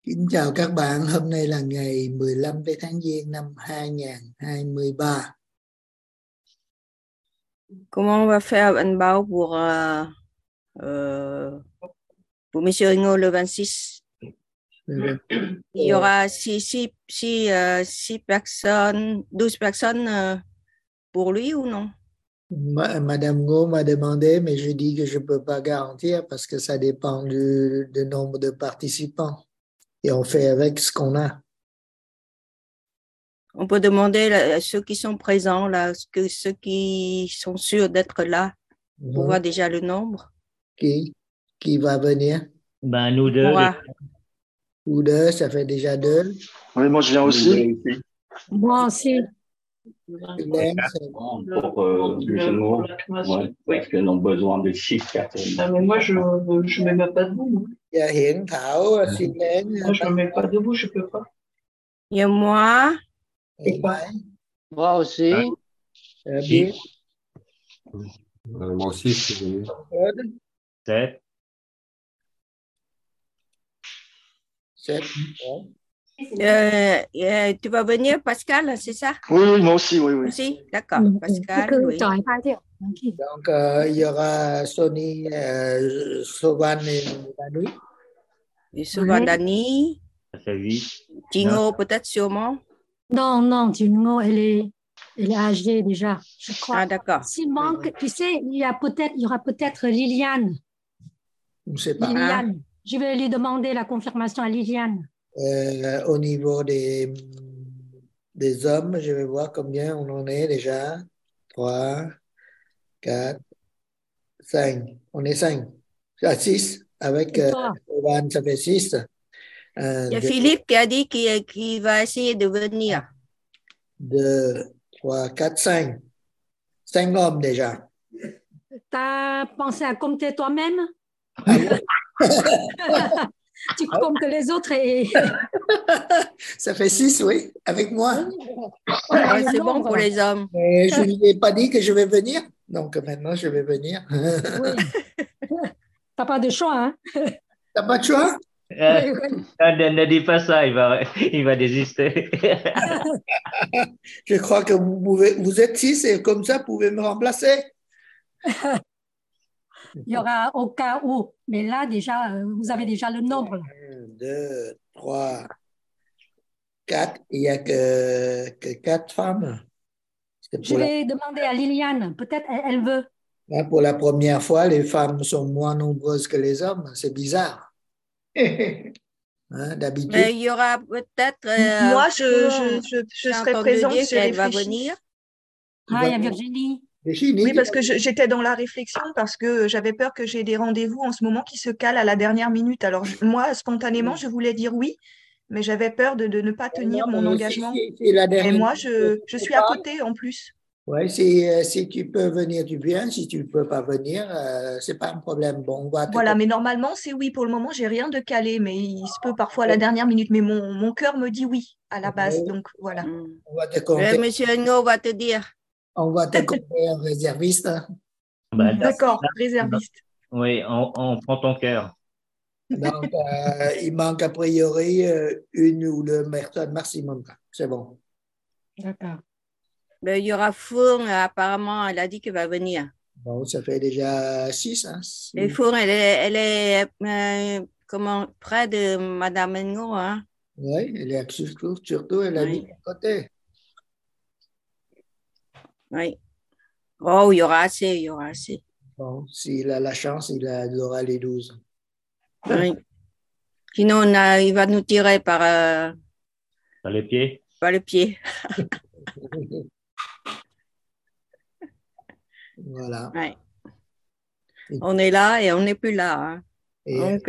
Kính chào các bạn, hôm nay là ngày 15 tháng Giêng năm 2023. Comment on va faire un bao pour Monsieur Ringo le 26? Il y aura six personnes, 12 personnes pour lui ou non? Madame Ngo m'a demandé, mais je dis que je ne peux pas garantir parce que ça dépend du nombre de participants et on fait avec ce qu'on a. On peut demander à ceux qui sont présents, là, ceux qui sont sûrs d'être là, pour voir déjà le nombre. Qui va venir? Ben, nous deux. Ou deux, ça fait déjà deux. Oui, moi je viens aussi. Moi aussi. Pour le genou, parce qu'ils ont besoin de 6 personnes. Ah, mais moi, je ne me mets pas debout. Il y a Hiển Thảo, Silène. Moi, je ne me mets pas debout, je ne peux pas. Il y a moi. Et moi aussi. Bien. Moi aussi, je suis venu. 7. 7. Tu vas venir, Pascal, c'est ça? Oui, moi aussi, oui. Aussi? D'accord, Pascal. Oui. Donc, il y aura Sony, Sovan et Dani. Et Sovan, Dani. Ça fait 8. Tingo, peut-être, sûrement. Non, Tingo, elle est âgée déjà, je crois. Ah, d'accord. S'il manque, tu sais, il y aura peut-être Liliane. Je ne sais pas. Liliane. Je vais lui demander la confirmation à Liliane. Au niveau des hommes, je vais voir combien on en est déjà. 3, 4, 5. On est 5. 6. Avec Ovan, ça fait 6. Il y a Philippe qui a dit qu'il va essayer de venir. 2, 3, 4, 5. 5 hommes déjà. T'as pensé à compter toi-même? Tu comptes les autres et... Ça fait 6, oui, avec moi. Ouais, c'est bon pour les hommes. Mais je ne lui ai pas dit que je vais venir. Donc maintenant, je vais venir. Oui. T'as pas de choix, hein? T'as pas de choix? Ne dis pas ça, il va désister. Je crois que vous êtes 6 et comme ça, vous pouvez me remplacer. Il y aura au cas où. Mais là, déjà, vous avez déjà le nombre. 1, 2, 3, 4. Il n'y a que 4 femmes. Je vais demander à Liliane. Peut-être elle veut. Pour la première fois, les femmes sont moins nombreuses que les hommes. C'est bizarre. D'habitude. Mais il y aura peut-être... Moi, je serai présente. Elle va venir. Ah, il y a Virginie. Oui, parce que j'étais dans la réflexion parce que j'avais peur que j'ai des rendez-vous en ce moment qui se calent à la dernière minute. Alors moi, spontanément, je voulais dire oui, mais j'avais peur de ne pas tenir mon engagement. Et moi, je suis à côté en plus. Oui, si tu peux venir, tu viens. Si tu ne peux pas venir, c'est pas un problème. Bon, voilà, mais normalement, c'est oui. Pour le moment, j'ai rien de calé, mais il se peut parfois à la dernière minute. Mais mon cœur me dit oui à la base. Donc voilà. On va te compter. Monsieur Ngo va te dire. On va te compter un réserviste. D'accord, réserviste. Oui, on prend ton cœur. Donc, il manque a priori 1 ou 2 personnes maximum. C'est bon. D'accord. Mais il y aura Fourn, apparemment, elle a dit qu'elle va venir. Bon, ça fait déjà 6. Hein, Et Fourn, elle est près de Madame Ngo. Hein? Oui, elle est surtout elle habite à côté. Oui. Oh, il y aura assez. Bon, s'il a la chance, il aura les 12. Oui. Sinon, il va nous tirer par les pieds. Par les pieds. Voilà. Ouais. On est là et on n'est plus là. Hein. Donc,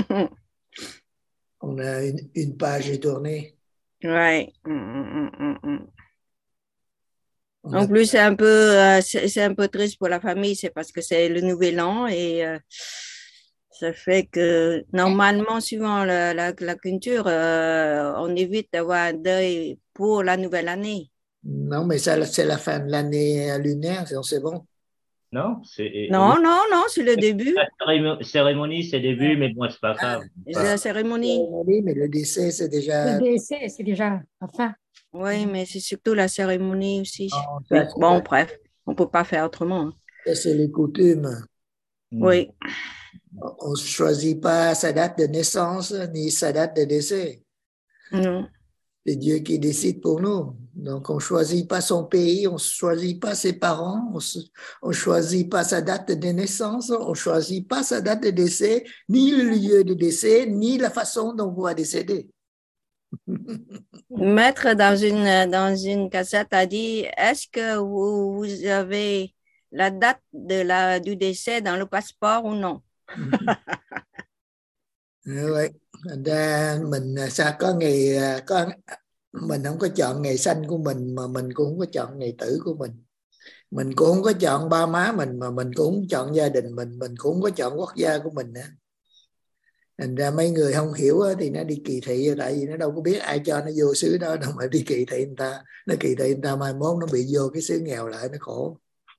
on a une page tournée. Ouais. En plus, c'est un peu triste pour la famille, c'est parce que c'est le nouvel an et ça fait que normalement, suivant la culture, on évite d'avoir un deuil pour la nouvelle année. Non, mais ça, c'est la fin de l'année lunaire, c'est bon. Non, Non, non, non, c'est le début. La cérémonie, c'est le début, mais bon, c'est pas grave. La cérémonie. Mais le décès, c'est déjà... Le décès, c'est déjà la fin. Oui, mais c'est surtout la cérémonie aussi. Non, Oui. ça, Bon, bref, on ne peut pas faire autrement. ça, c'est les coutumes. Oui. On ne choisit pas sa date de naissance ni sa date de décès. Non. C'est Dieu qui décide pour nous. Donc, on ne choisit pas son pays, on ne choisit pas ses parents, on ne choisit pas sa date de naissance, on ne choisit pas sa date de décès, ni le lieu de décès, ni la façon dont on va décéder. Maître, dans une cassette, a dit, est-ce que vous avez la date du décès dans le passeport ou non? Vậy, thành ra mình sao có ngày mình không có chọn ngày sanh của mình, mà mình cũng không có chọn ngày tử của mình cũng không có chọn ba má mình, mà mình cũng không chọn gia đình mình cũng không có chọn quốc gia của mình nữa. Thành ra mấy người không hiểu thì nó đi kỳ thị, tại vì nó đâu có biết ai cho nó vô xứ đó đâu mà đi kỳ thị người ta. Nó kỳ thị người ta mai mốt nó bị vô cái xứ nghèo lại, nó khổ.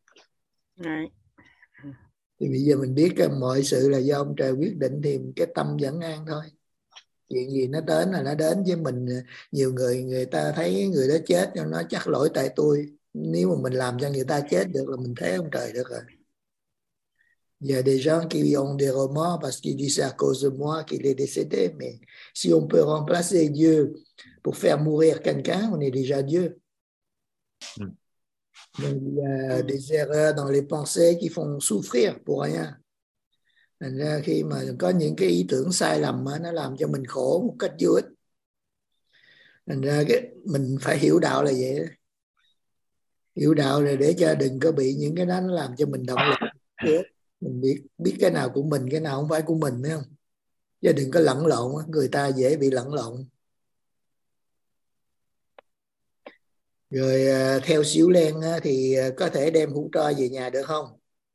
Thì bây giờ mình biết mọi sự là do ông trời quyết định, thì cái tâm vẫn an thôi. Chuyện gì nó đến là nó đến, chứ mình nhiều người ta thấy người đó chết cho nó chắc lỗi tại tôi. Nếu mà mình làm cho người ta chết được là mình thế ông trời được rồi. Il y a des gens qui ont des remords parce qu'ils disent c'est à cause de moi qu'il est décédé, mais si on peut remplacer Dieu pour faire mourir quelqu'un, on est déjà Dieu. Donc, il y a des erreurs dans les pensées qui font souffrir pour rien. Thành ra khi mà có những cái ý tưởng sai lầm mà nó làm cho mình khổ một cách vô ích. Thành ra mình phải hiểu đạo là vậy đó. Hiểu đạo là để cho đừng có bị những cái đó nó làm cho mình động lực. Mình biết cái nào của mình, cái nào không phải của mình, phải không? Chứ đừng có lẫn lộn, người ta dễ bị lẫn lộn. Rồi theo Xỉu Len thì có thể đem hũ tro về nhà được không?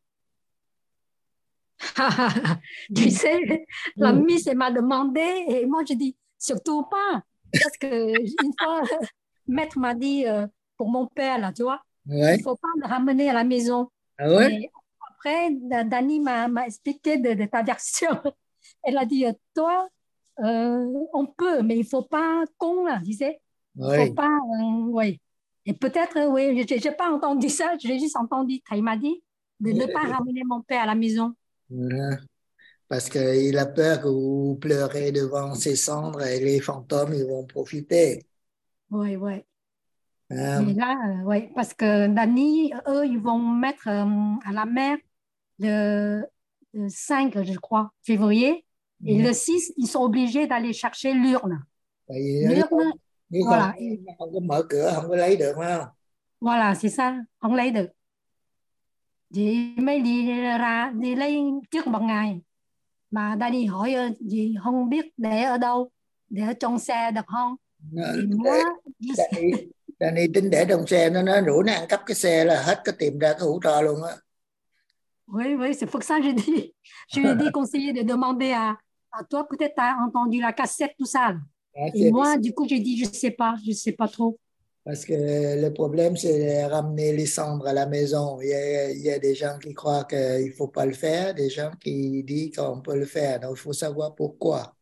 Tu sais, la Miss m'a demandé et moi je dis surtout pas, parce que une fois maître m'a dit pour mon père là, tu vois, il faut pas le ramener à la maison. Ah ouais? Et après Dani m'a expliqué de ta version. Elle a dit toi on peut, mais il faut pas con là, tu sais, il faut pas oui. Et peut-être oui, j'ai pas entendu ça, j'ai juste entendu il m'a dit de ne pas ramener mon père à la maison. Parce qu'il a peur que vous pleurez devant ses cendres et les fantômes ils vont profiter. Oui, oui. Mais là, oui, parce que Dani, eux, ils vont mettre à la mer le 5, je crois, février. Et le 6, ils sont obligés d'aller chercher l'urne. L'urne, voilà. Không có mở cửa, không có lấy được, phải không? Voilà, c'est ça, không lấy được. Chị mới đi lấy trước một ngày. Mà Dani hỏi gì không biết để ở đâu, để ở trong xe được không? Thì Dani tính để trong xe, nó rủ nó ăn cắp cái xe là hết có tìm ra cái hũ tro luôn á. Oui, oui, c'est pour ça que je lui ai dit conseiller de demander à toi, peut-être tu as entendu la cassette, tout ça. Et moi, du coup, j'ai dit, je sais pas trop. Parce que le problème, c'est de ramener les cendres à la maison. Il y a des gens qui croient qu'il ne faut pas le faire, des gens qui disent qu'on peut le faire. Donc, il faut savoir pourquoi.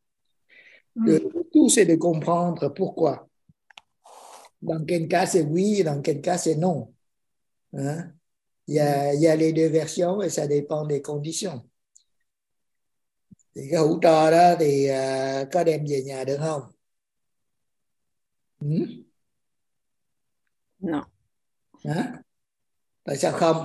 Tout, c'est de comprendre pourquoi. Dans quel cas, c'est oui, dans quel cas, c'est non. Hein? Il y a les deux versions et ça dépend des conditions. Thì cái hũ tro đó thì có đem về nhà được không? Non. Hả? Tại sao không?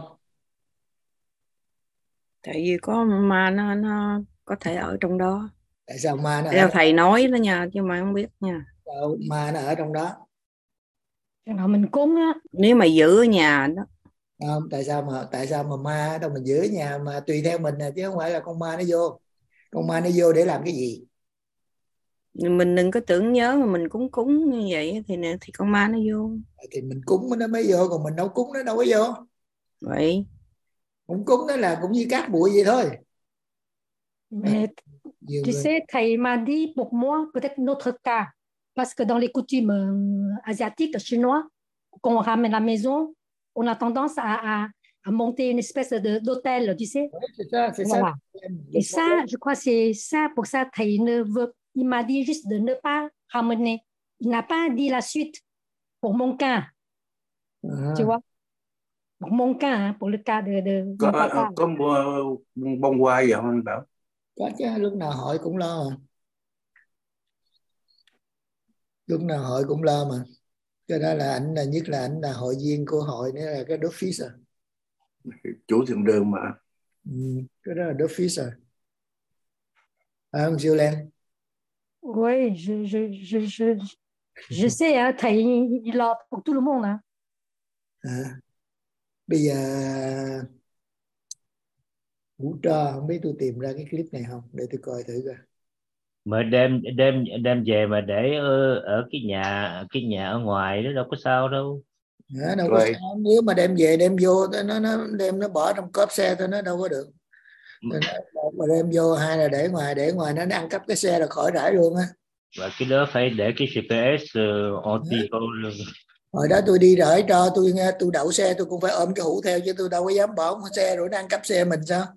Tại vì có ma nó có thể ở trong đó. Tại sao ma nó ở thầy nói đó nha, chứ mà không biết nha. Sao ma nó ở trong đó? Nào mình cúng á. Nếu mà giữ ở nhà đó. Không, tại sao mà ma ở đâu mình giữ ở nhà, mà tùy theo mình chứ không phải là con ma nó vô. Con ma nó vô để làm cái gì? Mình đừng có tưởng nhớ mà mình cúng như vậy thì con ma nó vô. Thì mình cúng nó mới vô, còn mình đâu cúng nó đâu có vô. Vậy. Cũng cúng nó là cũng như cát bụi vậy thôi. Mais tu sais, thầy m'a dit pour moi, peut-être notre cas, parce que dans les coutumes asiatiques, chinois, quand on ramène à la maison, on a tendance à monter une espèce d'hôtel, tu sais. Ouais, c'est ça, c'est Voilà. ça. Et ça, je crois que c'est ça, pour ça, thầy ne veut, il m'a dit juste de ne pas ramener. Il n'a pas dit la suite pour mon cas, tu vois. Pour mon cas, hein, pour le cas de mon papa. Có bông hoa gì không anh Bảo? Có chứ, lúc nào hỏi cũng lo mà. Lúc nào hội cũng lo mà. Cái đó là ảnh, là nhất là ảnh là hội viên của hội, nữa là cái office à. Chủ thượng đường mà. Cái đó là office à. Không Siêu Lan? Oui, je sais, hein, thầy il a pour tout le monde. Hein. Bây giờ Vũ Trò, không biết tôi tìm ra cái clip này không, để tôi coi thử coi. Mà đem về mà để ở cái nhà ở ngoài đó đâu có sao đâu. Đâu có sao, nếu mà đem về đem vô nó đem nó bỏ trong cốp xe thôi, nó đâu có được. Mà đem vô, hai là để ngoài nó ăn cắp cái xe là khỏi rải luôn á. Và cái đó phải để cái GPS anti-cô luôn. Hồi đó tôi đi rải cho tôi đậu xe tôi cũng phải ôm cái hũ theo, chứ tôi đâu có dám bỏ con xe rồi nó ăn cắp xe mình sao.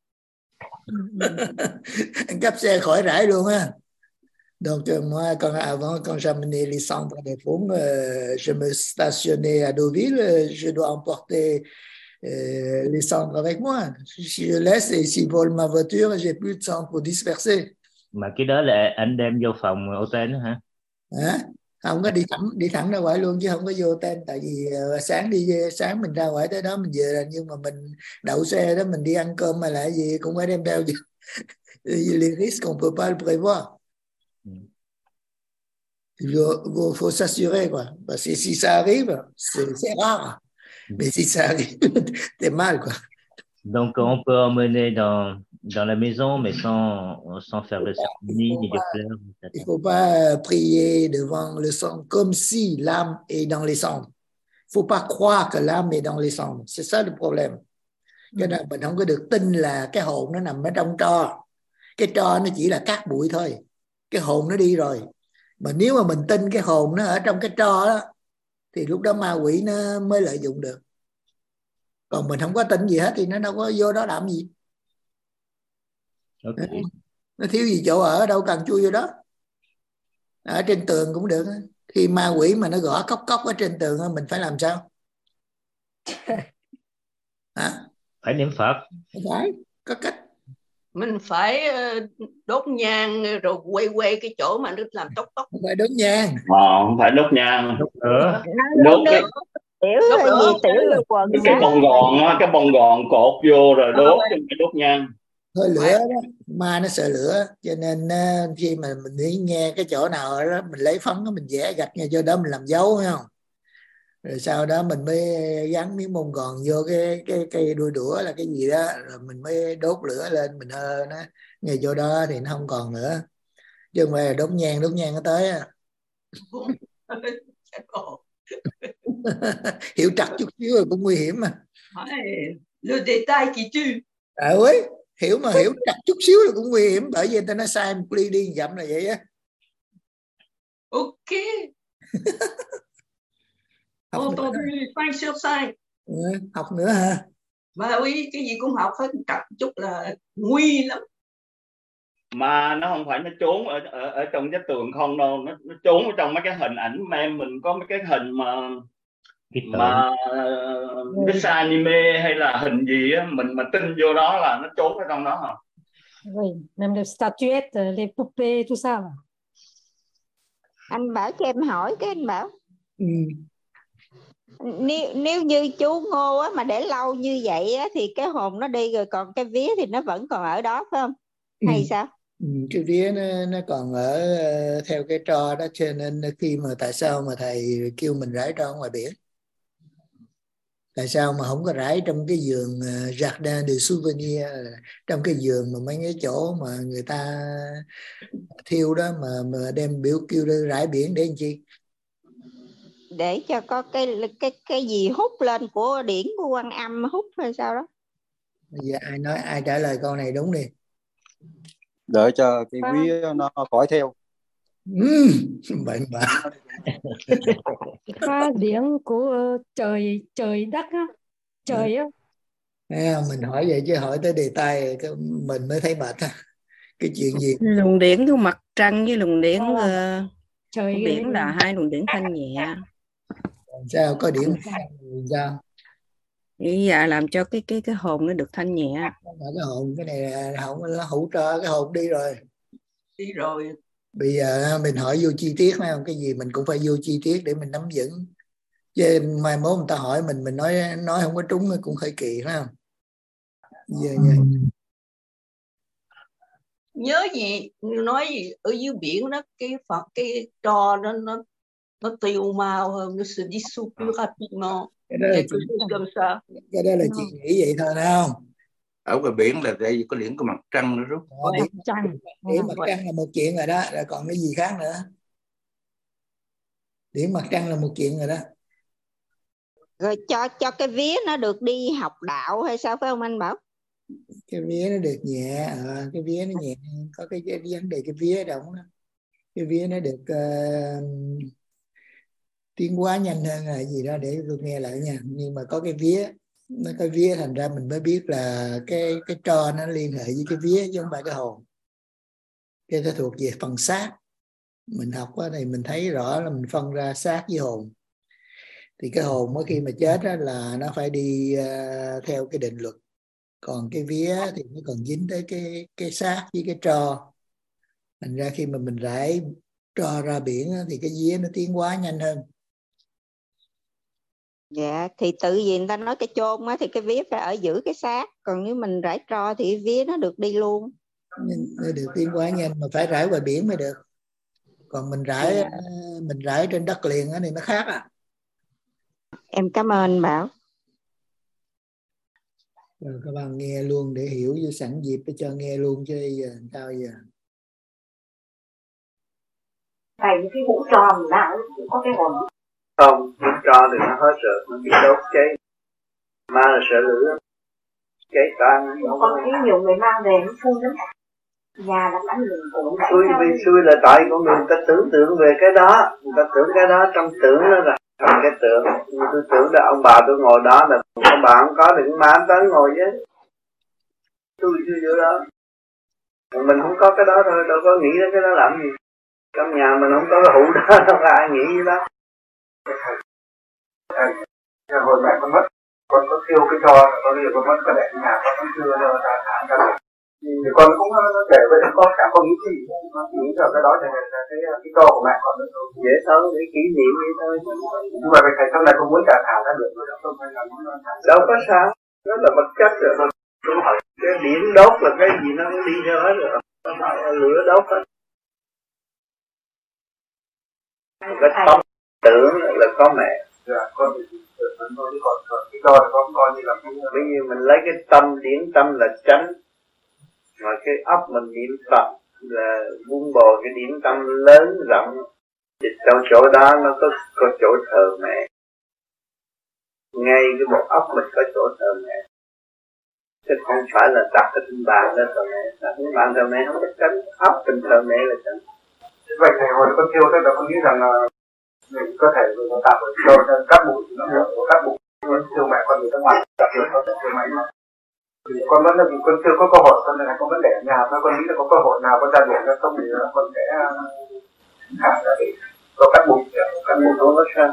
Ăn cắp xe khỏi rải luôn á. Donc moi quand j'amenais les cendres des pommes, je me stationnais à Deauville, je dois emporter les cendres avec moi. Si je laisse et s'ils volent ma voiture, j'ai plus de cendres pour disperser. Mà cái đó là anh đem vô phòng hotel nữa hả? Không có đi thẳng ra ngoài luôn chứ không có vô hotel, tại vì sáng mình ra ngoài tới đó mình về là, nhưng mà mình đậu xe đó mình đi ăn cơm hay là gì cũng phải đem theo gì. Les risques on peut pas le prévoir. Il faut s'assurer quoi, parce que si ça arrive c'est rare, mais si ça arrive c'est mal quoi. Donc on peut emmener dans la maison mais sans faire de cérémonie ni de fleurs. Il faut pas prier devant le sang comme si l'âme est dans les cendres. Il faut pas croire que l'âme est dans les cendres, c'est ça le problème. Cái đó mình không có được tin là cái hồn nó nằm ở trong tro. Cái tro nó chỉ là cát bụi thôi, cái hồn nó đi rồi. Mà nếu mà mình tin cái hồn nó ở trong cái tro đó thì lúc đó ma quỷ nó mới lợi dụng được. Còn mình không có tin gì hết thì nó đâu có vô đó làm gì. Okay. Nó thiếu gì chỗ ở đâu cần chui vô đó. Ở trên tường cũng được. Khi ma quỷ mà nó gõ cốc cốc ở trên tường mình phải làm sao? Phải niệm Phật. Phải, có cách. Mình phải đốt nhang rồi quay cái chỗ mà nó làm tóc. Không phải đốt nhang. Không phải đốt nhang. Đốt lửa. Đốt cái quần cái bông gòn á, cái bông gòn cột vô rồi đốt, chứ phải đốt nhang. Thôi lửa đó, ma nó sợ lửa, cho nên khi mà mình đi nghe cái chỗ nào đó mình lấy phấn đó, mình vẽ gạch ngay cho đó mình làm dấu, phải không? Rồi sau đó mình mới gắn miếng bông gòn vô cái đuôi đũa là cái gì đó, rồi mình mới đốt lửa lên, mình hơ nó ngay chỗ đó thì nó không còn nữa, chứ không phải là đốt nhang nó tới á. Hiểu trật chút xíu rồi cũng nguy hiểm mà. Le détail qui tue. Hiểu trật chút xíu là cũng nguy hiểm, bởi vì người ta nói sai một ly đi dặm là vậy á. Ok. Entendu 5/5. Học nữa hả? Mà oui, cái gì cũng học hết, trật chút là nguy lắm. Mà nó không phải nó trốn ở trong cái tường không đâu, nó trốn ở trong mấy cái hình ảnh meme. Mình có mấy cái hình mà cái anime hay là hình gì á, mình mà tin vô đó là nó trốn ở trong đó hả? Oui, même les statuettes, les poupées, tout ça. Anh Bảo cho em hỏi cái anh Bảo. Nếu như chú Ngô á, mà để lâu như vậy á, thì cái hồn nó đi rồi, còn cái vía thì nó vẫn còn ở đó phải không? Hay sao? Cái vía nó còn ở theo cái tro đó, cho nên khi mà tại sao mà thầy kêu mình rải tro ngoài biển? Tại sao mà không có rải trong cái vườn Jardin de Souvenir, trong cái vườn mà mấy cái chỗ mà người ta thiêu đó, mà đem biểu kêu rải biển để làm chi? Để cho có cái gì hút lên của điển của Quan Âm hút hay sao đó. Bây giờ ai trả lời câu này đúng đi. Đợi cho cái vía nó khỏi theo. Bệnh bạ. Hoa điển của trời đất á, trời á, Mình hỏi vậy chứ hỏi tới đề tài mình mới thấy mệt. Cái chuyện gì? Luồng điển của mặt trăng với luồng điển trời của biển là hai luồng điển thanh nhẹ. Sao có điển sao? Ý dạ làm cho cái hồn nó được thanh nhẹ. Cái hồn, cái này không, nó hỗ trợ cái hồn đi rồi. Đi rồi. Bây giờ mình hỏi vô chi tiết phải không? Cái gì mình cũng phải vô chi tiết để mình nắm vững. Chứ mai mốt người ta hỏi mình nói không có trúng cũng hơi kỳ phải không? Giờ nhớ gì nói gì ở dưới biển đó, cái tro nó tiêu màu hơn, nó se dissout plus rapidement. Cái đó là chị nghĩ vậy thôi, phải không? Ở ngoài biển là đây có điển của mặt trăng nữa rút. Điển mặt trăng là một chuyện rồi đó, rồi còn cái gì khác nữa? Điển mặt trăng là một chuyện rồi đó. Rồi cho cái vía nó được đi học đạo hay sao phải không anh Bảo? Cái vía nó được nhẹ, cái vía nó nhẹ, có cái vấn đề cái vía động đó. Cái vía nó được tiến hóa nhanh hơn là gì đó, để tôi nghe lại nha. Nhưng mà có cái vía, nó cái vía thành ra mình mới biết là cái tro nó liên hệ với cái vía chứ không phải cái hồn. Cái nó thuộc về phần xác. Mình học ở này mình thấy rõ là mình phân ra xác với hồn. Thì cái hồn mỗi khi mà chết đó là nó phải đi theo cái định luật. Còn cái vía thì nó còn dính tới cái xác với cái tro. Thành ra khi mà mình rải tro ra biển thì cái vía nó tiến hóa nhanh hơn. Dạ, thì tự vì người ta nói cái chôn á, thì cái vía phải ở giữ cái xác. Còn nếu mình rải tro thì vía nó được đi luôn. Nó được tiến hóa nhanh, mà phải rải ngoài biển mới được. Còn mình rải trên đất liền thì nó khác à. Em cảm ơn anh Bảo. Rồi các bạn nghe luôn để hiểu, với sẵn dịp để cho nghe luôn chứ giờ sao giờ. Thầy cái hũ tròn nào cũng có cái hồn. Không, hũ tròn thì nó hết rồi, nó bị đốt cháy. Ma là sợ lửa, cháy tan. Con thấy nhiều người mang về nó phun lắm. Nhà là đánh lửa cũng xui là tại của mình ta tưởng tượng về cái đó, người ta tưởng cái đó trong tưởng nó là thành cái tưởng. Tôi tưởng là ông bà tôi ngồi đó là ông bà không có thì cũng má tới ngồi chứ. Tôi vô đó. Mình không có cái đó thôi, đâu có nghĩ đến cái đó làm gì. Trong nhà mình không có cái hũ đó, đâu có ai nghĩ gì đó. Hồi mẹ con mất, con có thiêu cái tro, con bây giờ con mất, con để nhà con không chưa đâu ra thả ra được. Thì con cũng để với con cả con nghĩ gì, nghĩ là cái đó thì là cái tro của mẹ con được thôi. Dễ thôi, để kỷ niệm vậy thôi. Nhưng mà thầy sau này con muốn thả ra được rồi, không phải là muốn thả. Đâu có sao, nó là vật chất rồi. Cái điểm đốt là cái gì nó cũng đi theo hết rồi, lửa đốt hết. Cái tâm tưởng là có mẹ. Dạ, con thì còn cái tro là con coi như là bây giờ mình lấy cái tâm, điểm tâm là chánh, mà cái óc mình điểm tâm là vun bồi cái điểm tâm lớn rộng. Thì trong chỗ đó nó có chỗ thờ mẹ, ngay cái bộ óc mình có chỗ thờ mẹ, chứ không phải là đặt cái trên bàn lên thờ mẹ. Đặt trên bàn thờ mẹ không có tránh, óc mình thờ mẹ là tránh. Vậy thầy hồi con thiêu tức là con nghĩ rằng là mình có thể tạo được cho các bụi, của các bụi thiêu mẹ con người ta ngoài đặc biệt có thể thiêu mẹ nó. Con vẫn là vì con chưa có cơ hội, con này con vẫn để ở nhà, con nghĩ là có cơ hội nào con ra biển ra không thì con sẽ thả ra để có các bụi không có sao.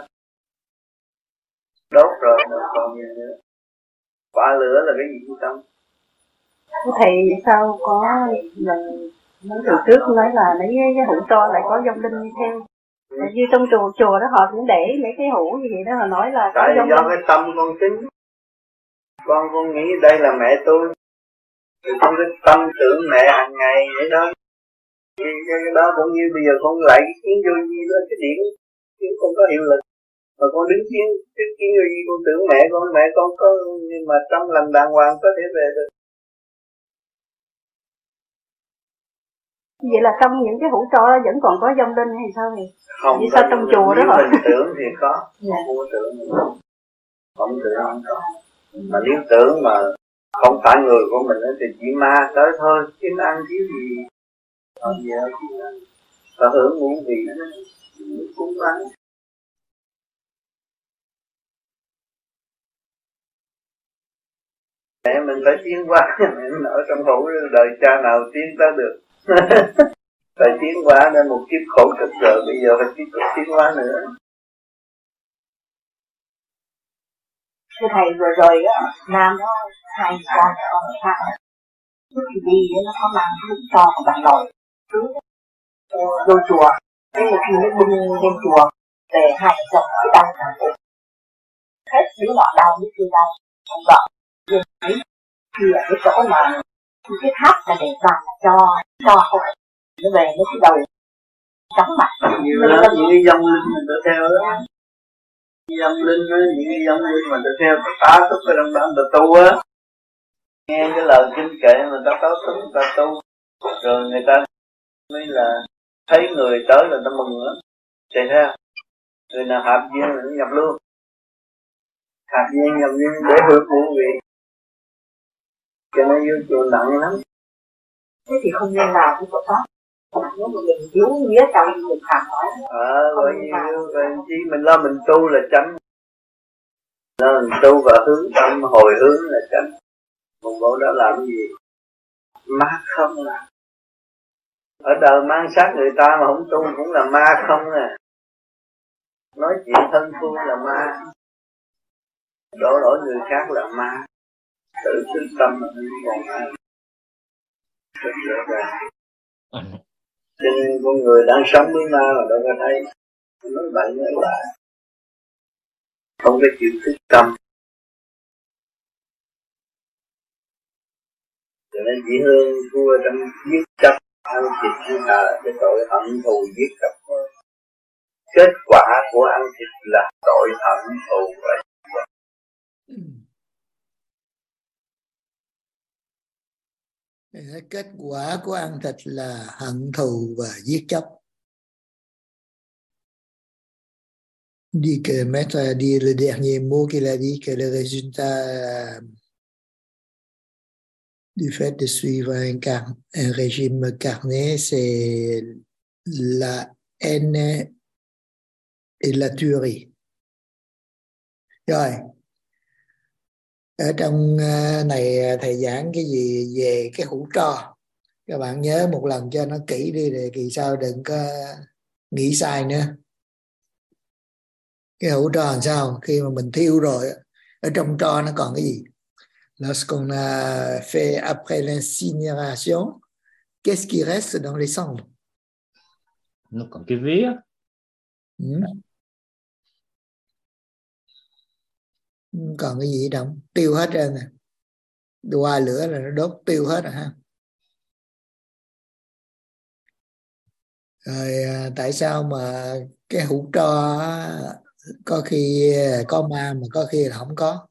Đốt rồi còn gì nữa. Quả lửa là cái gì cũng trong. Thầy sao có lần mấy tuần trước nói là mấy cái hũ tro lại có vong linh đi theo. Như trong chùa đó họ cũng để mấy cái hũ như vậy đó, họ nói là tại do cái tâm con tính, con nghĩ đây là mẹ tôi, con cái tâm tưởng mẹ hàng ngày vậy đó. Cái đó cũng như bây giờ con lại cái kiến vô gì đó, cái điện kiến con có hiệu lực, mà con đứng trước kiến vô gì con tưởng mẹ con có, nhưng mà trong lành đàng hoàng có thể về được. Vậy là trong những cái hũ tro đó vẫn còn có vong linh hay sao vậy? Không, vậy sao trong chùa đó hả? Mình tưởng thì có, không có tưởng thì không tưởng không có. Mà nếu tưởng mà không phải người của mình thì chỉ ma tới thôi, kiếm ăn thiếu gì. Còn giờ ta hưởng muốn gì cũng ăn. Mẹ mình phải tiến hóa, mẹ mình ở trong hũ đời cha nào tiến tới được. Phải tiến hóa nên một kiếp khổ cực rồi, bây giờ phải tiếp tục tiến hóa nữa. Thưa thầy, vừa rồi á, Nam nó hai con khác trước khi đi nó có mang cái cho của bạn nội vô chùa, nhưng mà khi nó bưng lên chùa về hai vợ chồng cái đau cả hết đứa nọ đau đứa kia đau, không vợ riêng ấy khi ở cái chỗ mà cái tháp là để vàng cho không nó về nó cái đầu chóng mặt nhiều lắm, những cái dòng linh mình tự theo đó, dòng linh đó, những cái dòng linh mà tự theo tá túc cái đồng bản tự tu á, nghe cái lời kinh kệ mà ta tá túc ta tu, rồi người ta mới là thấy người tới là ta mừng lắm, chạy theo người nào hợp duyên là nhập luôn, hợp duyên nhập duyên để hưởng của vị, cho nên vô chùa nặng lắm. Thế thì không nên làm cái chuyện đó. Nếu mà mình yếu nghĩa trong mình phản nói bởi vì chi mình lo mình tu là tránh, lo mình tu và hướng tâm hồi hướng là tránh. Còn bộ đó làm gì ma không à, ở đời mang sát người ta mà không tu cũng là ma không à, nói chuyện thân thua là ma, đổ lỗi người khác là ma, tự thức tâm là còn ma. Cho nên con người đang sống với ma mà đâu có thấy, nói bậy nói bạ, không có chịu thức tâm. Cho nên chỉ hương thua trong giết chấp, ăn thịt như là cái tội hận thù giết chấp. Kết quả của ăn thịt là tội hận thù và kết quả của ăn thịt là hận thù và giết chóc. Dit que Maître a dit le dernier mot qu'il a dit, que le résultat du fait de suivre un régime carné, c'est la haine et la tuerie. Rồi, ở trong này thầy giảng cái gì về cái hũ tro, các bạn nhớ một lần cho nó kỹ đi để kỳ sau đừng có nghĩ sai nữa. Cái hũ tro làm sao khi mà mình thiêu rồi, ở trong tro nó còn cái gì? Lorsqu'on a fait après l'incinération, qu'est-ce qui reste dans les cendres? Nó còn cái vía. Còn cái gì đâu, tiêu hết trơn nè, qua lửa là nó đốt tiêu hết rồi ha. Rồi tại sao mà cái hũ tro có khi có ma mà có khi là không có?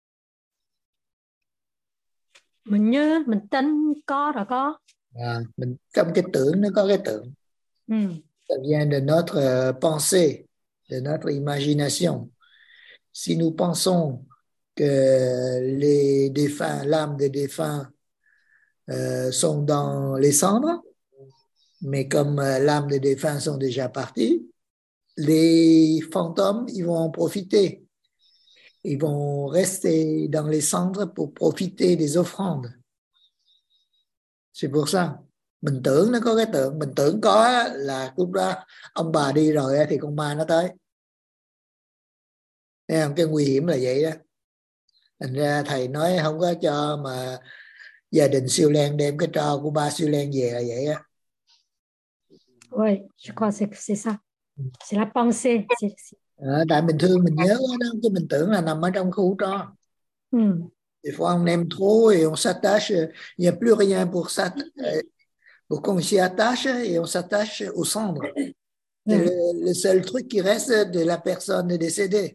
Mình nhớ mình tin có rồi có. Mình trong cái tưởng nó có cái tưởng. Ça vient de notre pensée, de notre imagination. Si nous pensons que les défunts, l'âme des défunts sont dans les cendres, mais comme l'âme des défunts sont déjà partis, les fantômes, ils vont en profiter. Ils vont rester dans les cendres pour profiter des offrandes. C'est pour ça. Mình tưởng nó có cái tượng, mình tưởng có là lúc đó ông bà đi rồi thì con ma nó tới. Thấy không? Cái nguy hiểm là vậy đó. Thành ra thầy nói không có cho mà gia đình Siêu Len đem cái tro của ba Siêu Len về là vậy á. Oui, je crois que c'est ça. C'est la pensée. Tại mình thương mình nhớ đó, chứ mình tưởng là nằm ở trong khu tro. Des fois on aime trop et on s'attache, il n'y a plus rien pour qu'on s'y attache et on s'attache aux cendres. C'est le seul truc qui reste de la personne décédée.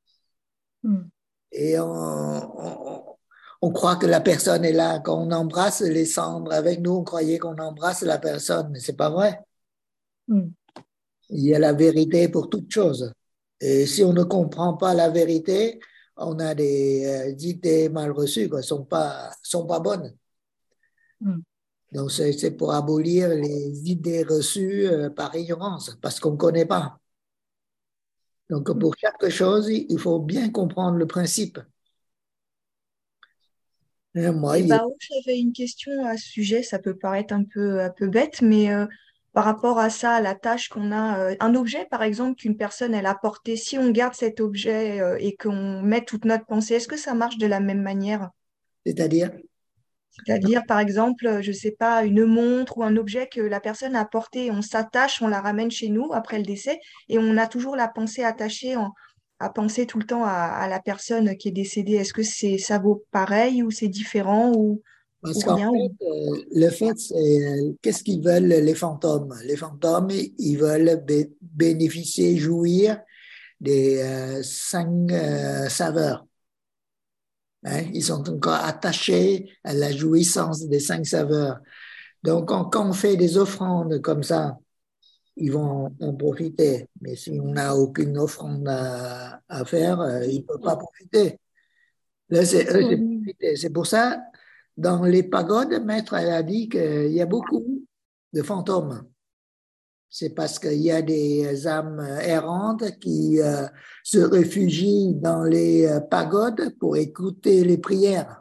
Et on croit que la personne est là. Quand on embrasse les cendres avec nous, on croyait qu'on embrasse la personne, mais c'est pas vrai. Il y a la vérité pour toute chose. Et si on ne comprend pas la vérité, on a des idées mal reçues, quoi, sont pas bonnes. Donc c'est pour abolir les idées reçues par ignorance, parce qu'on ne connaît pas. Donc pour chaque chose, il faut bien comprendre le principe. Mỗi Et việc Bao, j'avais une question à ce sujet, ça peut paraître un peu bête, mais par rapport à ça, à la tâche qu'on a, un objet par exemple qu'une personne elle a porté, si on garde cet objet et qu'on met toute notre pensée, est-ce que ça marche de la même manière? c'est-à-dire C'est-à-dire par exemple, je sais pas, une montre ou un objet que la personne a porté, on s'attache, on la ramène chez nous après le décès et on a toujours la pensée attachée à penser tout le temps à la personne qui est décédée. Est-ce que ça vaut pareil ou c'est différent ou parce qu'en rien ou... fait, le fait, c'est qu'est-ce qu'ils veulent les fantômes? Les fantômes, ils veulent bénéficier, jouir des cinq saveurs. Hein? Ils sont encore attachés à la jouissance des cinq saveurs. Donc, quand on fait des offrandes comme ça, ils vont en profiter. Mais si on n'a aucune offrande à faire, ils ne peuvent pas profiter. Là, c'est eux, c'est profiter. C'est pour ça, dans les pagodes, Maître elle a dit qu'il y a beaucoup de fantômes. C'est parce qu'il y a des âmes errantes qui se réfugient dans les pagodes pour écouter les prières.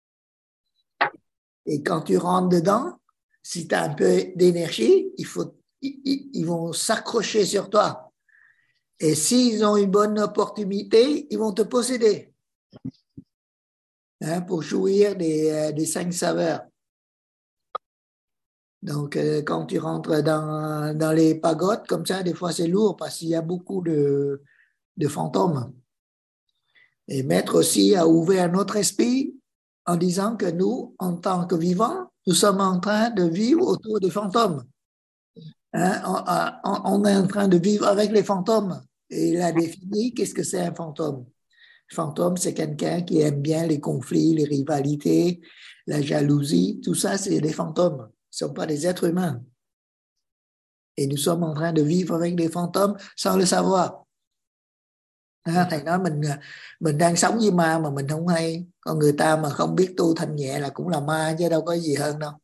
Et quand tu rentres dedans, si tu as un peu d'énergie, ils vont s'accrocher sur toi. Et s'ils ont une bonne opportunité, ils vont te posséder, hein, pour jouir des cinq saveurs. Donc, quand tu rentres dans les pagodes, comme ça, des fois, c'est lourd parce qu'il y a beaucoup de fantômes. Et Maître aussi a ouvert notre esprit en disant que nous, en tant que vivants, nous sommes en train de vivre autour des fantômes. Hein, on est en train de vivre avec les fantômes. Et il a défini qu'est-ce que c'est un fantôme. Fantôme, c'est quelqu'un qui aime bien les conflits, les rivalités, la jalousie. Tout ça, c'est des fantômes. Ce ne sont pas des êtres humains. Et nous sommes en train de vivre avec des fantômes sans le savoir. Thầy nói mình đang sống với ma mà mình không hay. Còn người ta mà không biết tu thanh nhẹ là cũng là ma chứ đâu có gì hơn đâu.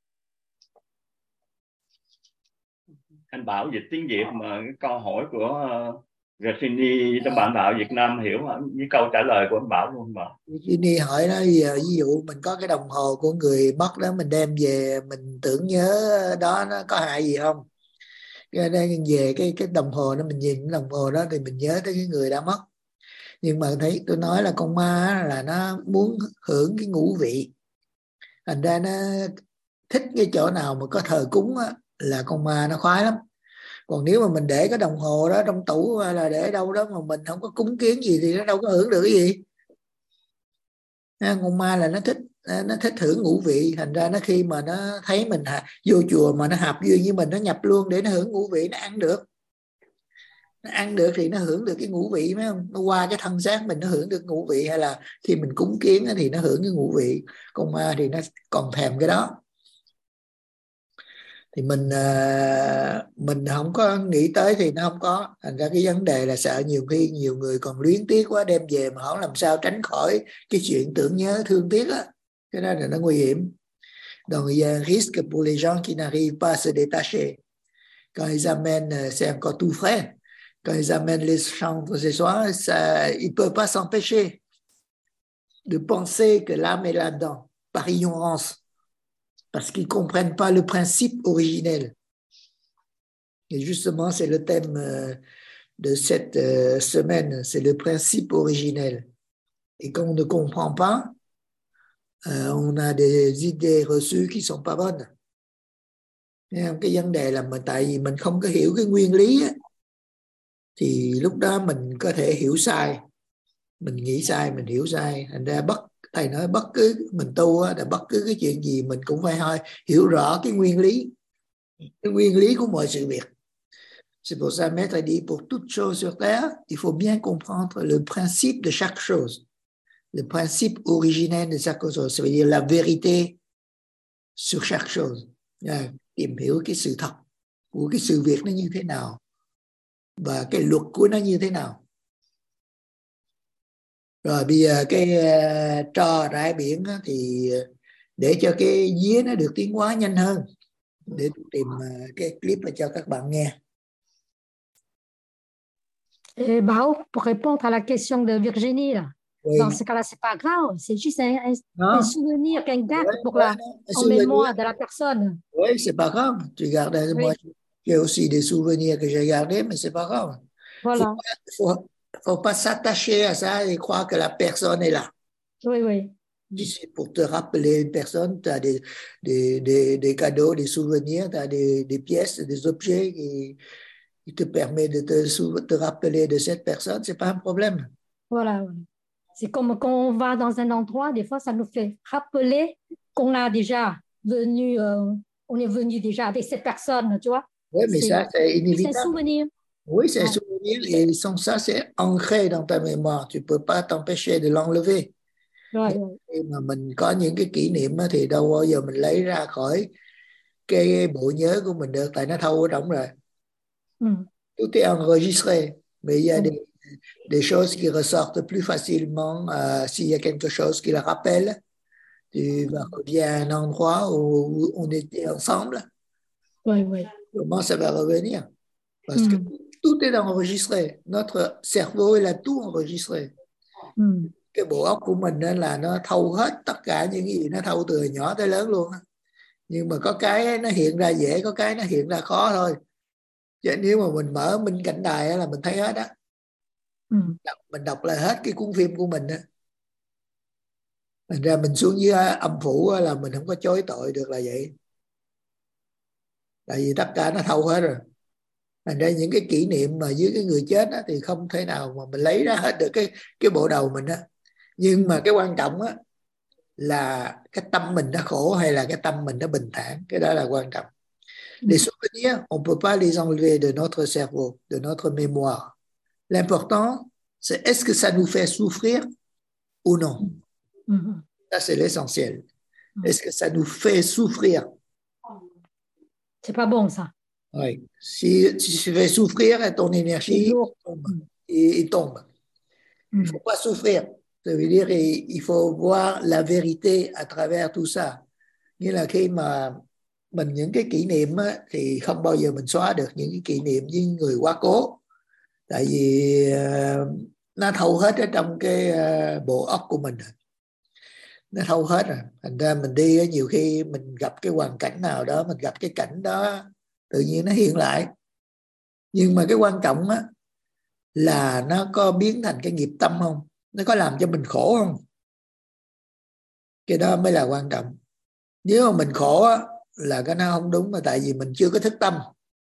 Anh Bảo dịch tiếng Việt mà cái câu hỏi của Regini cho bạn Bảo Việt Nam hiểu với câu trả lời của anh Bảo luôn mà. Regini hỏi đó, ví dụ mình có cái đồng hồ của người mất đó, mình đem về mình tưởng nhớ đó, nó có hại gì không? Về cái đồng hồ đó, mình nhìn cái đồng hồ đó thì mình nhớ tới cái người đã mất. Nhưng mà thấy tôi nói là con ma là nó muốn hưởng cái ngũ vị, thành ra nó thích cái chỗ nào mà có thờ cúng á, là con ma nó khoái lắm. Còn nếu mà mình để cái đồng hồ đó trong tủ hay là để đâu đó mà mình không có cúng kiến gì thì nó đâu có hưởng được cái gì. Con ma là nó thích hưởng ngũ vị, thành ra nó khi mà nó thấy mình vô chùa mà nó hợp duyên với mình, nó nhập luôn để nó hưởng ngũ vị, nó ăn được. Nó ăn được thì nó hưởng được cái ngũ vị, phải không? Nó qua cái thân xác mình nó hưởng được ngũ vị, hay là khi mình cúng kiến thì nó hưởng cái ngũ vị. Con ma thì nó còn thèm cái đó. Thì mình không có nghĩ tới thì nó không có. Thành ra cái vấn đề là sợ nhiều khi nhiều người còn luyến tiếc quá, đem về mà không làm sao tránh khỏi cái chuyện tưởng nhớ thương tiếc á. Cái đó là nó nguy hiểm. Donc il y a un risque pour les gens qui n'arrivent pas à se détacher. Quand ils amènent, c'est encore tout frais. Quand ils amènent les chantres ce soir, ils ne peuvent pas s'empêcher de penser que l'âme est là-dedans, par ignorance. Parce qu'ils ne comprennent pas le principe originel. Et justement, c'est le thème de cette semaine, c'est le principe originel. Et quand on ne comprend pas, on a des idées reçues qui ne sont pas bonnes. Cái vấn đề là tại vì mình không có hiểu cái nguyên lý á, thì lúc đó mình có thể hiểu sai. Mình nghĩ sai, mình hiểu sai. Thành ra thầy nói bất cứ mình tu á, là bất cứ cái chuyện gì mình cũng phải hiểu rõ cái nguyên lý của mọi sự việc. C'est pour ça Maître dit pour toute chose sur terre, il faut bien comprendre le principe de chaque chose, le principe originel de chaque chose, ça veut dire la vérité sur chaque chose. Tìm hiểu cái sự thật của cái sự việc nó như thế nào và cái luật của nó như thế nào. Rồi bây giờ cái trò rải biển thì để cho cái vía nó được tiến hóa nhanh hơn, để tìm cái clip cho các bạn nghe. Et Bao, pour répondre à la question de Virginie, là, Dans ce cas-là, c'est pas grave. C'est juste un souvenir, qu'un date pour en mémoire de la personne. Oui, c'est pas grave. Tu gardes, moi, j'ai aussi des souvenirs que j'ai gardés, mais c'est pas grave. Voilà. Faut pas s'attacher à ça et croire que la personne est là. Oui. Si c'est pour te rappeler une personne, tu as des cadeaux, des souvenirs, tu as des pièces, des objets qui te permettent de te rappeler de cette personne, c'est pas un problème. Voilà. C'est comme quand on va dans un endroit, des fois, ça nous fait rappeler qu'on a déjà venu, on est venu déjà avec cette personne, tu vois. Oui, mais ça, c'est inévitable. C'est un souvenir. Oui, c'est un souvenir et sans ça, c'est ancré dans ta mémoire. Tu peux pas t'empêcher de l'enlever. Khi mà mình có những cái kỷ niệm thì đâu bao giờ mình lấy ra khỏi cái bộ nhớ của mình được, tại nó thâu ở trong rồi. Tout est enregistré. Mais il y a des choses qui ressortent plus facilement s'il y a quelque chose qui le rappelle. Tu reviens à un endroit où on était ensemble. Comment ça va revenir? Parce que tout est enregistré. Notre cerveau, il a tout enregistré. Cái bộ óc của mình là nó thâu hết tất cả những gì, nó thâu từ nhỏ tới lớn luôn. Nhưng mà có cái nó hiện ra dễ, có cái nó hiện ra khó thôi. Chứ nếu mà mình mở minh cảnh đài là mình thấy hết á. Mình đọc lại hết cái cuốn phim của mình á. Thành ra mình xuống dưới âm phủ là mình không có chối tội được là vậy. Tại vì tất cả nó thâu hết rồi. Thành ra những cái kỷ niệm mà dưới cái người chết á, thì không thể nào mà mình lấy ra hết được cái bộ đầu mình á. Nhưng mà cái quan trọng á là cái tâm mình nó khổ hay là cái tâm mình nó bình thản, cái đó là quan trọng. Les souvenirs, on peut pas les enlever de notre cerveau, de notre mémoire. L'important, c'est est-ce que ça nous fait souffrir ou non. Ça, c'est l'essentiel. Est-ce que ça nous fait souffrir? C'est pas bon, ça. Oui. Si tu fais souffrir, ton énergie il tombe. Il faut pas souffrir. Ça veut dire il faut voir la vérité à travers tout ça. Như là khi mà mình những cái kỷ niệm á, thì không bao giờ mình xóa được những cái kỷ niệm với người quá cố. Tại vì nó thâu hết ở trong cái bộ óc của mình. Nó thâu hết rồi. Thành ra mình đi nhiều khi mình gặp cái hoàn cảnh nào đó, mình gặp cái cảnh đó, tự nhiên nó hiện lại. Nhưng mà cái quan trọng á là nó có biến thành cái nghiệp tâm không? Nó có làm cho mình khổ không? Cái đó mới là quan trọng. Nếu mà mình khổ á, là cái nó không đúng, mà tại vì mình chưa có thức tâm.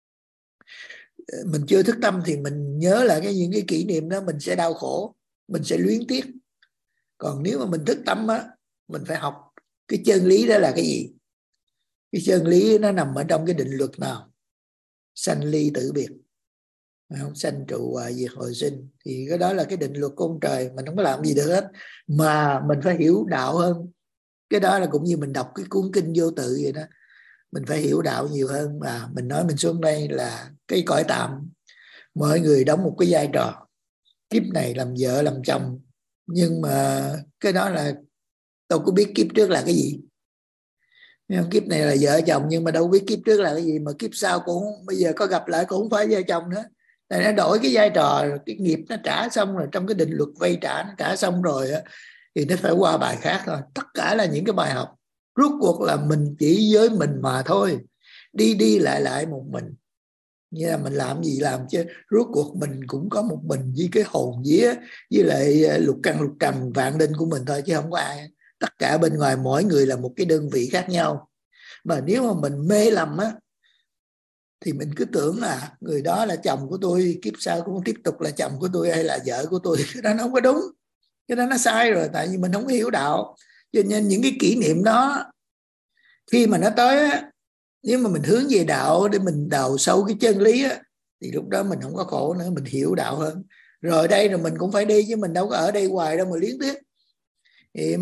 Mình chưa thức tâm thì mình nhớ lại những cái kỷ niệm đó mình sẽ đau khổ, mình sẽ luyến tiếc. Còn nếu mà mình thức tâm á, mình phải học cái chân lý đó là cái gì. Cái chân lý nó nằm ở trong cái định luật nào? Sanh ly tử biệt, không? Sanh trụ hoại diệt hồi sinh. Thì cái đó là cái định luật của ông trời. Mình không có làm gì được hết. Mà mình phải hiểu đạo hơn. Cái đó là cũng như mình đọc cái cuốn kinh Vô Tự vậy đó. Mình phải hiểu đạo nhiều hơn. Mà mình nói mình xuống đây là cái cõi tạm, mọi người đóng một cái vai trò. Kiếp này làm vợ làm chồng, nhưng mà cái đó là đâu có biết kiếp trước là cái gì. Kiếp này là vợ chồng nhưng mà đâu biết kiếp trước là cái gì. Mà kiếp sau cũng bây giờ có gặp lại cũng không phải vợ chồng nữa. Tại nó đổi cái vai trò, cái nghiệp nó trả xong rồi, trong cái định luật vay trả nó trả xong rồi thì nó phải qua bài khác thôi. Tất cả là những cái bài học. Rốt cuộc là mình chỉ với mình mà thôi. Đi lại một mình. Như là mình làm gì làm chứ rốt cuộc mình cũng có một mình với cái hồn vía với lại lục căn lục trần vạn linh của mình thôi, chứ không có ai. Tất cả bên ngoài mỗi người là một cái đơn vị khác nhau. Mà nếu mà mình mê lầm á thì mình cứ tưởng là người đó là chồng của tôi, kiếp sau cũng tiếp tục là chồng của tôi hay là vợ của tôi. Cái đó nó không có đúng. Cái đó nó sai rồi, tại vì mình không hiểu đạo. Cho nên những cái kỷ niệm đó khi mà nó tới á, nếu mà mình hướng về đạo để mình đào sâu cái chân lý á, thì lúc đó mình không có khổ nữa, mình hiểu đạo hơn. Rồi đây rồi mình cũng phải đi, chứ mình đâu có ở đây hoài đâu mà luyến tiếc. Thì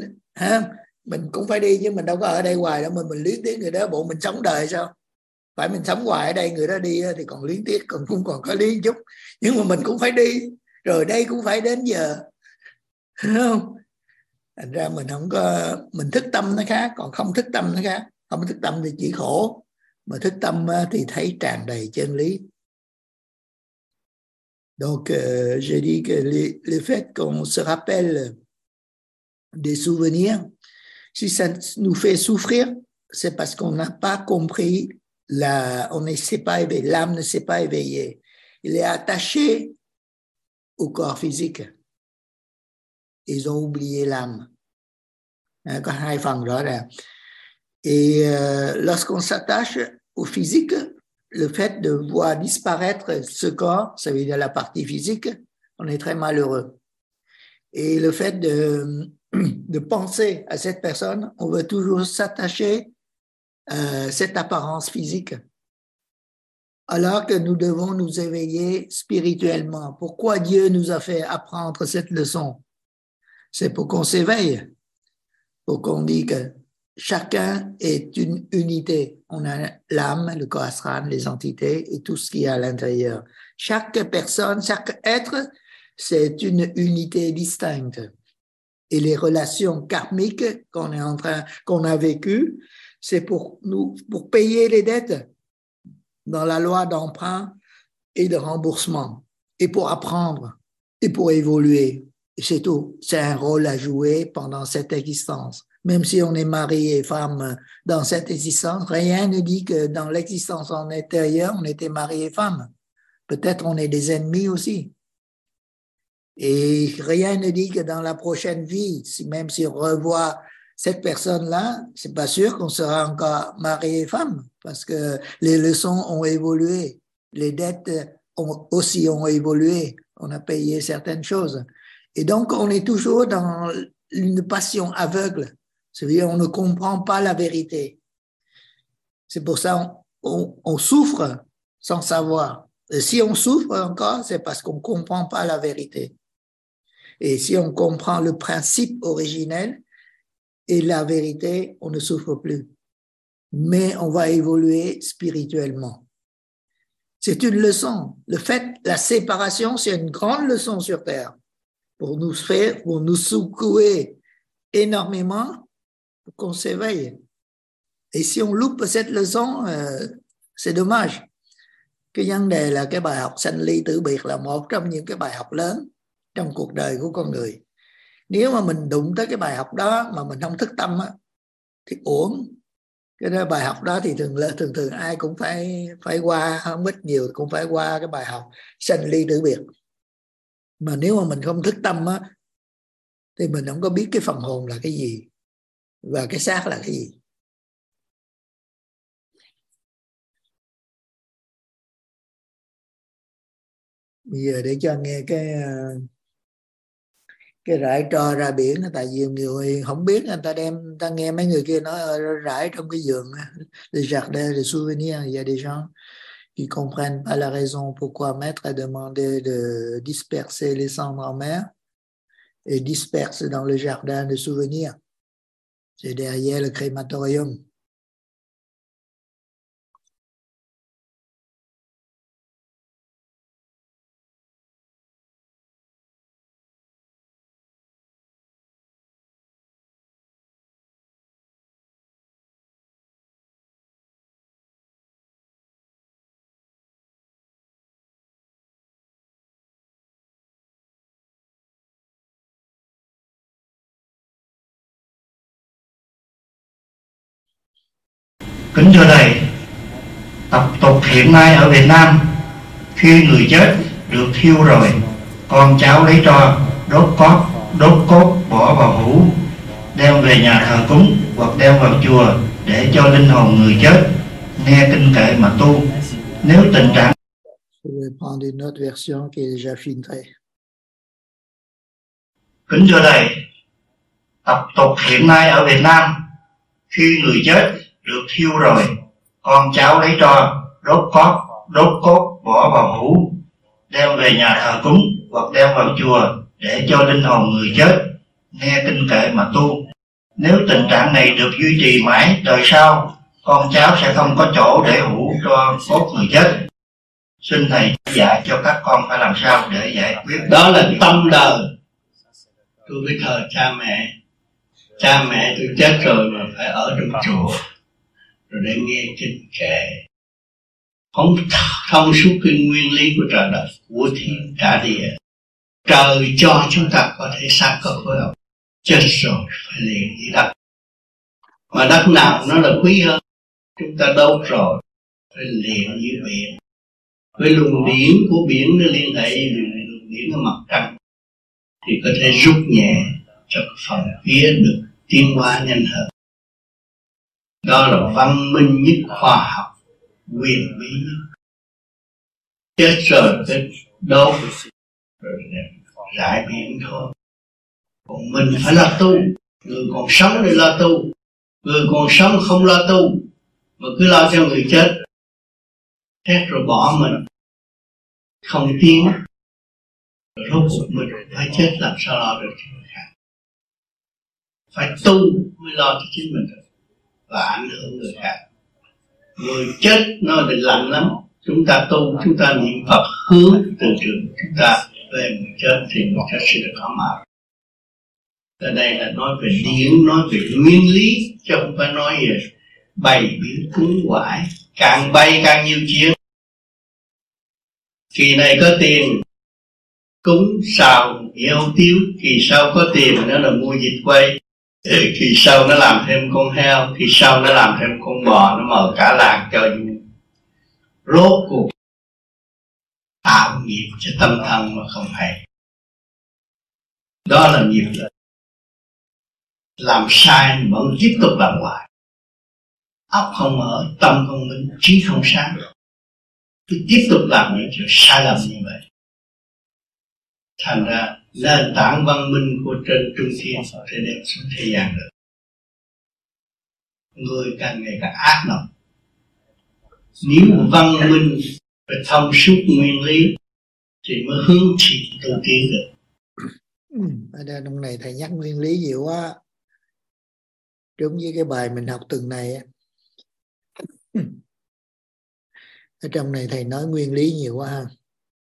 mình cũng phải đi chứ mình đâu có ở đây hoài đâu mà mình luyến tiếc người đó. Bộ mình sống đời sao? Phải mình sống hoài ở đây, người đó đi thì còn luyến tiếc, cũng còn có lý chút. Nhưng mà mình cũng phải đi, rồi đây cũng phải đến giờ, không? Thành ra mình không có, mình thức tâm nó khác, còn không thức tâm nó khác. Không thức tâm thì chỉ khổ, mà thức tâm thì thấy tràn đầy chân lý. Donc, j'ai dit que le fait qu'on se rappelle des souvenirs, si ça nous fait souffrir, c'est parce qu'on n'a pas compris, l'âme ne s'est pas éveillée. Il est attaché au corps physique. Ils ont oublié l'âme. Có hai phần rõ ràng. Et lorsqu'on s'attache au physique, le fait de voir disparaître ce corps, ça veut dire la partie physique, on est très malheureux. Et le fait de penser à cette personne, on veut toujours s'attacher à cette apparence physique. Alors que nous devons nous éveiller spirituellement. Pourquoi Dieu nous a fait apprendre cette leçon? C'est pour qu'on s'éveille, pour qu'on dise que chacun est une unité. On a l'âme, le corps astral, les entités et tout ce qui est à l'intérieur. Chaque personne, chaque être, c'est une unité distincte. Et les relations karmiques qu'on a vécues, c'est pour payer les dettes dans la loi d'emprunt et de remboursement, et pour apprendre, et pour évoluer. Et c'est tout. C'est un rôle à jouer pendant cette existence. Même si on est mari et femme dans cette existence, rien ne dit que dans l'existence antérieure, on était mari et femme. Peut-être on est des ennemis aussi. Et rien ne dit que dans la prochaine vie, même si on revoit cette personne-là, c'est pas sûr qu'on sera encore mari et femme, parce que les leçons ont évolué, les dettes aussi ont évolué, on a payé certaines choses. Et donc, on est toujours dans une passion aveugle, c'est-à-dire on ne comprend pas la vérité. C'est pour ça on souffre sans savoir. Et si on souffre encore, c'est parce qu'on ne comprend pas la vérité. Et si on comprend le principe originel et la vérité, on ne souffre plus. Mais on va évoluer spirituellement. C'est une leçon. La séparation, c'est une grande leçon sur Terre pour nous secouer énormément pour qu'on s'éveille. Et si on loupe cette leçon, c'est dommage. Cái vấn đề là cái bài học sanh ly tử biệt là một trong những cái bài học lớn trong cuộc đời của con người. Nếu mà mình đụng tới cái bài học đó mà mình không thức tâm á, thì uổng. Cái đó bài học đó thì thường ai cũng phải qua, không ít nhiều cũng phải qua cái bài học sanh ly tử biệt. Mà nếu mà mình không thức tâm á, thì mình không có biết cái phần hồn là cái gì và cái xác là cái gì. Bây giờ để cho nghe cái rải tro ra biển, tại vì nhiều người không biết, người ta nghe mấy người kia nói rải trong cái giường, les jardins de souvenirs, il y a des gens qui comprennent pas la raison pourquoi Maître a demandé de disperser les cendres en mer et disperse dans le jardin de souvenirs. C'est derrière le crématorium. Kính thưa Thầy, tập tục hiện nay ở Việt Nam, khi người chết được thiêu rồi, con cháu lấy tro, đốt cốt bỏ vào hũ, đem về nhà thờ cúng hoặc đem vào chùa để cho linh hồn người chết nghe kinh kệ mà tu. Nếu tình trạng Kính thưa Thầy, tập tục hiện nay ở Việt Nam, khi người chết được thiêu rồi, con cháu lấy tro, đốt cốt bỏ vào hũ, đem về nhà thờ cúng hoặc đem vào chùa để cho linh hồn người chết nghe kinh kệ mà tu. Nếu tình trạng này được duy trì mãi đời sau, con cháu sẽ không có chỗ để hũ cho cốt người chết. Xin Thầy dạy cho các con phải làm sao để giải quyết. Đó là tâm đời. Tôi mới thờ cha mẹ. Cha mẹ tôi chết rồi mà phải ở trong chùa rồi để nghe kinh kệ. không thông suốt cái nguyên lý của trời đất, của thiên cả địa. Trời cho chúng ta có thể xác có khối óc, chết rồi phải liền với đất. Mà đất nào nó là quý hơn, chúng ta đâu rồi phải liền với biển. Với luồng điển của biển nó liên hệ với luồng điển của mặt trăng, thì có thể rút nhẹ cho phần phía được tiến hóa nhanh hơn. Đó là văn minh nhất, khoa học quyền bí nhất. Chết rồi tới đâu rồi rải biển thôi. Còn mình phải lo tu. Người còn sống để lo tu, người còn sống không lo tu mà cứ lo cho người chết, chết rồi bỏ mình không tiến, rồi rốt cuộc mình phải chết làm sao lo được cho người khác. Phải tu mới lo cho chính mình và ảnh hưởng người khác. Người chết nói định lặng lắm. Chúng ta tu, chúng ta niệm Phật hướng từ trường chúng ta về người chết thì người chết sẽ được thoải mái. Ở đây là nói về điển, nói về nguyên lý, chứ không phải nói về bày biến cúng quải. Càng bay càng nhiều chuyện. Kỳ này có tiền cúng xào heo tiếu, kỳ sau có tiền nó là mua vịt quay, kỳ sau nó làm thêm con heo, kỳ sau nó làm thêm con bò, nó mở cả làng cho vui. Rốt cuộc tạo nghiệp cho tâm thân mà không hay. Đó là nghiệp lực. Làm sai vẫn tiếp tục làm hoài. Óc không mở, tâm không minh, trí không sáng. Cứ tiếp tục làm những chuyện sai lầm như vậy. Thành ra nền tảng văn minh của trên trung thiên sẽ đem xuống thế gian được. Người càng ngày càng ác độc. Nếu văn minh phải thông suốt nguyên lý thì mới hướng thiện tu tiến được. Ở đây trong này thầy nhắc nguyên lý nhiều quá, giống như cái bài mình học tuần này. Ở trong này thầy nói nguyên lý nhiều quá ha.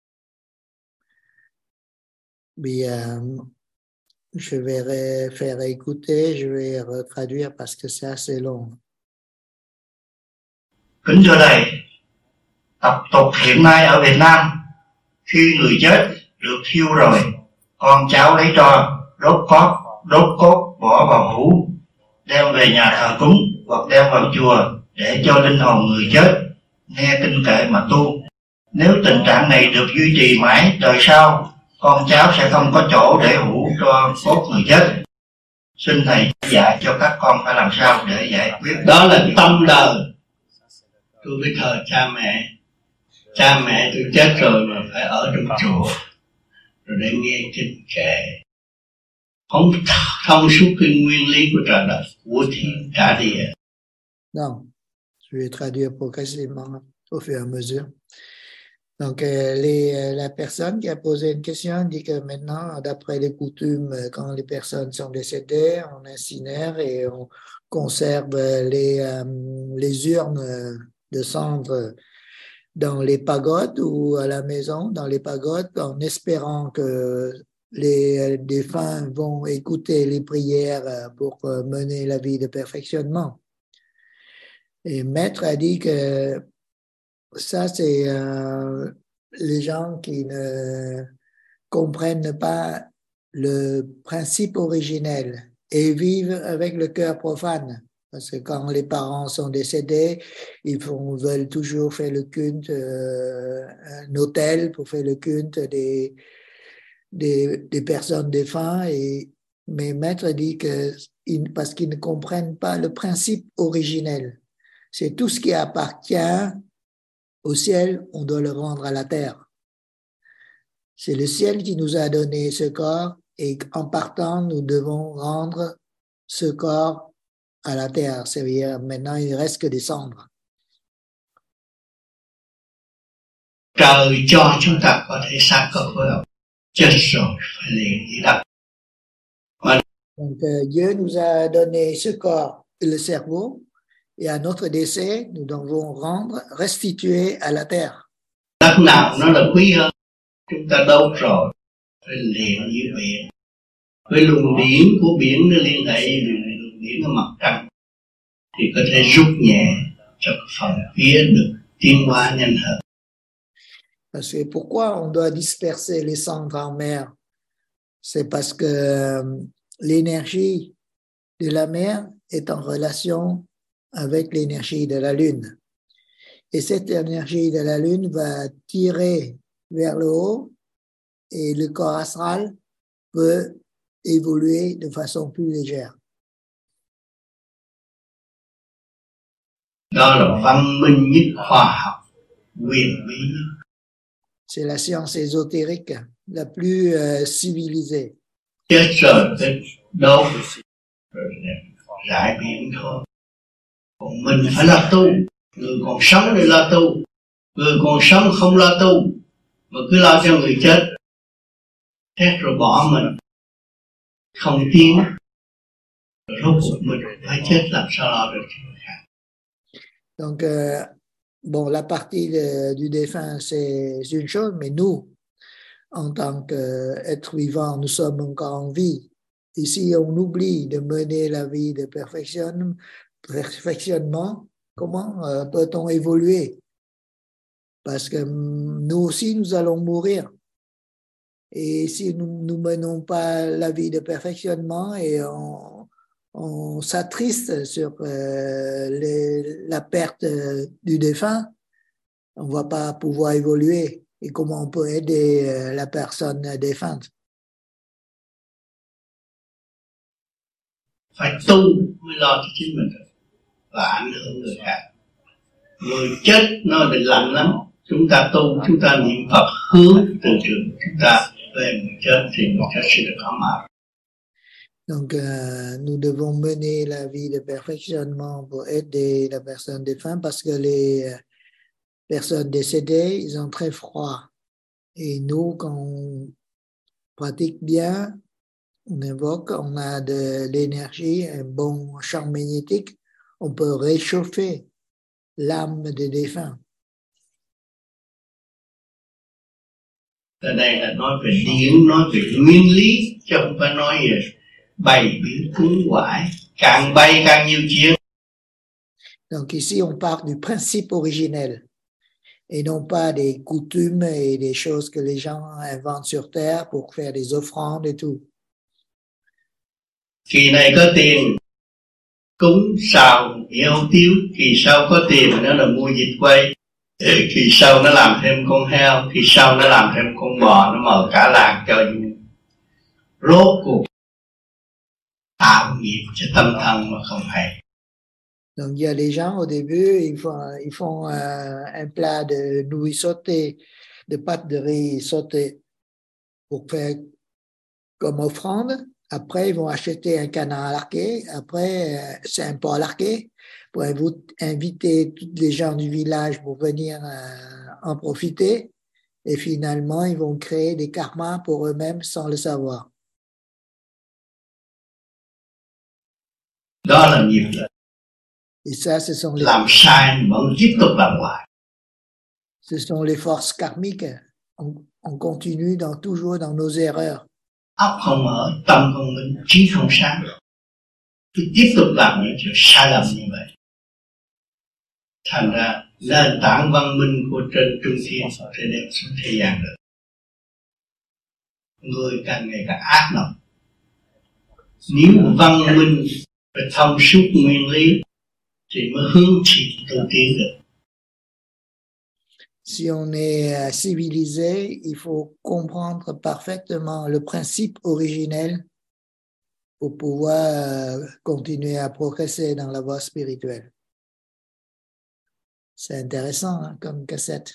Bây giờ je vais faire écouter, je vais retraduire parce que c'est assez long. Kính thưa thầy, tập tục hiện nay ở Việt Nam, khi người chết được thiêu rồi, con cháu lấy tro, đốt cốt bỏ vào hũ, đem về nhà thờ cúng hoặc đem vào chùa để cho linh hồn người chết nghe kinh kệ mà tu. Nếu tình trạng này được duy trì mãi đời sau, con cháu sẽ không có chỗ để hũ cho cốt người chết. Xin thầy dạy cho các con phải làm sao để giải quyết. Đó là tâm đời. Tôi mới thờ cha mẹ. Cha mẹ tôi chết rồi mà phải ở trong chùa rồi để nghe kinh kệ. Không thông suốt cái nguyên lý của trời đất, của thiên cả địa. Non, je vais traduire progressivement au fur et à mesure. Donc, la personne qui a posé une question dit que maintenant, d'après les coutumes, quand les personnes sont décédées, on incinère et on conserve les urnes de cendres dans les pagodes ou à la maison, dans les pagodes, en espérant que les défunts vont écouter les prières pour mener la vie de perfectionnement. Et Maître a dit que ça, c'est les gens qui ne comprennent pas le principe originel et vivent avec le cœur profane. Parce que quand les parents sont décédés, ils veulent toujours faire le culte, un autel pour faire le culte des personnes défuntes. Mais Maître dit que parce qu'ils ne comprennent pas le principe originel. C'est tout ce qui appartient au ciel, on doit le rendre à la terre. C'est le ciel qui nous a donné ce corps et en partant, nous devons rendre ce corps à la terre. C'est-à-dire maintenant, il ne reste que des cendres. Trời cho chúng ta có thể xác có khối óc, chết rồi phải liền với đất. Donc Dieu nous a donné ce corps et le cerveau. Et à notre décès, nous devons restituer à la terre. Đất nào nó là quý hơn, chúng ta đâu rồi phải liền với biển. Với luồng điển của biển nó liên hệ với luồng điển của mặt trăng, thì có thể rút nhẹ cho phần phía được tiến hóa nhanh hơn. Parce que pourquoi on doit disperser les cendres en mer? C'est parce que l'énergie de la mer est en relation avec l'énergie de la Lune. Et cette énergie de la Lune va tirer vers le haut et le corps astral peut évoluer de façon plus légère. Đó là văn minh nhất khoa học, quyền bí. C'est la science ésotérique la plus civilisée. Chết rồi tới đâu rồi rải biển thôi. Còn mình phải là tu. Người còn sống để lo tu. Người còn sống không lo tu mà cứ lo cho người chết. Chết rồi bỏ mình không tiến. Rồi rốt cuộc mình phải chết làm sao lo được cho người khác. Donc bon, la partie du défunt c'est une chose, mais nous en tant qu'être vivant, nous sommes encore en vie. Et si on oublie de mener la vie de perfectionnement, comment peut-on évoluer? Parce que nous aussi, nous allons mourir. Et si nous ne menons pas la vie de perfectionnement et on s'attriste sur la perte du défunt, on ne va pas pouvoir évoluer. Et comment on peut aider la personne défunte? Phải tu mới lo cho chính mình và ảnh hưởng người khác. Người chết nó định lặng lắm. Chúng ta tu, chúng ta niệm Phật hướng từ trường chúng ta về người chết thì người chết sẽ được ấm áp. Donc, nous devons mener la vie de perfectionnement pour aider la personne défunte parce que les personnes décédées, ils ont très froid. Et nous, quand on pratique bien, on invoque, on a de l'énergie, un bon champ magnétique, on peut réchauffer l'âme des défunts. Ở đây là nói về điển, nói về nguyên lý, chứ không phải nói về bày biến cuốn quải, càng bay càng nhiều chuyện. Donc ici, on part du principe originel et non pas des coutumes et des choses que les gens inventent sur Terre pour faire des offrandes et tout. Kỳ này có tiền, cúng sào dưa hấu tiếu. Kỳ sau có tiền nó là mua vịt quay. Kỳ sau nó làm thêm con heo. Kỳ sau nó làm thêm con bò. Nó mở cả làng cho vui. Rốt cuộc tạo nghiệp cho tâm thân mà không hay. Donc il y a des gens au début, ils font un plat de nouilles sautées, de pâtes de riz sautées pour faire comme offrande. Après, ils vont acheter un canard à l'arquet. Après, c'est un porc à l'arquet pour inviter tous les gens du village pour venir en profiter. Et finalement, ils vont créer des karmas pour eux-mêmes sans le savoir. Đó là nghiệp lực. Et ça, ce sont làm sai vẫn tiếp tục làm hoài. Ce sont les forces karmiques. On continue toujours dans nos erreurs. Óc không mở, tâm không minh, trí không sáng. Cứ tiếp tục làm những chuyện sai lầm như vậy. Thành ra nền tảng văn minh của trên trung thiên sẽ đem xuống thế gian được. Người càng ngày càng ác độc. Nếu văn minh và thông suốt nguyên lý thì mới hướng thiện tu tiến được. Si on est civilisé, il faut comprendre parfaitement le principe originel pour pouvoir continuer à progresser dans la voie spirituelle. C'est intéressant hein, comme cassette.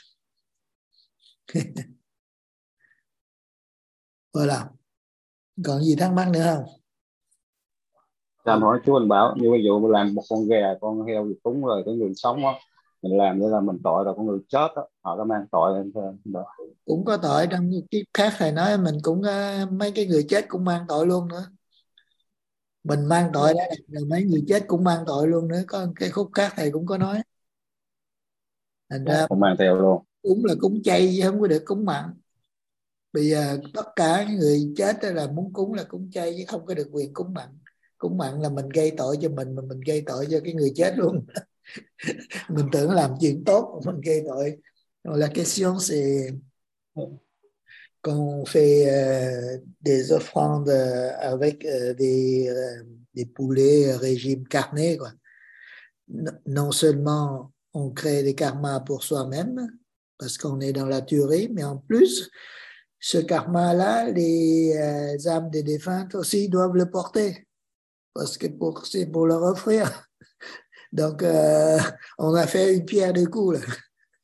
Voilà. Còn gì thắc mắc nữa không? Làm hỏi chú anh bảo như ví dụ mình làm một con gà, con heo gì cúng rồi cái người sống á, mình làm như là mình tội rồi con người chết á, họ có mang tội lên thôi. Cũng có tội, trong cái khác thầy nói mình cũng mấy cái người chết cũng mang tội luôn nữa. Mình mang tội đó, rồi mấy người chết cũng mang tội luôn nữa. Có cái khúc khác thầy cũng có nói. Thành ra cũng mang theo luôn. Cúng là cúng chay chứ không có được cúng mặn. Bây giờ tất cả người chết là muốn cúng là cúng chay chứ không có được quyền cúng mặn. Cúng mặn là mình gây tội cho mình mà mình gây tội cho cái người chết luôn. Mình tưởng làm chuyện tốt, mình gây tội. Donc, la question c'est quand on fait des offrandes avec des poulets régime carné, quoi. Non seulement on crée des karmas pour soi-même, parce qu'on est dans la tuerie, mais en plus, ce karma-là, les âmes des défuntes aussi doivent le porter, parce que c'est pour leur offrir. Donc, on a fait une pierre deux coups, là.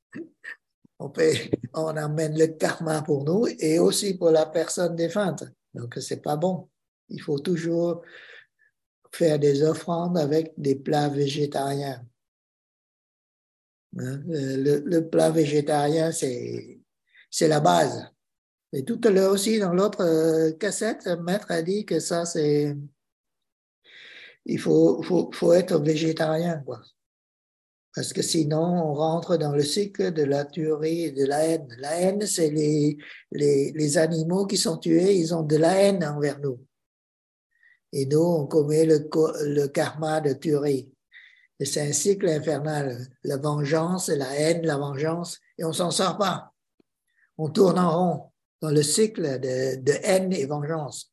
On amène le karma pour nous et aussi pour la personne défunte. Donc, c'est pas bon. Il faut toujours faire des offrandes avec des plats végétariens. Hein? Le plat végétarien, c'est la base. Et tout à l'heure aussi, dans l'autre cassette, le maître a dit que ça, c'est... Il faut être végétarien, quoi. Parce que sinon, on rentre dans le cycle de la tuerie et de la haine. La haine, c'est les animaux qui sont tués, ils ont de la haine envers nous. Et nous, on commet le karma de tuerie. Et c'est un cycle infernal. La vengeance, la haine, la vengeance, et on s'en sort pas. On tourne en rond dans le cycle de haine et vengeance.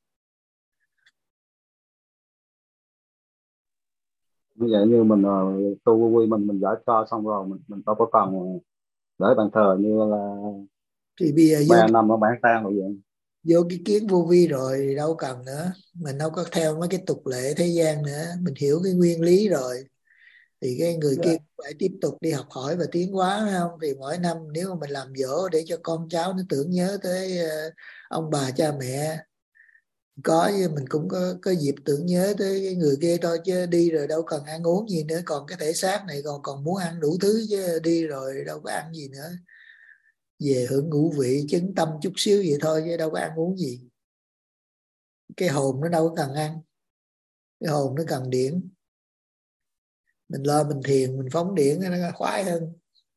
Như vậy như mình tu vô vi mình giải cho xong rồi mình đâu có cần để bàn thờ như là thì bây giờ 3 năm ở bản tang rồi vậy. Vô cái kiến vô vi rồi đâu cần nữa, mình đâu có theo mấy cái tục lệ thế gian nữa, mình hiểu cái nguyên lý rồi thì cái người kia phải tiếp tục đi học hỏi và tiến hóa, phải không? Thì mỗi năm nếu mà mình làm dỗ để cho con cháu nó tưởng nhớ tới ông bà cha mẹ, có mình cũng có dịp tưởng nhớ tới cái người kia thôi, chứ đi rồi đâu cần ăn uống gì nữa. Còn cái thể xác này còn muốn ăn đủ thứ, chứ đi rồi đâu có ăn gì nữa, về hưởng ngũ vị chứng tâm chút xíu vậy thôi, chứ đâu có ăn uống gì. Cái hồn nó đâu có cần ăn, cái hồn nó cần điển. Mình lo mình thiền, mình phóng điển nó khoái hơn.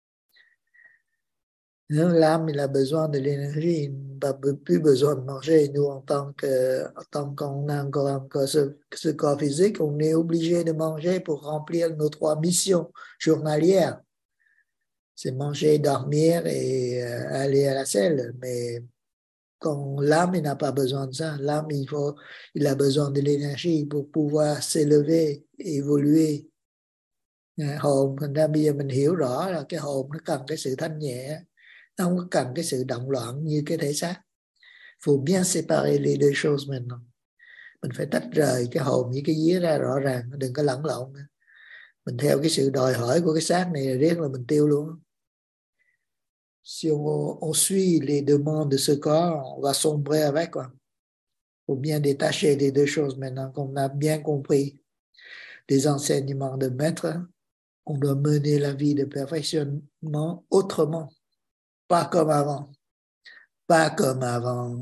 L'âme, il a besoin de l'énergie, il n'a plus besoin de manger. Nous, en tant qu'on a encore ce corps physique, on est obligé de manger pour remplir nos 3 missions journalières. C'est manger, dormir et aller à la selle. Mais quand l'âme, il n'a pas besoin de ça. L'âme, il a besoin de l'énergie pour pouvoir s'élever, évoluer. Hồn, thành ra bây giờ mình hiểu rõ là cái hồn nó cần cái sự thanh nhẹ, nó không có cần cái sự động loạn như cái thể xác. Faut bien séparer les deux choses maintenant. Mình phải tách rời cái hồn với cái vía ra rõ ràng, đừng có lẫn lộn nữa. Mình theo cái sự đòi hỏi của cái xác này riết là mình tiêu luôn. Si on suit les demandes de ce corps, on va sombrer avec, quoi. Faut bien détacher les deux choses maintenant qu'on a bien compris les enseignements de maître. On doit mener la vie de perfectionnement autrement, pas comme avant. Pas comme avant.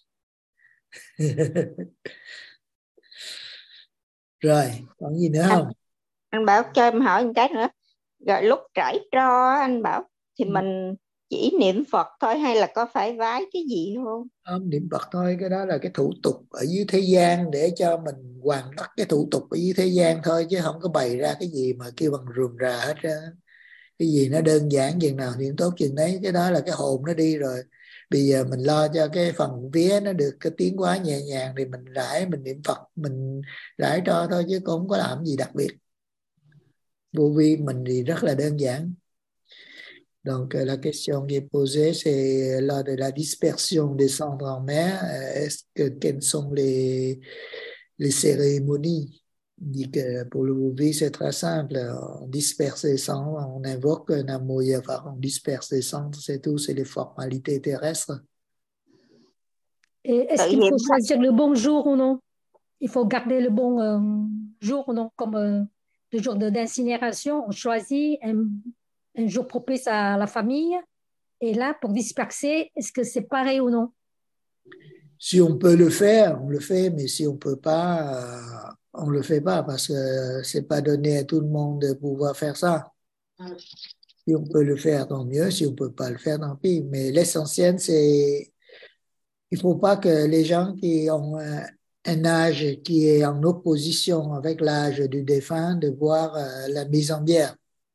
Rồi, còn gì nữa không? Anh Bảo cho em hỏi một cái nữa. Rồi lúc trải tro anh Bảo thì mình chỉ niệm Phật thôi hay là có phải vái cái gì không? Không, niệm Phật thôi, cái đó là cái thủ tục ở dưới thế gian để cho mình hoàn tất cái thủ tục ở dưới thế gian thôi, chứ không có bày ra cái gì mà kêu bằng rườm rà hết trơn. Cái gì nó đơn giản chừng nào niệm tốt chừng đấy, cái đó là cái hồn nó đi rồi. Bây giờ mình lo cho cái phần vía nó được cái tiến hóa nhẹ nhàng thì mình rải, mình niệm Phật, mình rải cho thôi, chứ cũng không có làm gì đặc biệt. Vô vi mình thì rất là đơn giản. Donc la question qui est posée, c'est lors de la dispersion des cendres en mer, quelles sont les cérémonies? Il dit que pour le Wu-Wi, c'est très simple. On disperse les cendres, on invoque Namo Yava, on disperse les cendres, c'est tout, c'est les formalités terrestres. Et est-ce qu'il faut choisir le bon jour ou non? Il faut garder le bon jour ou non? Comme le jour d'incinération, on choisit un jour propice à la famille. Et là, pour disperser, est-ce que c'est pareil ou non? Si on peut le faire, on le fait, mais si on peut pas, on le fait pas, parce que c'est pas donné à tout le monde de pouvoir faire ça. Si on peut le faire, tant mieux. Si on peut pas le faire, tant pis. Mais l'essentiel, c'est, il faut pas que les gens qui ont un âge qui est en opposition avec l'âge du défunt, de voir la mise en bière.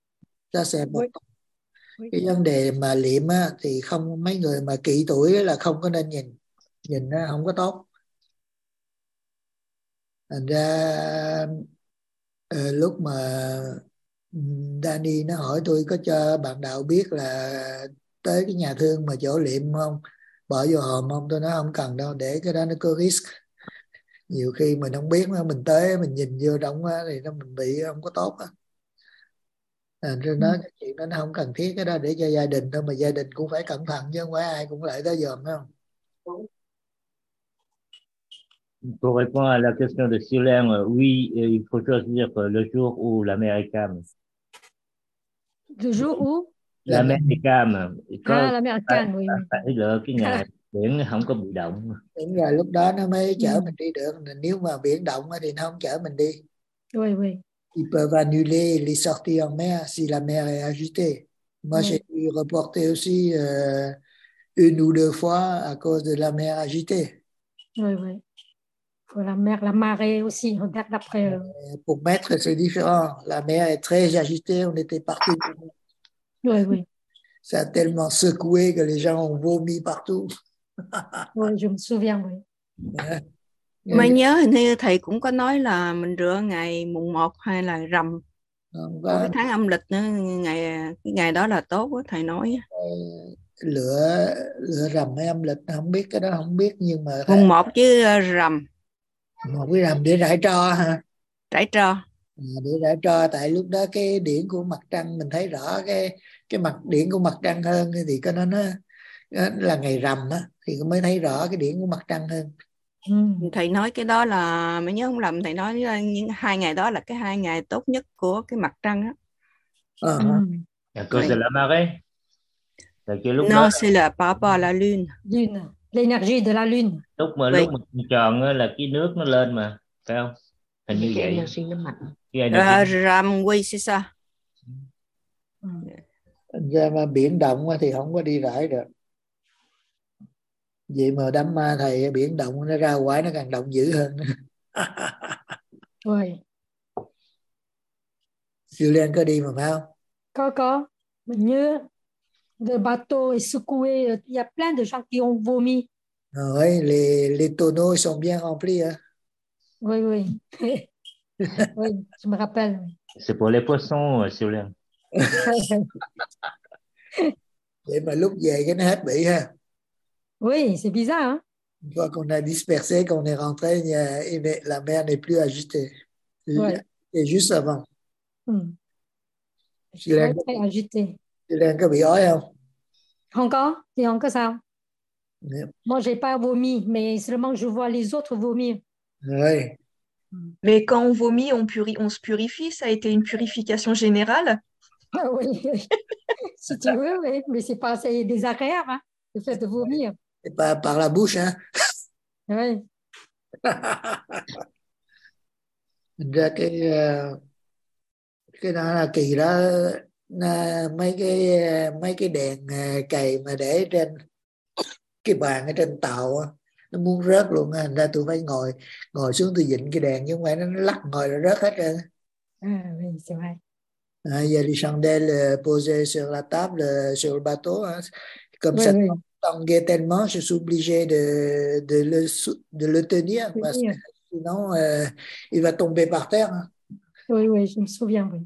Ça c'est important. Cái vấn đề mà liệm á, thì không, mấy người mà kỵ tuổi là không có nên nhìn nó không có tốt. Thành ra lúc mà Danny nó hỏi tôi có cho bạn đạo biết là tới cái nhà thương mà chỗ liệm không, bỏ vô hòm không, tôi nói không cần đâu, để cái đó nó có risk. Nhiều khi mình không biết mà mình tới mình nhìn vô trong thì nó mình bị không có tốt á. Rồi nói cái chuyện đó nó không cần thiết, cái đó để cho gia đình thôi, mà gia đình cũng phải cẩn thận chứ không phải ai cũng lại tới dòm, phải không? Pour répondre à la question de Sylvain, oui, il faut choisir le jour où la mer est calme. Le jour où La mer est calme. la mer est calme, oui. Phải lựa cái ngày biển không có bị động. Đúng rồi, lúc đó nó mới chở mình đi được. Nếu mà biển động thì nó không chở mình đi. Oui, oui. Ils peuvent annuler les sorties en mer si la mer est agitée. Moi, j'ai dû reporter aussi une ou deux fois à cause de la mer agitée. Oui, oui. Pour la mer, la marée aussi, on regarde après. Pour mettre, c'est différent. La mer est très agitée, on était partout. Oui, oui. Ça a tellement secoué que les gens ont vomi partout. Oui, je me souviens, oui. Mà nhớ hình như thầy cũng có nói là mình rửa ngày mùng 1 hay là rằm. Có cái tháng âm lịch nữa, cái ngày đó là tốt quá, thầy nói. Lửa rằm hay âm lịch không biết, cái đó không biết, nhưng mà mùng 1 chứ rằm. Một cái rằm để rải tro hả? Rải tro. Để rải tro, tại lúc đó cái điển của mặt trăng mình thấy rõ cái mặt điển của mặt trăng hơn, thì cái nó là ngày rằm á, thì mới thấy rõ cái điển của mặt trăng hơn. Thầy nói cái đó là mới nhớ không lầm, thầy nói những 2 ngày đó là cái 2 ngày tốt nhất của cái mặt trăng á. À cause de la marée. Non, c'est là par rapport à la lune. Lune, l'énergie de la lune. Lúc mà tròn là cái nước nó lên mà, phải không? Hình như vậy. Rằm, oui, c'est ça. Ra mà biển động thì không có đi rải được. Vậy mà đám ma thầy biển động nó ra ngoài nó càng động dữ hơn. Oui. Julian có đi mà phải không? Có. Mình nhớ le bateau est secoué, il y a plein de gens qui ont vomi. Oui, les tonneaux sont bien remplis. Hein? Oui, oui. Oui, je me rappelle. C'est pour les poissons, Julian. Vậy mà lúc về cái nó hết bị ha. Oui, c'est bizarre. Hein? Une fois qu'on a dispersé, qu'on est rentré, la mer n'est plus agitée. Ouais. C'est juste avant. Très, très agité. Julian có bị ói không? Không có. Thì không có sao. Moi, j'ai pas vomi, mais seulement je vois les autres vomir. Oui. Mais quand on vomit, on se purifie. Ça a été une purification générale. Ah oui, si tu veux, oui. Mais c'est désagréable, hein, le fait de vomir. C'est pas par la bouche, hein? Oui. Thành ra cái đó là kỳ đó, mấy cái đèn cầy mà để trên cái bàn ở trên tàu nó muốn rớt luôn, thành ra tôi phải ngồi xuống tôi vịn cái đèn, chứ không phải nó lắc ngồi là rớt hết trơn. Oui, c'est vrai. Il y a des chandelles posées sur la table, sur le bateau, hein. Comme ça tanguait tellement, je suis obligé de le tenir parce que sinon il va tomber par terre. Hein. Oui, je me souviens, oui.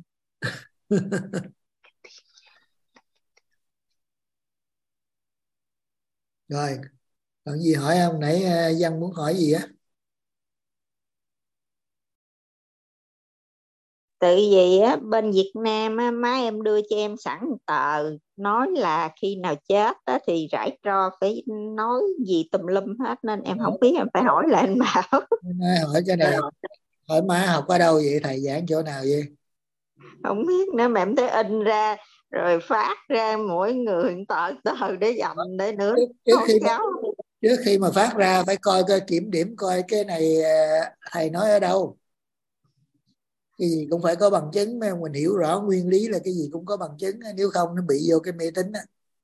Rồi, còn gì hỏi không? Nãy Văn muốn hỏi gì á? Tự vì á, bên Việt Nam á, má em đưa cho em sẵn tờ nói là khi nào chết á, thì rải tro phải nói gì tùm lum hết, nên em không biết, em phải hỏi lại anh Bảo. Hỏi cái này, hỏi má học ở đâu vậy, thầy giảng chỗ nào vậy? Không biết nữa, mà em thấy in ra rồi phát ra mỗi người tờ để dành để nữa. Trước khi mà phát ra phải coi kiểm điểm coi cái này thầy nói ở đâu. Cái gì cũng phải có bằng chứng, mình hiểu rõ nguyên lý là cái gì cũng có bằng chứng, nếu không nó bị vô cái mê tín.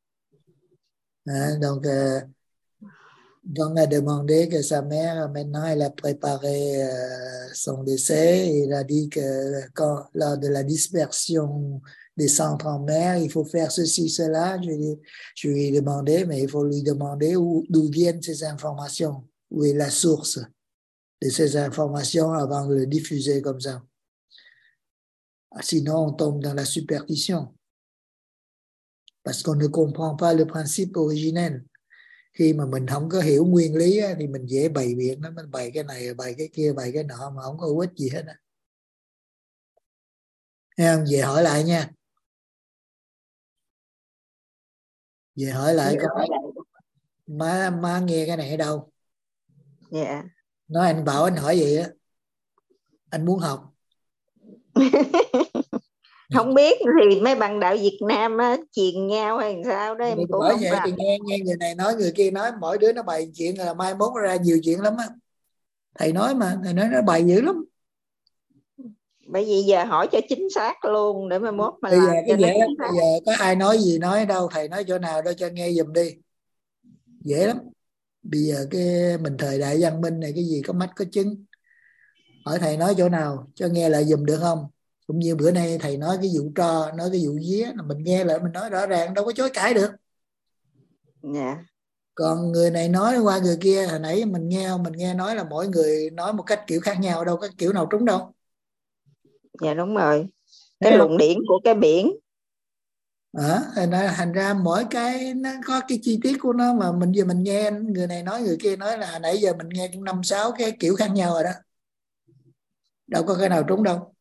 Donc on a demandé que sa mère maintenant elle a préparé son décès et il a dit que lors de la dispersion descendre en mer, il faut faire ceci, cela. Je lui ai demandé, mais il faut lui demander d'où viennent ces informations, où est la source de ces informations avant de le diffuser comme ça. Sinon, on tombe dans la superstition. Parce qu'on ne comprend pas le principe originel. Khi mà mình không có hiểu nguyên lý á, thì mình dễ bày biện lắm, mình bày cái này, bày cái kia, bày cái nọ mà không có hữu ích gì hết á. Nghe không? Về hỏi lại nha. Về hỏi lại coi má nghe cái này ở đâu. Dạ. Nói anh bảo anh hỏi vậy á, anh muốn học. Không biết thì mấy bạn đạo Việt Nam á, truyền nhau hay sao đó em cũng bởi không vậy rành. thì nghe người này nói người kia nói, mỗi đứa nó bày chuyện là mai mốt ra nhiều chuyện lắm á. Thầy nói mà, thầy nói nó bày dữ lắm. Bởi vì giờ hỏi cho chính xác luôn để mai mốt mà Bây giờ làm cái cho nó dễ lắm, chính xác. bây giờ có ai nói gì nói đâu, thầy nói chỗ nào đó cho nghe giùm đi. Dễ lắm. Bây giờ cái mình thời đại văn minh này, cái gì có mắt có chứng. Hỏi thầy nói chỗ nào cho nghe lại giùm được không? Cũng như bữa nay thầy nói cái vụ tro, nói cái vụ vía, mình nghe lại mình nói rõ ràng, đâu có chối cãi được. Yeah. Còn người này nói qua người kia, hồi nãy mình nghe nói là mỗi người nói một cách kiểu khác nhau, đâu có kiểu nào trúng đâu. Dạ đúng rồi. Cái luận điển của cái biển. Thành ra mỗi cái nó có cái chi tiết của nó, mà mình giờ mình nghe người này nói người kia nói là nãy giờ mình nghe cũng 5-6 cái kiểu khác nhau rồi đó. Đâu có cái nào trúng đâu.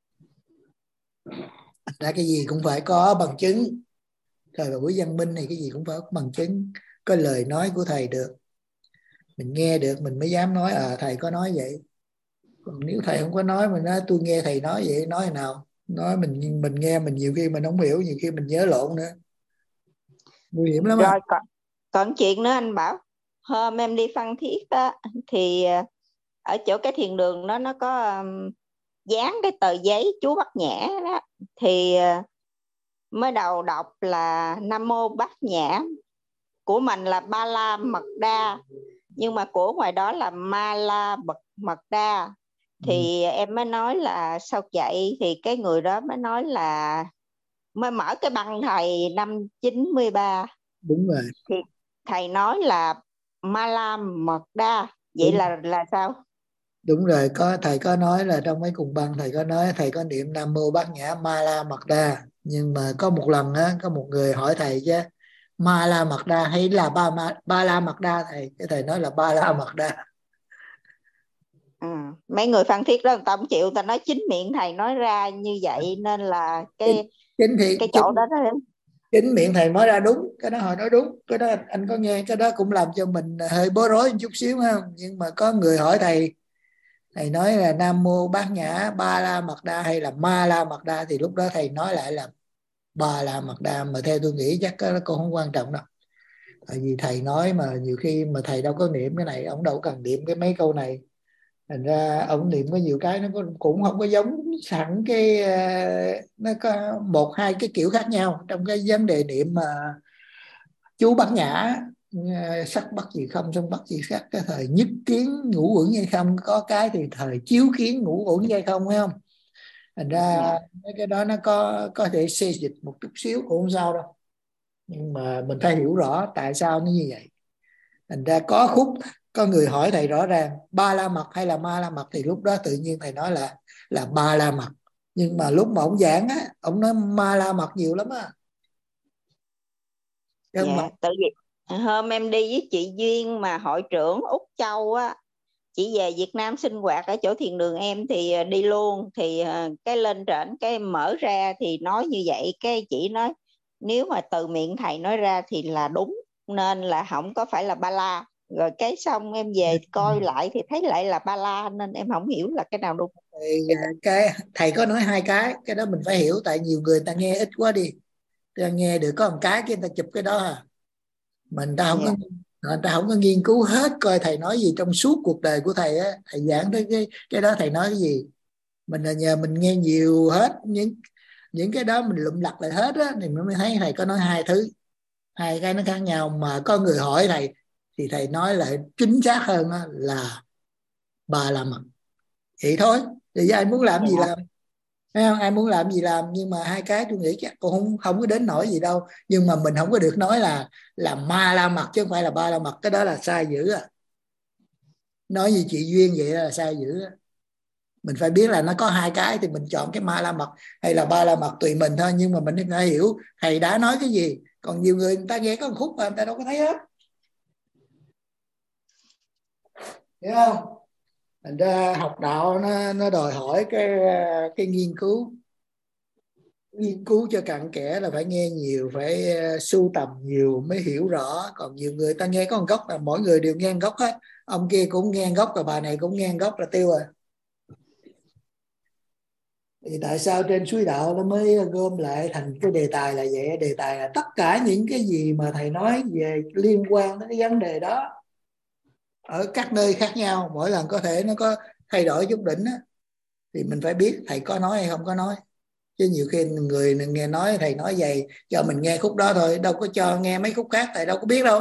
Thành ra cái gì cũng phải có bằng chứng. Thời buổi văn minh này cái gì cũng phải có bằng chứng, có lời nói của thầy được, mình nghe được mình mới dám nói thầy có nói vậy. Còn nếu thầy không có nói, mình nói tôi nghe thầy nói vậy, nói nào nói mình nghe, mình nhiều khi mình không hiểu, nhiều khi mình nhớ lộn nữa, nguy hiểm lắm. Rồi còn chuyện nữa anh Bảo, hôm em đi Phan Thiết á, thì ở chỗ cái thiền đường đó nó có dán cái tờ giấy chú Bát Nhã đó, thì mới đầu đọc là Nam Mô Bát Nhã, của mình là Ba La Mật Đa, nhưng mà của ngoài đó là Ma La Mật Đa. Thì em mới nói là sao vậy, thì cái người đó mới nói là mới mở cái băng thầy năm 93. Đúng rồi. Thì thầy nói là Ma La Mật Đa, vậy là sao? Đúng rồi, thầy có nói là trong mấy cùng băng thầy có nói, thầy có niệm Nam Mô Bát Nhã Ma La Mật Đa, nhưng mà có một lần á, có một người hỏi thầy chứ Ma La Mật Đa hay là Ba La Mật Đa thầy, cái thầy nói là Ba La Mật Đa. Mấy người Phan Thiết đó người ta không chịu, ta nói chính miệng thầy nói ra như vậy, nên là cái chỗ đó chính miệng thầy nói ra đúng, cái đó họ nói đúng, cái đó anh có nghe, cái đó cũng làm cho mình hơi bối rối một chút xíu không, nhưng mà có người hỏi thầy nói là Nam Mô Bát Nhã Ba La Mật Đa hay là Ma La Mật Đa, thì lúc đó thầy nói lại là Ba La Mật Đa, mà theo tôi nghĩ chắc cái đó cũng không quan trọng đâu, tại vì thầy nói mà nhiều khi mà thầy đâu có niệm cái này, ông đâu cần niệm cái mấy câu này, thành ra ông niệm có nhiều cái nó cũng không có giống sẵn cái nó có 1-2 cái kiểu khác nhau trong cái vấn đề niệm mà chú Bát Nhã, sắc bất gì không, xong bất gì sắc, cái thời nhất kiến ngũ uẩn hay không, có cái thì thời chiếu kiến ngũ uẩn hay không, phải không? Thành ra cái đó nó có thể xê dịch một chút xíu cũng không sao đâu, nhưng mà mình phải hiểu rõ tại sao nó như vậy. Thành ra có người hỏi thầy rõ ràng Ba La Mật hay là Ma La Mật, thì lúc đó tự nhiên thầy nói là Ba La Mật, nhưng mà lúc mà ông giảng á, ông nói Ma La Mật nhiều lắm á. Dạ, tự vì hôm em đi với chị Duyên mà hội trưởng Úc Châu á, chị về Việt Nam sinh hoạt ở chỗ thiền đường em thì đi luôn, thì cái lên trển cái mở ra thì nói như vậy, cái chị nói nếu mà từ miệng thầy nói ra thì là đúng, nên là không có phải là Ba La. Rồi cái xong em về coi lại thì thấy lại là Ba La, nên em không hiểu là cái nào đúng. Cái thầy có nói 2 cái đó mình phải hiểu, tại nhiều người ta nghe ít quá đi, ta nghe được có một cái người ta chụp cái đó mình ta không có nghiên cứu hết coi thầy nói gì trong suốt cuộc đời của thầy á, thầy giảng tới cái đó thầy nói cái gì, mình là nhờ mình nghe nhiều hết những cái đó, mình lụm lặt lại hết á, thì mới thấy thầy có nói 2 cái nó khác nhau, mà có người hỏi thầy thì thầy nói lại chính xác hơn là Ba La Mật, vậy thôi, thì ai muốn làm gì làm. Thấy không? Ai muốn làm gì làm, nhưng mà hai cái tôi nghĩ chắc cũng không có đến nỗi gì đâu. Nhưng mà mình không có được nói là ma la mật chứ không phải là ba la mật, cái đó là sai dữ à. Nói như chị Duyên vậy là sai dữ à. Mình phải biết là nó có hai cái thì mình chọn cái ma la mật hay là ba la mật tùy mình thôi, nhưng mà mình phải hiểu thầy đã nói cái gì. Còn nhiều người ta nghe có một khúc mà người ta đâu có thấy hết, hiểu không? Thành ra học đạo nó đòi hỏi cái nghiên cứu cho cặn kẽ, là phải nghe nhiều, phải sưu tầm nhiều mới hiểu rõ. Còn nhiều người ta nghe có một gốc là mỗi người đều nghe một gốc hết, ông kia cũng nghe một gốc và bà này cũng nghe một gốc là tiêu rồi. Thì tại sao trên suối đạo nó mới gom lại thành cái đề tài là vậy? Đề tài là tất cả những cái gì mà thầy nói về liên quan đến cái vấn đề đó ở các nơi khác nhau, mỗi lần có thể nó có thay đổi chút đỉnh á, thì mình phải biết thầy có nói hay không có nói. Chứ nhiều khi người nghe nói thầy nói vậy cho mình nghe khúc đó thôi, đâu có cho nghe mấy khúc khác, thầy đâu có biết đâu.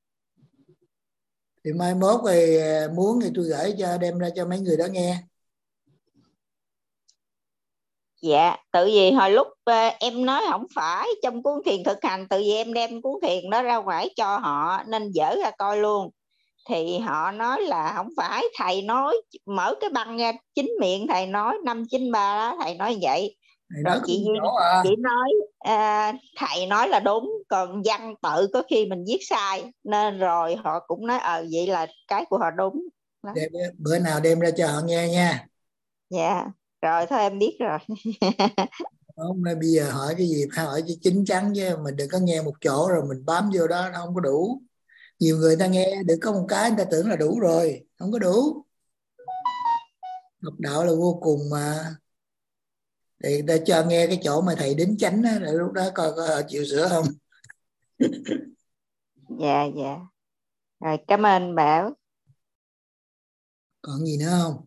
Thì mai mốt thì muốn thì tôi gửi cho, đem ra cho mấy người đó nghe. Dạ, tự vì hồi lúc em nói không phải trong cuốn thiền thực hành, tự vì em đem cuốn thiền đó ra ngoài cho họ nên dở ra coi luôn. Thì họ nói là không phải, thầy nói mở cái băng ra chính miệng thầy nói 593 đó, thầy nói vậy. Rồi chị Duyên chỉ nói thầy nói là đúng, còn văn tự có khi mình viết sai, nên rồi họ cũng nói vậy là cái của họ đúng đó. Bữa nào đem ra cho họ nghe nha. Dạ, rồi thôi em biết rồi. Không, bây giờ hỏi cái gì phải hỏi cho chín chắn, chứ mình đừng có nghe một chỗ rồi mình bám vô đó, nó không có đủ. Nhiều người ta nghe được có một cái người ta tưởng là đủ rồi, không có đủ. Học đạo là vô cùng mà. Thì ta cho nghe cái chỗ mà thầy đính chánh á, rồi lúc đó coi họ chịu sửa không. Dạ dạ. Rồi cảm ơn Bảo. Còn gì nữa không?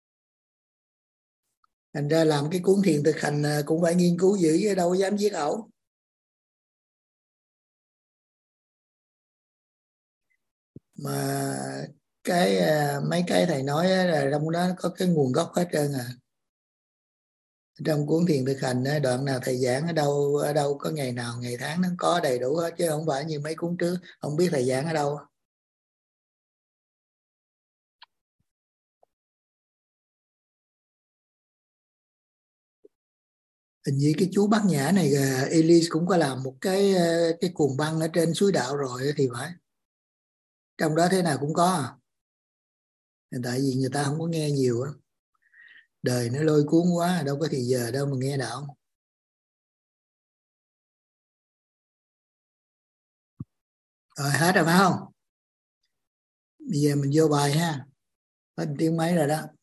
Thành ra làm cái cuốn thiền thực hành cũng phải nghiên cứu dữ, chứ đâu có dám viết ẩu. Mà mấy cái thầy nói là trong đó có cái nguồn gốc hết trơn à. Trong cuốn thiền thực hành đoạn nào thầy giảng ở đâu có ngày nào ngày tháng nó có đầy đủ hết, chứ không phải như mấy cuốn trước không biết thầy giảng ở đâu. Hình như cái chú Bát Nhã này Elise cũng có làm một cái cuồng băng ở trên suối đạo rồi thì phải. Trong đó thế nào cũng có à. Tại vì người ta không có nghe nhiều á. Đời nó lôi cuốn quá, đâu có thì giờ đâu mà nghe đạo. Rồi hết rồi phải không? Bây giờ mình vô bài ha. Hết tiếng mấy rồi đó.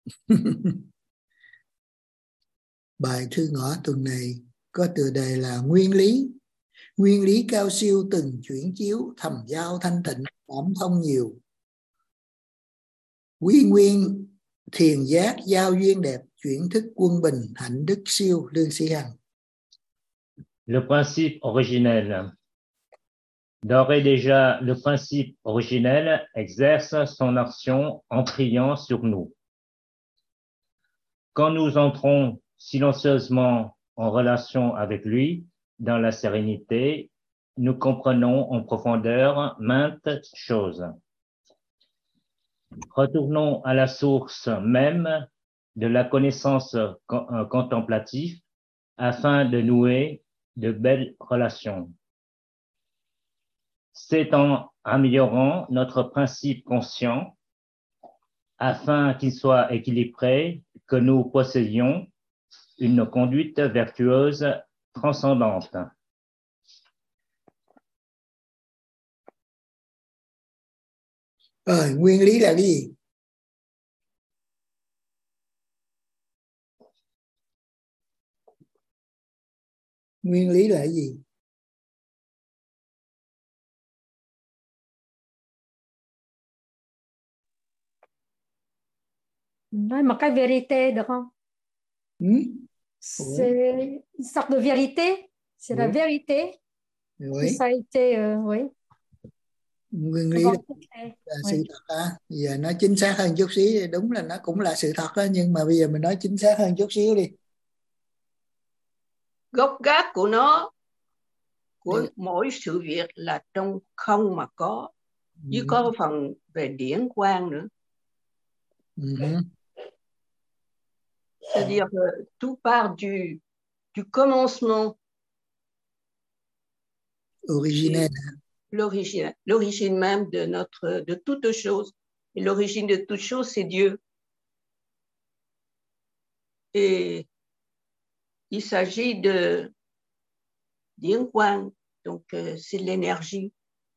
Bài thư ngõ tuần này có tựa đề là Nguyên lý. Nguyên lý cao siêu từng chuyển chiếu, thầm giao thanh tịnh, cảm thông nhiều. Quy nguyên thiền giác, giao duyên đẹp, chuyển thức quân bình, hạnh đức siêu, Lương Sĩ Hằng. Le principe originel. D'ores et déjà, le principe originel exerce son action en priant sur nous. Quand nous entrons silencieusement en relation avec lui, dans la sérénité, nous comprenons en profondeur maintes choses. Retournons à la source même de la connaissance contemplative afin de nouer de belles relations. C'est en améliorant notre principe conscient afin qu'il soit équilibré que nous possédions une conduite vertueuse transcendante. Rồi, nguyên lý là cái gì? Nguyên lý là cái gì? Nói một cái vérité được không? C'est une sorte de vérité. C'est la vérité. Oui. Ça a été, oui. Nguyên lý là sự thật á. Bây giờ nói chính xác hơn chút xíu thì đúng là nó cũng là sự thật đó, nhưng mà bây giờ mình nói chính xác hơn chút xíu đi. gốc gác của nó, của mỗi sự việc là trong không mà có, chứ có phần về điển quang nữa. C'est-à-dire que tout part du commencement originel. L'origine même de toute chose. Et l'origine de toute chose, c'est Dieu. Et il s'agit de điển quang, donc c'est de l'énergie.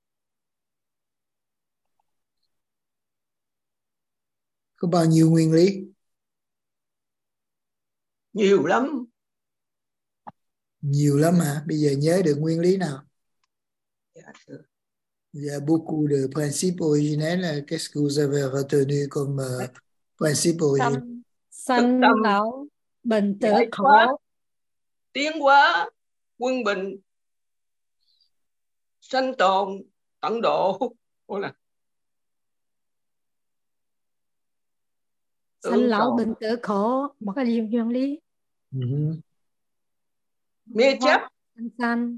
Có bao nhiêu nguyên lý? Nhiều lắm. Nhiều lắm hả? Bây giờ nhớ được nguyên lý nào? Il y a beaucoup de principes originels. Qu'est-ce que vous avez retenu comme principe originel? Sanh lão bệnh tử khổ, tiến hóa, quân bình, sanh tồn, tận độ. sanh lão bệnh tử khổ, một cái nguyên lý. Mê chấp, sanh,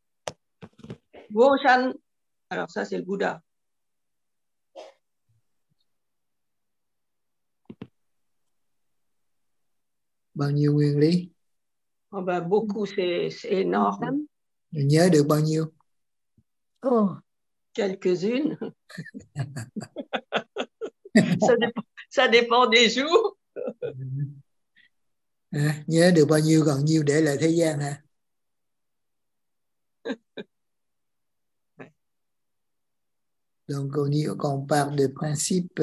vô sanh. Alors ça c'est le Bouddha. Bao nhiêu nguyên lý? Oh ben, beaucoup, c'est énorme. Nhớ được bao nhiêu? Oh. Quelques-unes. Ça dépend des jours. Nhớ được bao nhiêu còn nhiêu để lại thế gian hả? Donc quand on parle de principes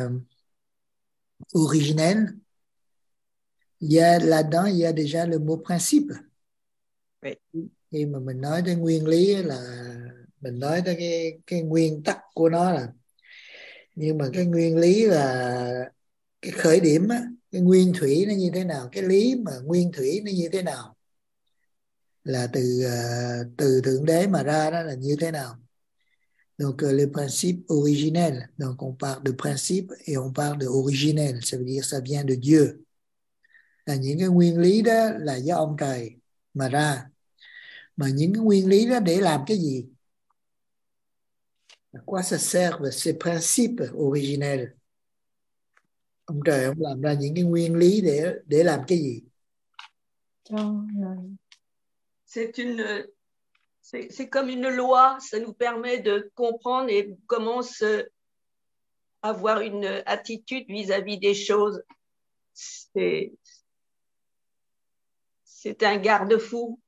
originels, là-dedans il y a déjà le mot principe. Oui. Khi mà mình nói tới nguyên lý là mình nói tới cái nguyên tắc của nó là, nhưng mà cái nguyên lý là cái khởi điểm á, cái nguyên thủy nó như thế nào, cái lý mà nguyên thủy nó như thế nào, là từ thượng đế mà ra đó là như thế nào. Donc le principe originel, donc on parle de principe et on parle de originel, ça veut dire ça vient de Dieu. Là những cái nguyên lý đó là do ông trời mà ra. Mà những cái nguyên lý đó để làm cái gì? À quoi ça sert ces principes originels? Ông trời ông làm ra những cái nguyên lý để làm cái gì? C'est comme une loi, ça nous permet de comprendre et comment avoir une attitude vis-à-vis des choses. C'est un garde-fou.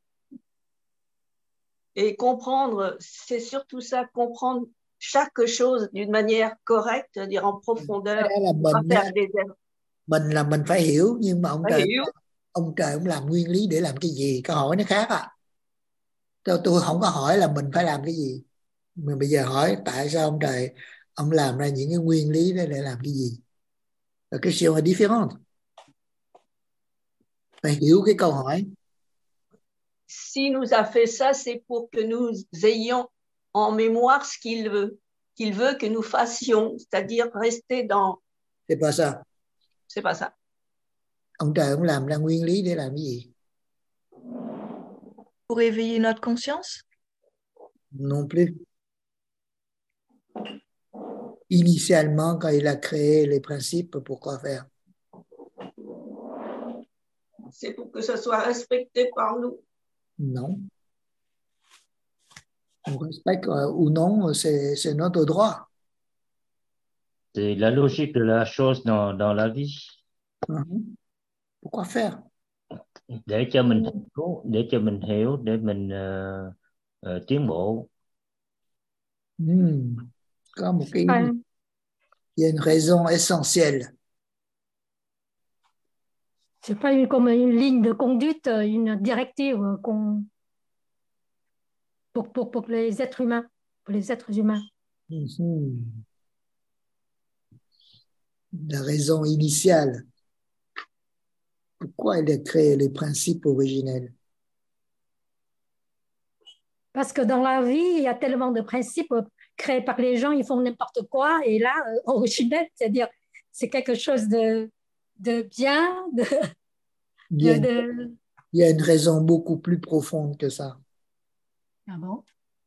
Et comprendre, c'est surtout ça, comprendre chaque chose d'une manière correcte, c'est-à-dire en profondeur. Mình là mình phải hiểu, nhưng mà ông trời ông làm nguyên lý để làm cái gì? Câu hỏi nó khác à. Tôi không có hỏi là mình phải làm cái gì, mà bây giờ hỏi tại sao ông trời ông làm ra những cái nguyên lý đó để làm cái gì? La question est différente. Phải hiểu cái câu hỏi. S'il nous a fait ça, c'est pour que nous ayons en mémoire ce qu'il veut. Qu'il veut que nous fassions, c'est-à-dire rester dans... C'est pas ça. C'est pas ça. Ông trời ông làm ra nguyên lý để làm cái gì? Pour réveiller notre conscience? Non plus. Initialement, quand il a créé les principes, pourquoi faire? C'est pour que ça soit respecté par nous. Non. On respecte ou non, c'est notre droit. C'est la logique de la chose dans la vie. Pourquoi faire? Để cho mình hiểu, để mình tiến bộ. Có một cái, il y a une raison essentielle. C'est pas comme une ligne de conduite, une directive pour les êtres humains, pour les êtres humains. La raison initiale. Pourquoi il a créé les principes originels? Parce que dans la vie, il y a tellement de principes créés par les gens, ils font n'importe quoi, et là, originel, c'est-à-dire, c'est quelque chose de bien, Il y a une raison beaucoup plus profonde que ça. Ah bon?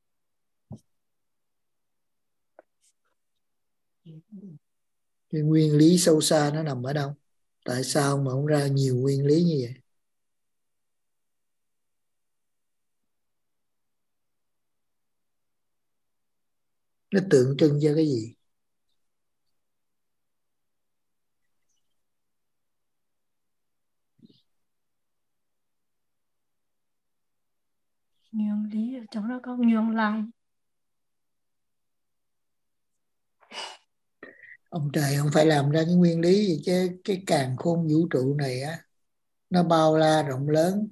Cái nguyên lý sâu xa nó nằm ở đâu? Tại sao mà không ra nhiều nguyên lý như vậy? Nó tượng trưng cho cái gì? Nguyên lý ở trong đó có nguyên lai. Ông trời không phải làm ra cái nguyên lý gì chứ cái càn khôn vũ trụ này á, nó bao la rộng lớn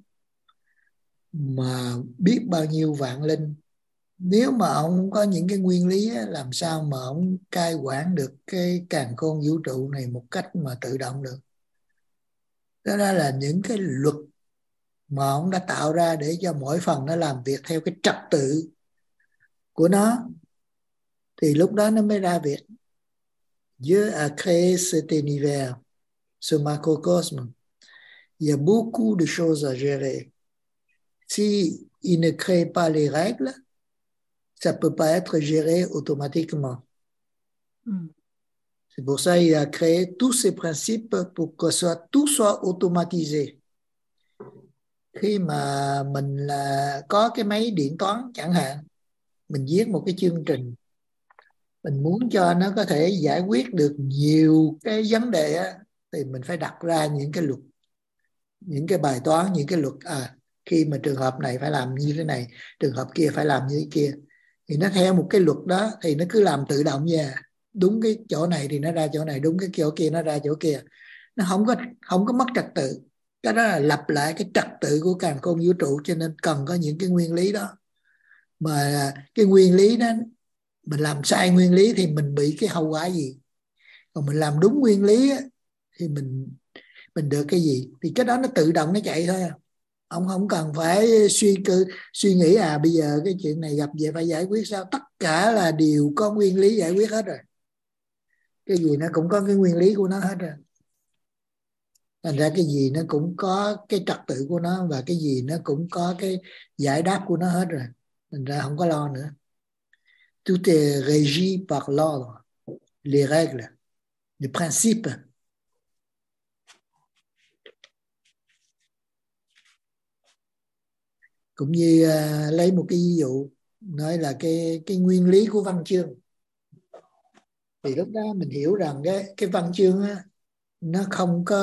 mà biết bao nhiêu vạn linh. Nếu mà ông không có những cái nguyên lý á, làm sao mà ông cai quản được cái càn khôn vũ trụ này một cách mà tự động được? Đó là những cái luật mà ông đã tạo ra để cho mỗi phần nó làm việc theo cái trật tự của nó, thì lúc đó nó mới ra việc. Dieu a créé cet univers, ce macrocosme. Il y a beaucoup de choses à gérer. Si il ne crée pas les règles, ça peut pas être géré automatiquement. C'est pour ça qu'il a créé tous ces principes pour que tout soit automatisé. Khi mà mình là có cái máy điện toán chẳng hạn, mình viết một cái chương trình, mình muốn cho nó có thể giải quyết được nhiều cái vấn đề á, thì mình phải đặt ra những cái luật, những cái bài toán, những cái luật. Khi mà trường hợp này phải làm như thế này, trường hợp kia phải làm như thế kia, thì nó theo một cái luật đó thì nó cứ làm tự động nha. Đúng cái chỗ này thì nó ra chỗ này, đúng cái chỗ kia nó ra chỗ kia. Nó không có mất trật tự. Cái đó là lặp lại cái trật tự của càn khôn vũ trụ, cho nên cần có những cái nguyên lý đó. Mà cái nguyên lý đó, mình làm sai nguyên lý thì mình bị cái hậu quả gì? Còn mình làm đúng nguyên lý thì mình được cái gì? Thì cái đó nó tự động nó chạy thôi. Ông không cần phải suy nghĩ bây giờ cái chuyện này gặp vậy phải giải quyết sao. Tất cả là đều có nguyên lý giải quyết hết rồi. Cái gì nó cũng có cái nguyên lý của nó hết rồi. Thành ra cái gì nó cũng có cái trật tự của nó, và cái gì nó cũng có cái giải đáp của nó hết rồi. Thành ra không có lo nữa. Tout est régi par l'ordre, les règles, les principes. Cũng như lấy một cái ví dụ, nói là cái nguyên lý của văn chương. Thì lúc đó mình hiểu rằng cái văn chương á, nó không có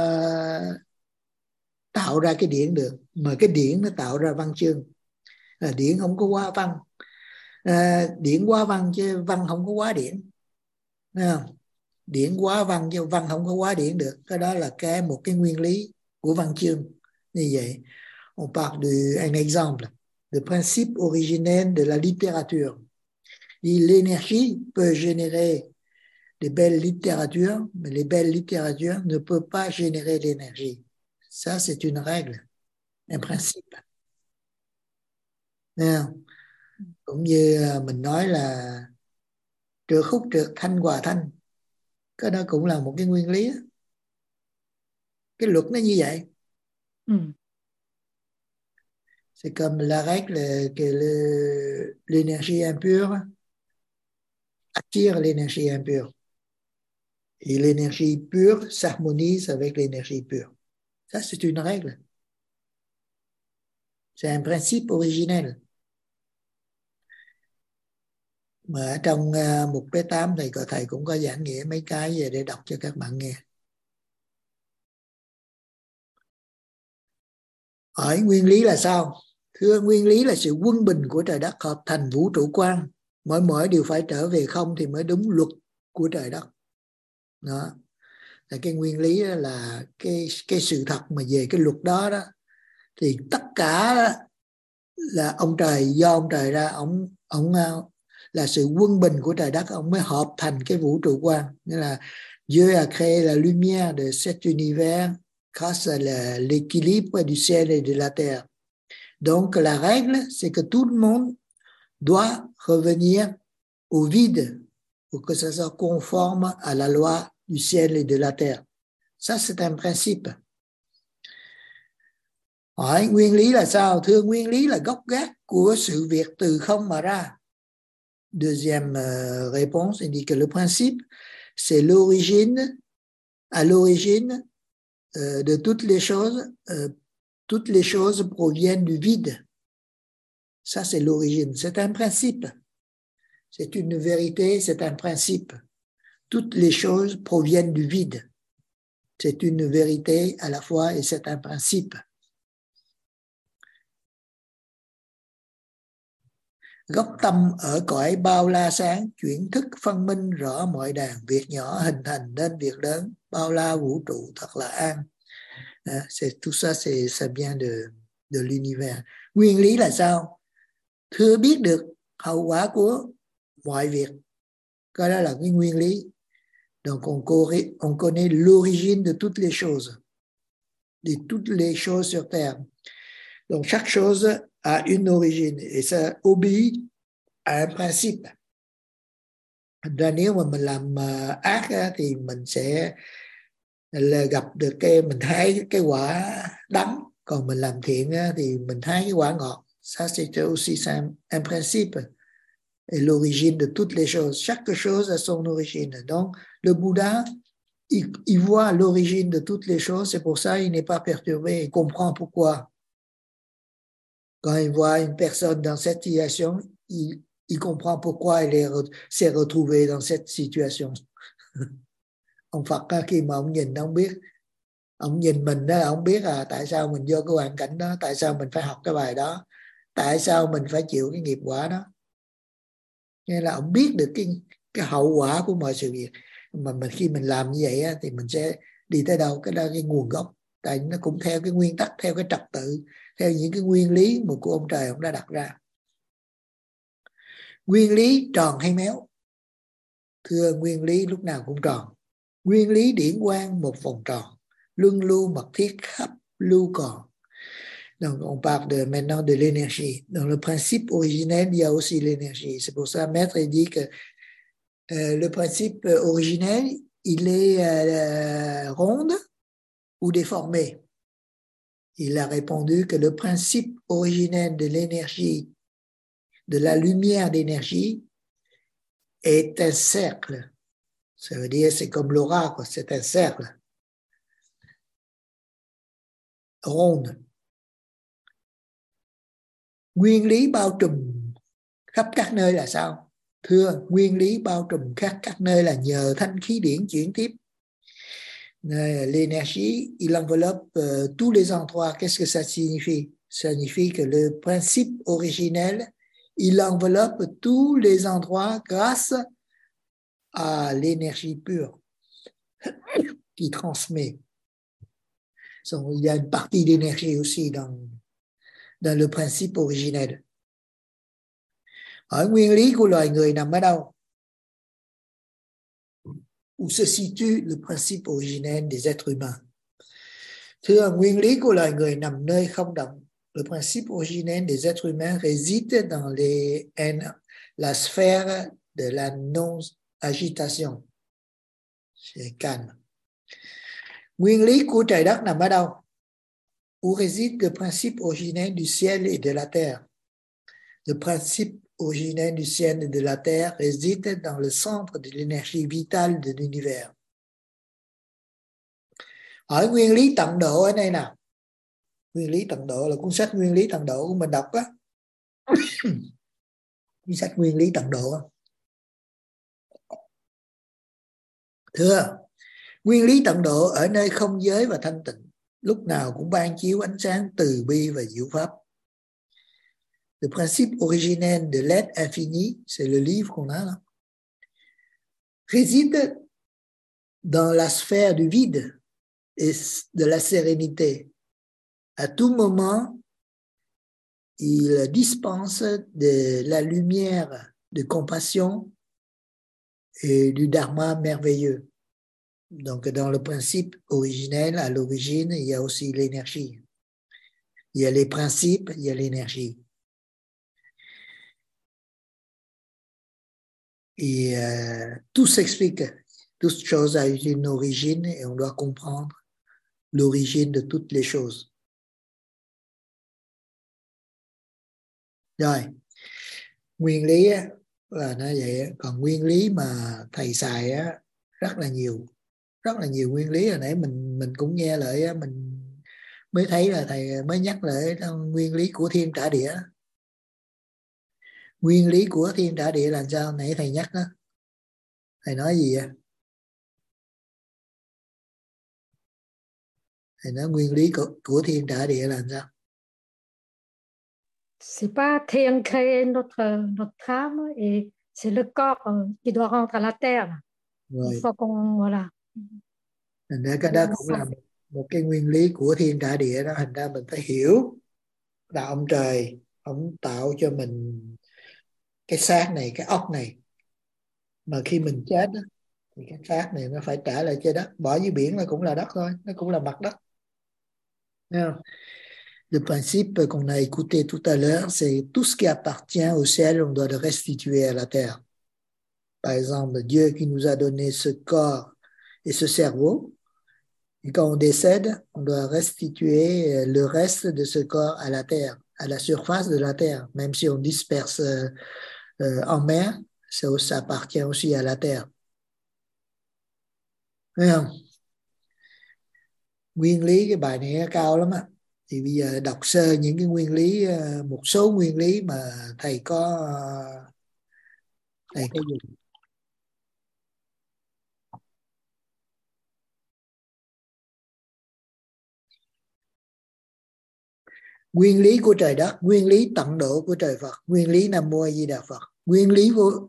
tạo ra cái điển được, mà cái điển nó tạo ra văn chương. Điển không có quá văn, điển quá văn chứ văn không có quá điển. Thấy không? Điển quá văn chứ văn không có quá điển được. Cái đó là một cái nguyên lý của văn chương như vậy. On parle un exemple, le principe originel de la littérature. L'énergie peut générer des belles littératures, mais les belles littératures ne peuvent pas générer l'énergie. Ça, c'est une règle, un principe. Cũng như mình nói là trượt khúc trượt, thanh hòa thanh. Cái đó cũng là một cái nguyên lý. Cái luật nó như vậy. C'est comme la règle que l'énergie impure attire l'énergie impure. Et l'énergie pure s'harmonise avec l'énergie pure. Ça, c'est une règle. C'est un principe originel. Mà ở trong mục B8 thầy cũng có giảng nghĩa mấy cái về để đọc cho các bạn nghe. Hỏi nguyên lý là sao? Thưa, nguyên lý là sự quân bình của trời đất hợp thành vũ trụ quan. Mỗi đều phải trở về không thì mới đúng luật của trời đất. Đó. Là cái nguyên lý đó là cái sự thật mà về cái luật đó đó. Thì tất cả là ông trời, do ông trời ra, ông là sự quân bình của trời đất, ông mới hợp thành cái vũ trụ quan. Nghĩa là Dieu a créé la lumière de cet univers grâce à l'équilibre du ciel et de la terre. Donc la règle, c'est que tout le monde doit revenir au vide pour que ça soit conforme à la loi du ciel et de la terre. Ça, c'est un principe. Hỏi nguyên lý là sao? Thưa, nguyên lý là gốc gác của sự việc từ không mà ra. Deuxième réponse, il dit que le principe, c'est l'origine, à l'origine de toutes les choses. Toutes les choses proviennent du vide. Ça, c'est l'origine. C'est un principe. C'est une vérité, c'est un principe. Toutes les choses proviennent du vide. C'est une vérité à la fois et c'est un principe. Gốc tâm ở cõi bao la sáng, chuyển thức phân minh rõ mọi đàn, việc nhỏ hình thành nên việc lớn, bao la vũ trụ thật là an. Tout ça, ça vient de l'univers. Nguyên lý là sao? Thưa, biết được hậu quả của mọi việc. Cái đó là cái nguyên lý. Donc on connaît l'origine de toutes les choses. De toutes les choses sur Terre. Donc chaque chose a une origine et ça obéit à un principe. Thành ra nếu mà mình làm ác thì mình sẽ là gặp được mình hái cái quả đắng, còn mình làm thiện thì mình hái cái quả ngọt. Ça c'est aussi un principe et l'origine de toutes les choses. Chaque chose a son origine. Donc le Bouddha, il voit l'origine de toutes les choses, c'est pour ça il n'est pas perturbé, il comprend pourquoi. Quand il voit une personne dans cette situation, il comprend pourquoi elle s'est retrouvée dans cette situation. Ông Phật khi mà ông nhìn, ông nhìn mình đó, ông biết tại sao mình vô cái hoàn cảnh đó, tại sao mình phải học cái bài đó, tại sao mình phải chịu cái nghiệp quả đó. Nghĩa là ông biết được cái hậu quả của mọi sự việc. Mà khi mình làm như vậy thì mình sẽ đi tới đâu, cái đó cái nguồn gốc. Tại nó cũng theo cái nguyên tắc, theo cái trật tự, theo những cái nguyên lý mà của ông trời ông đã đặt ra. Nguyên lý tròn hay méo? Thưa, nguyên lý lúc nào cũng tròn. Nguyên lý điển quang một vòng tròn, luân lưu mật thiết khắp lưu còn. Donc on parle maintenant de l'énergie. Dans le principe originel, il y a aussi l'énergie. C'est pour ça Maître dit que le principe originel, il est ronde ou déformé. Il a répondu que le principe originel de l'énergie, de la lumière d'énergie, est un cercle. Ça veut dire c'est comme l'aura, quoi. C'est un cercle. Ronde. Nguyên lý bao trùm khắp các nơi là sao? Thưa, nguyên lý bao trùm khắp các nơi là nhờ thanh khí điển chuyển tiếp. L'énergie, il enveloppe tous les endroits. Qu'est-ce que ça signifie? Ça signifie que le principe originel, il enveloppe tous les endroits grâce à l'énergie pure qui transmet. Il y a une partie d'énergie aussi dans le principe originel. Hỏi nguyên lý của loài người nằm ở đâu? Où se situe le principe originel des êtres humains? Thưa, nguyên lý của loài người nằm nơi không động. Le principe originel des êtres humains réside dans la sphère de la non-agitation. C'est calme. Nguyên lý của trời đất nằm ở đâu? Où réside le principe originel du ciel et de la terre? Le principe originel du ciel et de la terre réside dans le centre de l'énergie vitale de l'univers. Hỏi nguyên lý tận độ ở đây nào? Nguyên lý tận độ là cuốn sách Nguyên lý tận độ của mình đọc á. Cuốn sách Nguyên lý tận độ. Thưa, nguyên lý tận độ ở nơi không giới và thanh tịnh, lúc nào cũng ban chiếu ánh sáng từ bi và diệu pháp. Le principe originel de l'être infini, c'est le livre qu'on a là, réside dans la sphère du vide et de la sérénité. À tout moment, il dispense de la lumière de compassion et du dharma merveilleux. Donc, dans le principe originel, à l'origine, il y a aussi l'énergie. Il y a les principes, il y a l'énergie. Et tout s'explique. Toute chose a une origine et on doit comprendre l'origine de toutes les choses. Rồi, nguyên lý á, là nó vậy á. Còn nguyên lý mà thầy xài á, rất là nhiều nguyên lý. Hồi nãy mình cũng nghe lại á, mình mới thấy là thầy mới nhắc lại nguyên lý của thiên trả địa. Nguyên lý của thiên trả địa là sao? Nãy thầy nhắc đó. Thầy nói gì vậy? Thầy nói nguyên lý của thiên trả địa là sao? C'est pas thiên créer notre âme et c'est le corps qui doit rendre à la terre. Rồi. Il faut qu'on voilà. Thành ra cái đó cũng là một cái nguyên lý của thiên trả địa đó. Thành ra mình phải hiểu là ông trời ông tạo cho mình cái xác này, cái óc này, mà khi mình chết đó, thì cái xác này nó phải trả lại cho đất. Bỏ dưới biển là cũng là đất thôi, nó cũng là mặt đất. Thấy không? Le principe qu'on a écouté tout à l'heure, c'est tout ce qui appartient au ciel, on doit le restituer à la terre. Par exemple, Dieu qui nous a donné ce corps et ce cerveau, et quand on décède, on doit restituer le reste de ce corps à la terre, à la surface de la terre. Même si on disperse en mer, ça appartient aussi à la terre. Thấy không? Nguyên lý cái bài này cao lắm á. Thì bây giờ đọc sơ những cái nguyên lý, một số nguyên lý mà thầy có dùng. Nguyên lý của trời đất, nguyên lý tận độ của trời Phật, nguyên lý Nam Mô A Di Đà Phật, nguyên lý của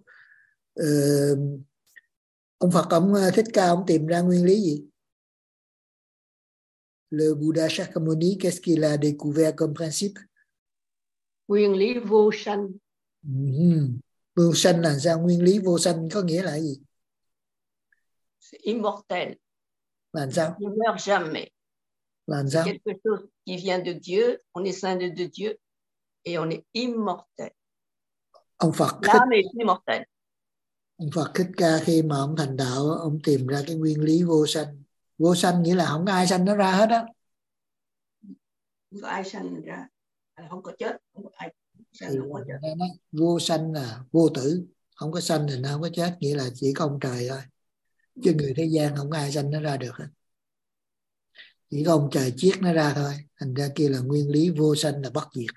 ông Phật, ông Thích Ca, ông tìm ra nguyên lý gì? Le Bouddha Shakyamuni, qu'est-ce qu'il a découvert comme principe? Nguyên lý vô sanh. Vô sanh là sao? Nguyên lý vô sanh có nghĩa là gì? C'est immortel. Là sao? Ne meurt jamais. Là C'est sao? quelque chose qui vient de Dieu, on est saint de Dieu et on est immortel. Ông Phật L'âme est immortelle. Ông Phật Thích Ca khi mà ông thành đạo, ông tìm ra cái nguyên lý vô sanh. Vô sanh nghĩa là không có ai sanh nó ra hết á. Không có ai sanh ra, không có chết, không có ai sanh, không có chết. Vô sanh là vô tử, không có sanh thì nó không có chết, nghĩa là chỉ có ông trời thôi. Chứ người thế gian không có ai sanh nó ra được hết. Chỉ có ông trời chiết nó ra thôi. Thành ra kia là nguyên lý vô sanh là bất diệt.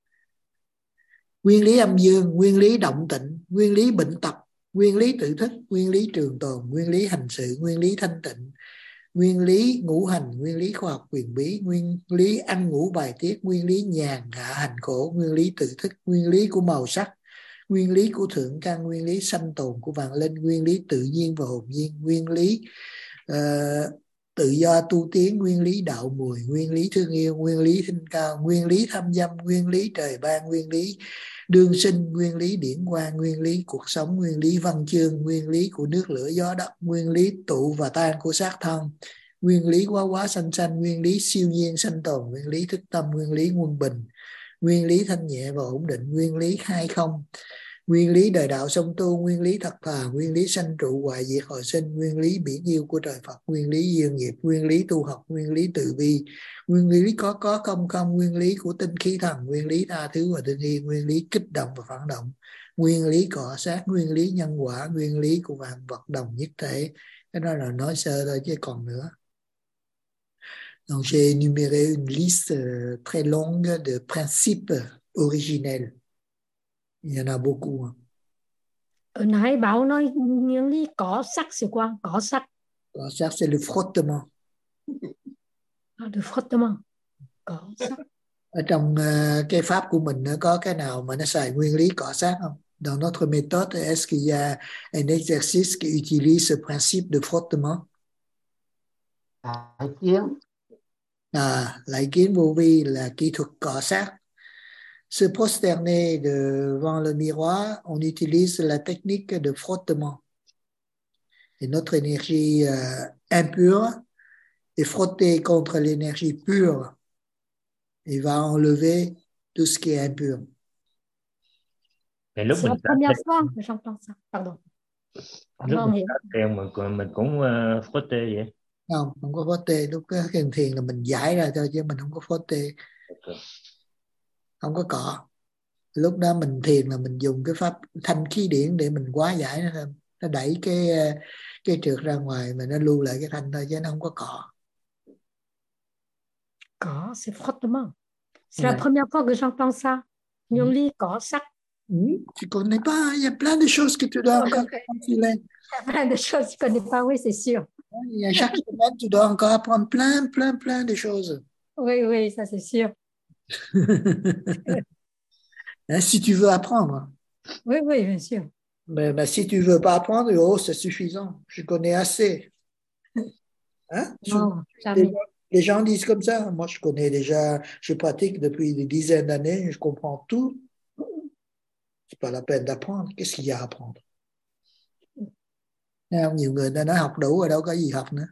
Nguyên lý âm dương, nguyên lý động tịnh, nguyên lý bệnh tật, nguyên lý tự thức, nguyên lý trường tồn, nguyên lý hành sự, nguyên lý thanh tịnh, nguyên lý ngũ hành, nguyên lý khoa học quyền bí, nguyên lý ăn ngủ bài tiết, nguyên lý nhàn hạ hành khổ, nguyên lý tự thức, nguyên lý của màu sắc, nguyên lý của thượng căn, nguyên lý sanh tồn của vạn linh, nguyên lý tự nhiên và hồn nhiên, nguyên lý tự do tu tiến, nguyên lý đạo mùi, nguyên lý thương yêu, nguyên lý thanh cao, nguyên lý thâm dâm, nguyên lý trời ban, nguyên lý đương sinh, nguyên lý điển quang, nguyên lý cuộc sống, nguyên lý văn chương, nguyên lý của nước lửa gió đất, nguyên lý tụ và tan của xác thân, nguyên lý quá quá sanh sanh, nguyên lý siêu nhiên sanh tồn, nguyên lý thức tâm, nguyên lý quân bình, nguyên lý thanh nhẹ và ổn định, nguyên lý khai không, nguyên lý đời đạo song tu, nguyên lý thật thà, nguyên lý sanh trụ hoại diệt hồi sinh, nguyên lý biển yêu của trời Phật, nguyên lý duyên nghiệp, nguyên lý tu học, nguyên lý từ bi, nguyên lý có không không, nguyên lý của tinh khí thần, nguyên lý tha thứ và tinh y, nguyên lý kích động và phản động, nguyên lý cọ sát, nguyên lý nhân quả, nguyên lý của vạn vật đồng nhất thể. Cái đó là nói sơ thôi chứ còn nữa. Donc j'ai énuméré une liste très longue de principes originels. Il y en a beaucoup. Nãy bảo nói những lý cỏ sắc c'est quoi? Cỏ sắc. Cỏ sắc c'est le frottement. Le frottement. Cỏ sắc. Ở trong cái pháp của mình nó có cái nào mà nó xài nguyên lý cỏ sát không? Dans notre méthode, est-ce qu'il y a un exercice qui utilise ce principe de frottement? Lại kiến. Lại kiến vô vi là kỹ thuật cọ sát. Se prosterner devant le miroir, on utilise la technique de frottement. Et notre énergie impure est frottée contre l'énergie pure. Il va enlever tout ce qui est impur. C'est la première fois que j'entends ça. Pardon. Lúc mình cũng frotter vậy? Không có frotter. Lúc thiền là mình giải ra thôi chứ mình không có frotter. Không có cọ. Lúc đó mình thiền là mình dùng cái pháp thanh khí điển để mình hóa giải nó thôi. Nó đẩy cái trượt ra ngoài mà nó lưu lại cái thanh thôi chứ nó không có cọ. Cỏ, c'est frottement. C'est la première fois que j'entends ça. Nhung Ly, cỏ sắc. Tu connais pas, il y a plein de choses que tu dois encore apprendre. Il y a plein de choses que tu connais pas, oui, c'est sûr. Et à chaque semaine, tu dois encore apprendre plein de choses. Oui, ça c'est sûr. Hein, si tu veux apprendre. Oui, bien sûr. Mais si tu veux pas apprendre, oh, c'est suffisant. Je connais assez. Hein? Non, jamais. Les gens disent comme ça. Moi, je connais déjà, je pratique depuis des dizaines d'années, je comprends tout. C'est pas la peine d'apprendre. Qu'est-ce qu'il y a à apprendre? Nhiều người ta nói học đủ rồi, đâu có gì học nữa.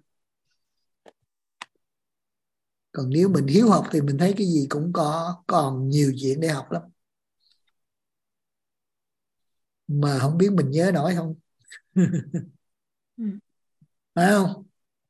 Còn nếu mình hiếu học thì mình thấy cái gì cũng còn nhiều chuyện để học lắm. Mà không biết mình nhớ nổi không? Phải không?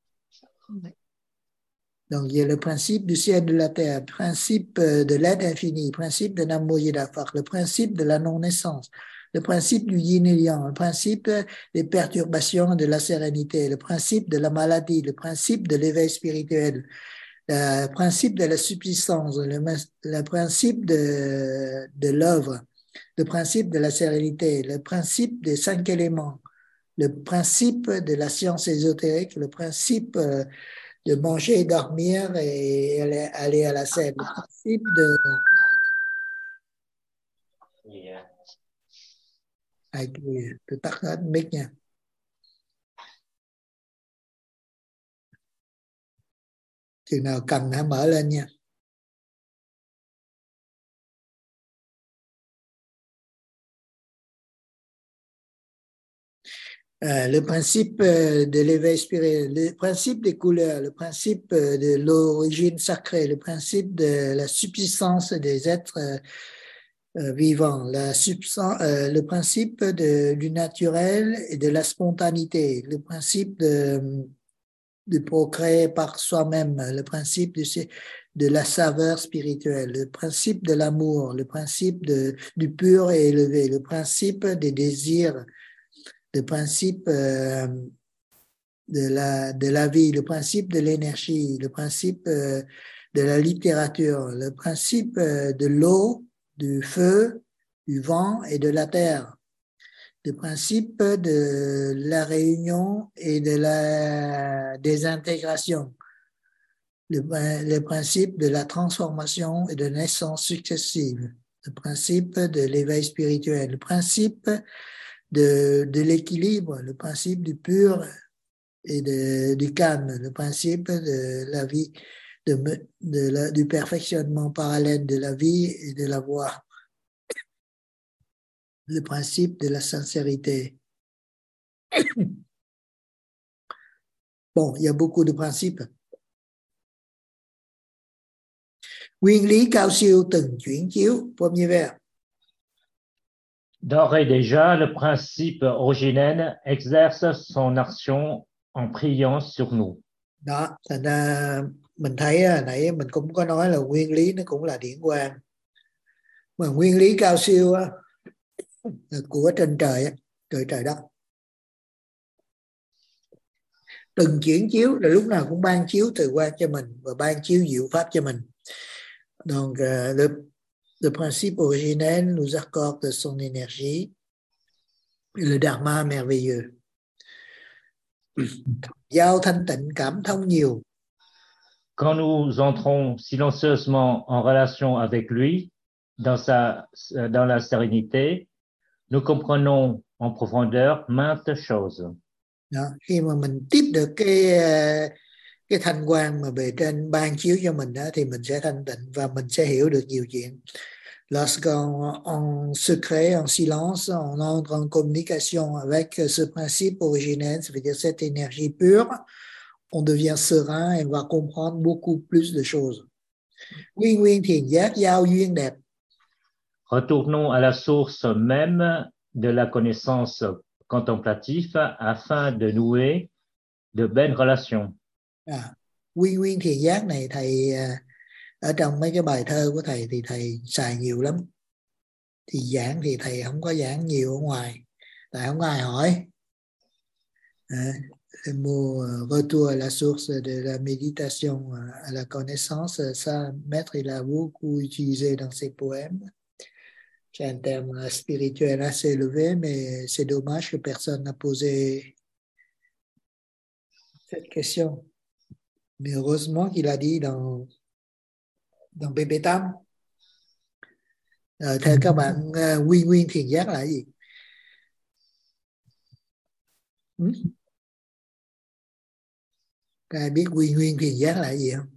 Donc, il y a le principe du ciel et de la terre, principe de l'aide infinie, principe de Namo Yeda Phật, le principe de la non-naissance, le principe du yin et yang, le principe des perturbations de la sérénité, le principe de la maladie, le principe de l'éveil spirituel, le principe de la subsistance, le principe de l'œuvre, le principe de la sérénité, le principe des 5 éléments, le principe de la science ésotérique, le principe de manger et dormir et aller à la scène. Le principe de... Tôi tắt hết mic nha. Chừng nào cần hãy mở lên nha. Le principe de l'éveil spirituel, le principe des couleurs, le principe de l'origine sacrée, le principe de la subsistance des êtres vivants, le principe du naturel et de la spontanéité, le principe de procréer par soi-même, le principe de la saveur spirituelle, le principe de l'amour, le principe du pur et élevé, le principe des désirs, le principe de la vie, le principe de l'énergie, le principe de la littérature, le principe de l'eau, du feu, du vent et de la terre, le principe de la réunion et de la désintégration, le principe de la transformation et de naissance successive, le principe de l'éveil spirituel, le principe de l'équilibre, le principe du pur et du calme, le principe de la vie, du perfectionnement parallèle de la vie et de la voie, le principe de la sincérité. Bon, il y a beaucoup de principes. Nguyên lý cao siêu từng chuyển chiếu, premier vers. D'ores et déjà, le principe originel exerce son action en priant sur nous. Đó, thành ra mình thấy nãy mình cũng có nói là nguyên lý nó cũng là điển quang. Mà nguyên lý cao siêu là của trên trời, trời đất. Từng chuyển chiếu là lúc nào cũng ban chiếu từ quang cho mình và ban chiếu diệu pháp cho mình. Donc, le principe originel nous accorde son énergie et le dharma merveilleux. Giao thanh tịnh cảm thông nhiều. Quand nous entrons silencieusement en relation avec lui, dans la sérénité, nous comprenons en profondeur maintes choses. Đó, khi mà mình tiếp được cái thanh quang mà bề trên ban chiếu cho mình đó, thì mình sẽ thanh tịnh và mình sẽ hiểu được nhiều chuyện. Lorsqu'on secret, en silence, on entre en communication avec ce principe originel, c'est-à-dire cette énergie pure, on devient serein et on va comprendre beaucoup plus de choses. Nguyên thiền giác giao duyên đẹp. Retournons à la source même de la connaissance contemplative afin de nouer de belles relations. Nguyên thiền giác này thầy ở trong mấy cái bài thơ của thầy thì thầy xài nhiều lắm. Thì giảng thì thầy không có giảng nhiều ở ngoài, tại không có ai hỏi. Le mot retour à la source de la méditation, à la connaissance, ça, Maître il a beaucoup utilisé dans ses poèmes. C'est un terme spirituel assez élevé, mais c'est dommage que personne n'a posé cette question. Mais heureusement qu'il a dit dans BP8. Theo các bạn, quy nguyên thiền giác là gì? Các ai biết quy nguyên thiền giác là gì không?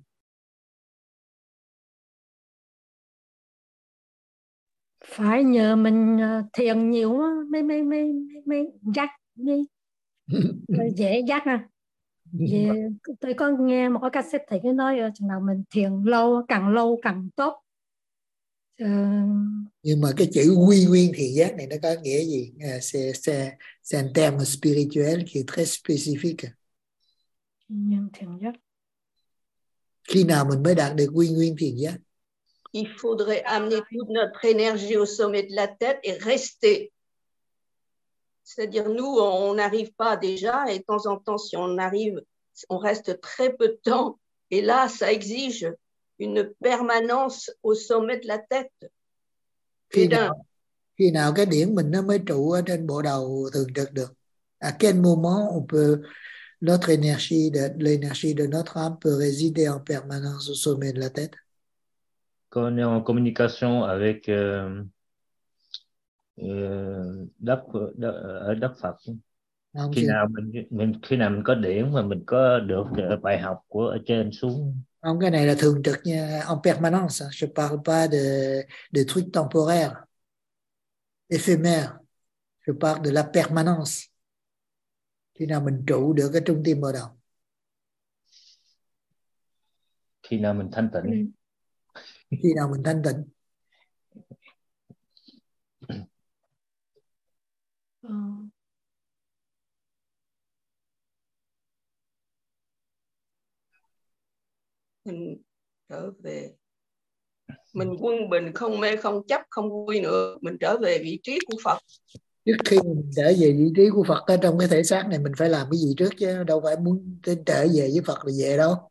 Phải nhờ mình thiền nhiều mới dắt dễ dắt à. Tôi có nghe một cái cassette thầy cứ nói chừng nào mình thiền lâu càng tốt. Nhưng mà cái chữ quy nguyên thiền giác này nó có nghĩa gì? C'est un terme spirituel qui est très spécifique. Thiền giác. Khi nào mình mới đạt được quy nguyên thiền giác? Il faudrait amener toute notre énergie au sommet de la tête et rester. C'est-à-dire, nous, on n'arrive pas déjà, et de temps en temps, si on arrive, on reste très peu de temps. Et là, ça exige une permanence au sommet de la tête. Khi nào cái điển mình nó mới trụ ở trên bộ đầu thường trực được? À quel moment on peut, notre énergie, l'énergie de notre âme peut résider en permanence au sommet de la tête? Quand on est en communication avec Đức Phật, khi nào mình có điển mà mình có được bài học của ở trên xuống. Không, cái này là thường trực nha, en permanence. Je parle pas de trucs temporaires, éphémères. Je parle de la permanence. Khi nào mình trụ được cái trung tim bộ đầu? Khi nào mình thanh tịnh. Khi nào mình thanh tịnh? Mình trở về, mình quân bình, không mê không chấp không vui nữa, mình trở về vị trí của Phật. Trước khi mình trở về vị trí của Phật ở trong cái thể xác này, mình phải làm cái gì trước chứ đâu phải muốn trở về với Phật là về đâu.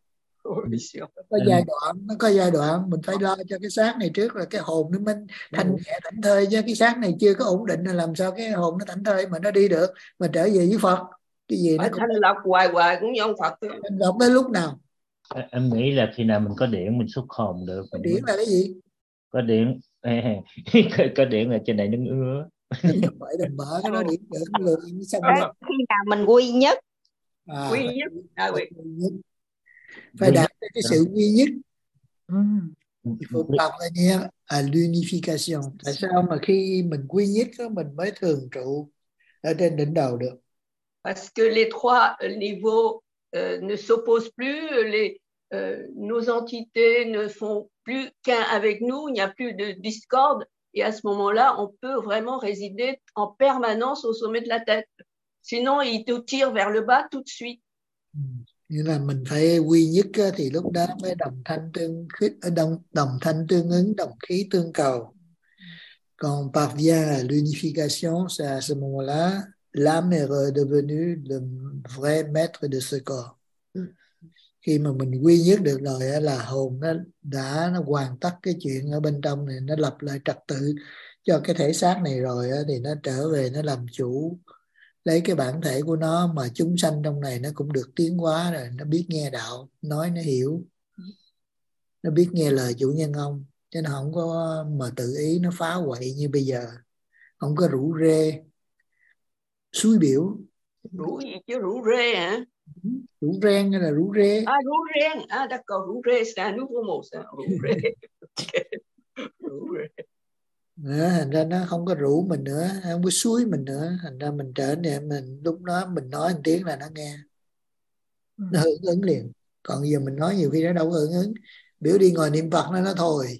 Nó có giai đoạn mình phải lo cho cái xác này trước, là cái hồn nó mới thanh nhẹ thảnh thơi, chứ cái xác này chưa có ổn định là làm sao cái hồn nó thảnh thơi mà nó đi được, mà trở về với Phật cái gì nó thanh lọc hoài cũng như ông Phật. Thanh lọc đến lúc nào? Em nghĩ là khi nào mình có điển mình xuất hồn được. Có điển là cái gì? Có điển có điển là trên này nó ngứa. Phải đừng mở cái đó điển được xong rồi. Khi nào mình quy nhất? Quy nhất. Phải đạt tới cái sự duy nhất. Il faut parvenir à l'unification. Tại sao mà khi mình quy nhất đó, mình mới thường trụ ở trên đỉnh đầu được? Parce que les trois niveaux ne s'opposent plus, nos entités ne font plus qu'un avec nous, il n'y a plus de discorde, et à ce moment-là, on peut vraiment résider en permanence au sommet de la tête. Sinon, il te tire vers le bas tout de suite. Như là mình phải quy nhất thì lúc đó mới đồng thanh tương ứng, đồng khí tương cầu. Quand on parvient à l'unification, c'est à ce moment-là l'âme est redevenue le vrai maître de ce corps. Khi mà mình quy nhất được rồi là hồn nó hoàn tất cái chuyện ở bên trong này, nó lập lại trật tự cho cái thể xác này rồi thì nó trở về, nó làm chủ lấy cái bản thể của nó, mà chúng sanh trong này nó cũng được tiến hóa rồi, nó biết nghe đạo, nói nó hiểu, nó biết nghe lời chủ nhân ông, chứ nó không có mà tự ý nó phá hoại như bây giờ, không có rủ rê suối biểu. Rủ gì chứ, rủ rê hả? Rủ ren hay là rủ rê? Rủ ren, d'accord, rủ rê c'est un nouveau mot ça, rủ rê. Rủ rê. Thành ra nó không có rủ mình nữa, không có suối mình nữa, thành ra mình trở nên mình lúc đó mình nói một tiếng là nó nghe, nó hưởng ứng liền. Còn giờ mình nói nhiều khi nó đâu có hưởng ứng. Biểu đi ngồi niệm Phật nó thôi,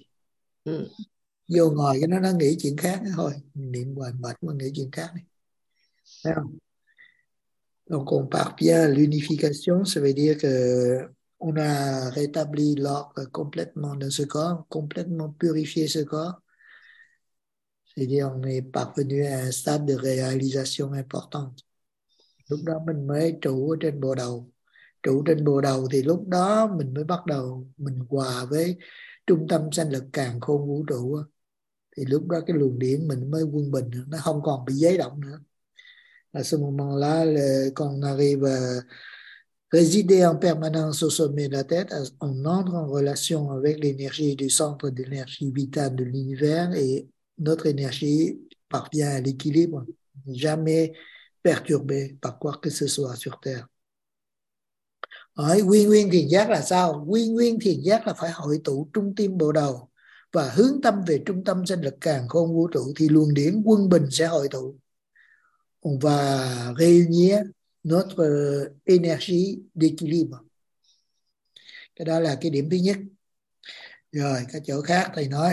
vô ngồi cái nó nghĩ chuyện khác thôi, niệm hoài mệt mà nghĩ chuyện khác này, thấy không? Donc on parvient à l'unification, ça veut dire que on a rétabli l'ordre complètement dans ce corps, complètement purifié ce corps. C'est-à-dire on est parvenu à un stade de réalisation importante. Lúc đó mình mới trụ ở trên bộ đầu. Trụ trên bộ đầu thì lúc đó mình mới bắt đầu mình hòa với trung tâm sanh lực càn khôn vũ trụ. Thì lúc đó cái luồng điển mình mới quân bình, nó không còn bị giấy động nữa. À ce moment-là, quand on arrive à résider en permanence au sommet de la tête, on entre en relation avec l'énergie du centre de l'énergie vitale de l'univers et notre énergie parvient à l'équilibre, jamais perturbée par quoi que ce soit sur Terre. Hỏi quy nguyên thiền giác là sao? Quy nguyên thiền giác là phải hội tụ trung tim bộ đầu và hướng tâm về trung tâm sinh lực càn khôn vũ trụ thì luồng điển quân bình sẽ hội tụ. On va réunir notre énergie d'équilibre. Cái đó là cái điểm thứ nhất. Rồi cái chỗ khác thầy nói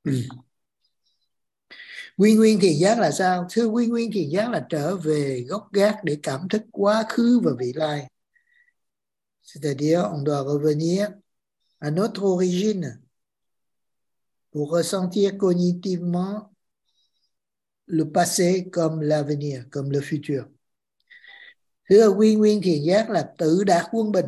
quy nguyên thiền giác là sao? Thưa, quy nguyên thiền giác là trở về gốc gác để cảm thức quá khứ và vị lai. C'est-à-dire on doit revenir à notre origine pour ressentir cognitivement le passé comme l'avenir, comme le futur. Thưa, quy nguyên thiền giác là tự đạt quân bình.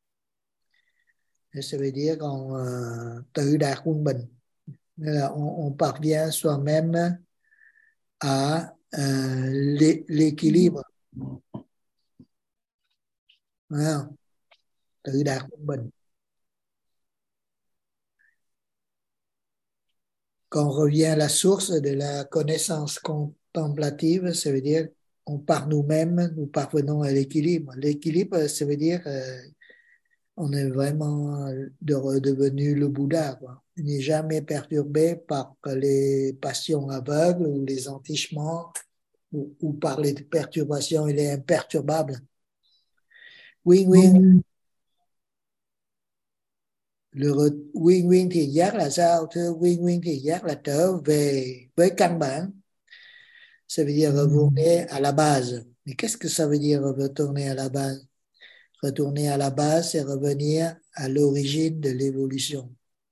Ça veut dire qu'on tự đạt quân bình. Là on parvient soi-même à l'équilibre. Wow. Tự đạt quân bình. Quand on revient à la source de la connaissance contemplative, ça veut dire on part nous-mêmes, nous parvenons à l'équilibre. L'équilibre, ça veut dire on est vraiment devenu le Bouddha, quoi. Il n'est jamais perturbé par les passions aveugles ou les entichements ou par les perturbations, il est imperturbable. Quy nguyên quy nguyên thiền giác là sao? Thưa, quy nguyên thiền giác là trở về với căn bản. Ça veut dire retourner à la base. Mais qu'est-ce que ça veut dire retourner à la base? Retourner à la base, c'est revenir à l'origine de l'évolution.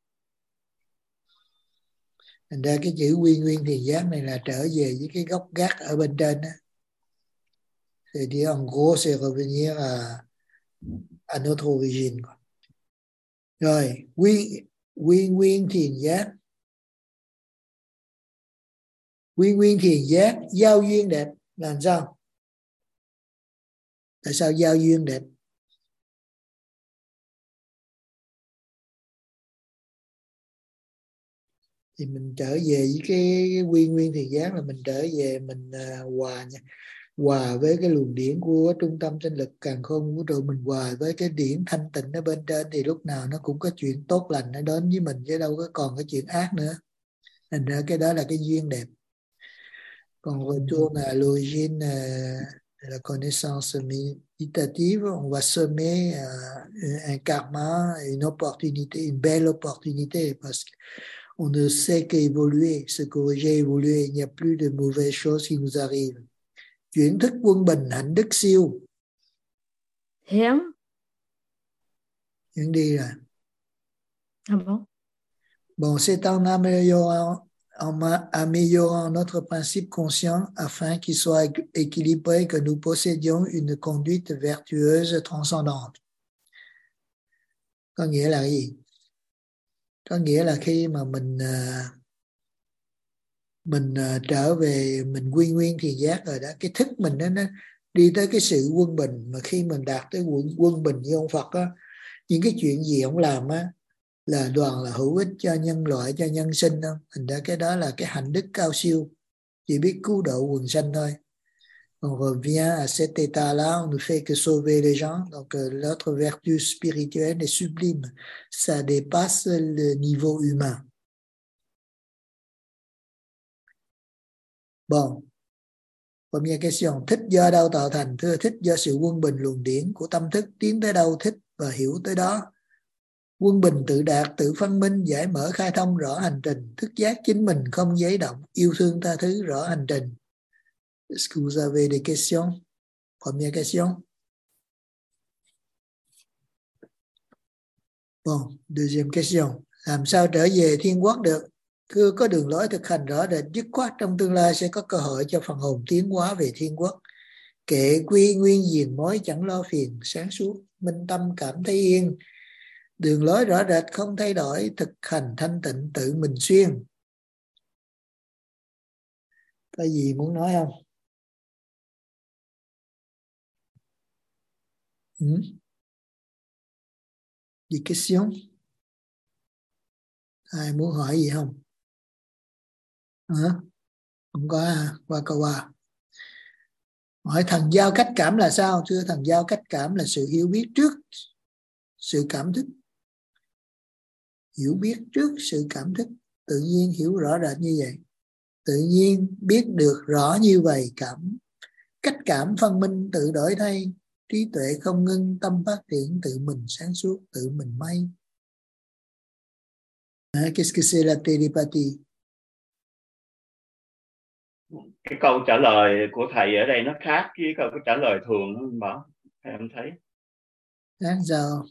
Thành ra cái chữ quy nguyên thiền giác này là trở về với cái gốc gác ở bên trên đó. C'est-à-dire en gros c'est revenir à notre origine. Rồi, quy nguyên thiền giác. Quy nguyên thiền giác giao duyên đẹp là làm sao? Tại sao giao duyên đẹp? Thì mình trở về với cái quy nguyên thiền giác là mình trở về mình hòa với cái luồng điển của trung tâm sinh lực càn khôn vũ trụ, mình hòa với cái điển thanh tịnh ở bên trên thì lúc nào nó cũng có chuyện tốt lành nó đến với mình chứ đâu có còn cái chuyện ác nữa. Thành ra cái đó là cái duyên đẹp. Còn retourne à l'origine de la connaissance méditative, on va semer un karma, une opportunité, une belle opportunité parce qu'on ne sait qu'évoluer, se corriger, évoluer, il n'y a plus de mauvaises choses qui nous arrivent. Chuyển thức quân bình, hạnh đức siêu. Hiển. Hiển đi rồi. Ah bon? Bon, c'est en améliorant notre principe conscient afin qu'il soit équilibré que nous possédions une conduite vertueuse transcendante. Có nghĩa là gì? Có nghĩa là khi mà mình trở về mình quy nguyên thiền giác rồi đó, cái thức mình nó đi tới cái sự quân bình. Mà khi mình đạt tới quân bình như ông Phật á, những cái chuyện gì ông làm á là đoàn là hữu ích cho nhân loại, cho nhân sinh đâu. Thành ra cái đó là cái hạnh đức cao siêu, chỉ biết cứu độ quần sanh thôi. On revient à cet état-là, on ne fait que sauver les gens. Donc notre vertu spirituelle est sublime, ça dépasse le niveau humain. Bon, première question, thích do đâu tạo thành? Thưa, thích do sự quân bình luồng điển của tâm thức, tiến tới đâu thích và hiểu tới đó. Quân bình tự đạt, tự phân minh, giải mở khai thông rõ hành trình, thức giác chính mình không giấy động, yêu thương tha thứ rõ hành trình. Est-ce que vous avez des questions? Première question. Bon, deuxième question. Làm sao trở về thiên quốc được? Thưa, có đường lối thực hành rõ rệt dứt khoát, trong tương lai sẽ có cơ hội cho phần hồn tiến hóa về thiên quốc. Kệ quy nguyên diền mối, chẳng lo phiền, sáng suốt minh tâm cảm thấy yên. Đường lối rõ rệt không thay đổi, thực hành thanh tịnh tự mình xuyên. Có gì muốn nói không? Gì question? Ai muốn hỏi gì không? Hả? Không có à? Qua câu A. Hỏi thần giao cách cảm là sao? Thưa, thần giao cách cảm là sự hiểu biết trước sự cảm thức. Hiểu biết trước sự cảm thức. Tự nhiên hiểu rõ rệt như vậy. Tự nhiên biết được rõ như vậy. Cách cảm phân minh tự đổi thay. Trí tuệ không ngưng, tâm phát triển, tự mình sáng suốt, tự mình may. Qu'est-ce que c'est la télépathie? Cái câu trả lời của thầy ở đây nó khác với câu trả lời thường không Bảo? Em thấy. Đáng sao?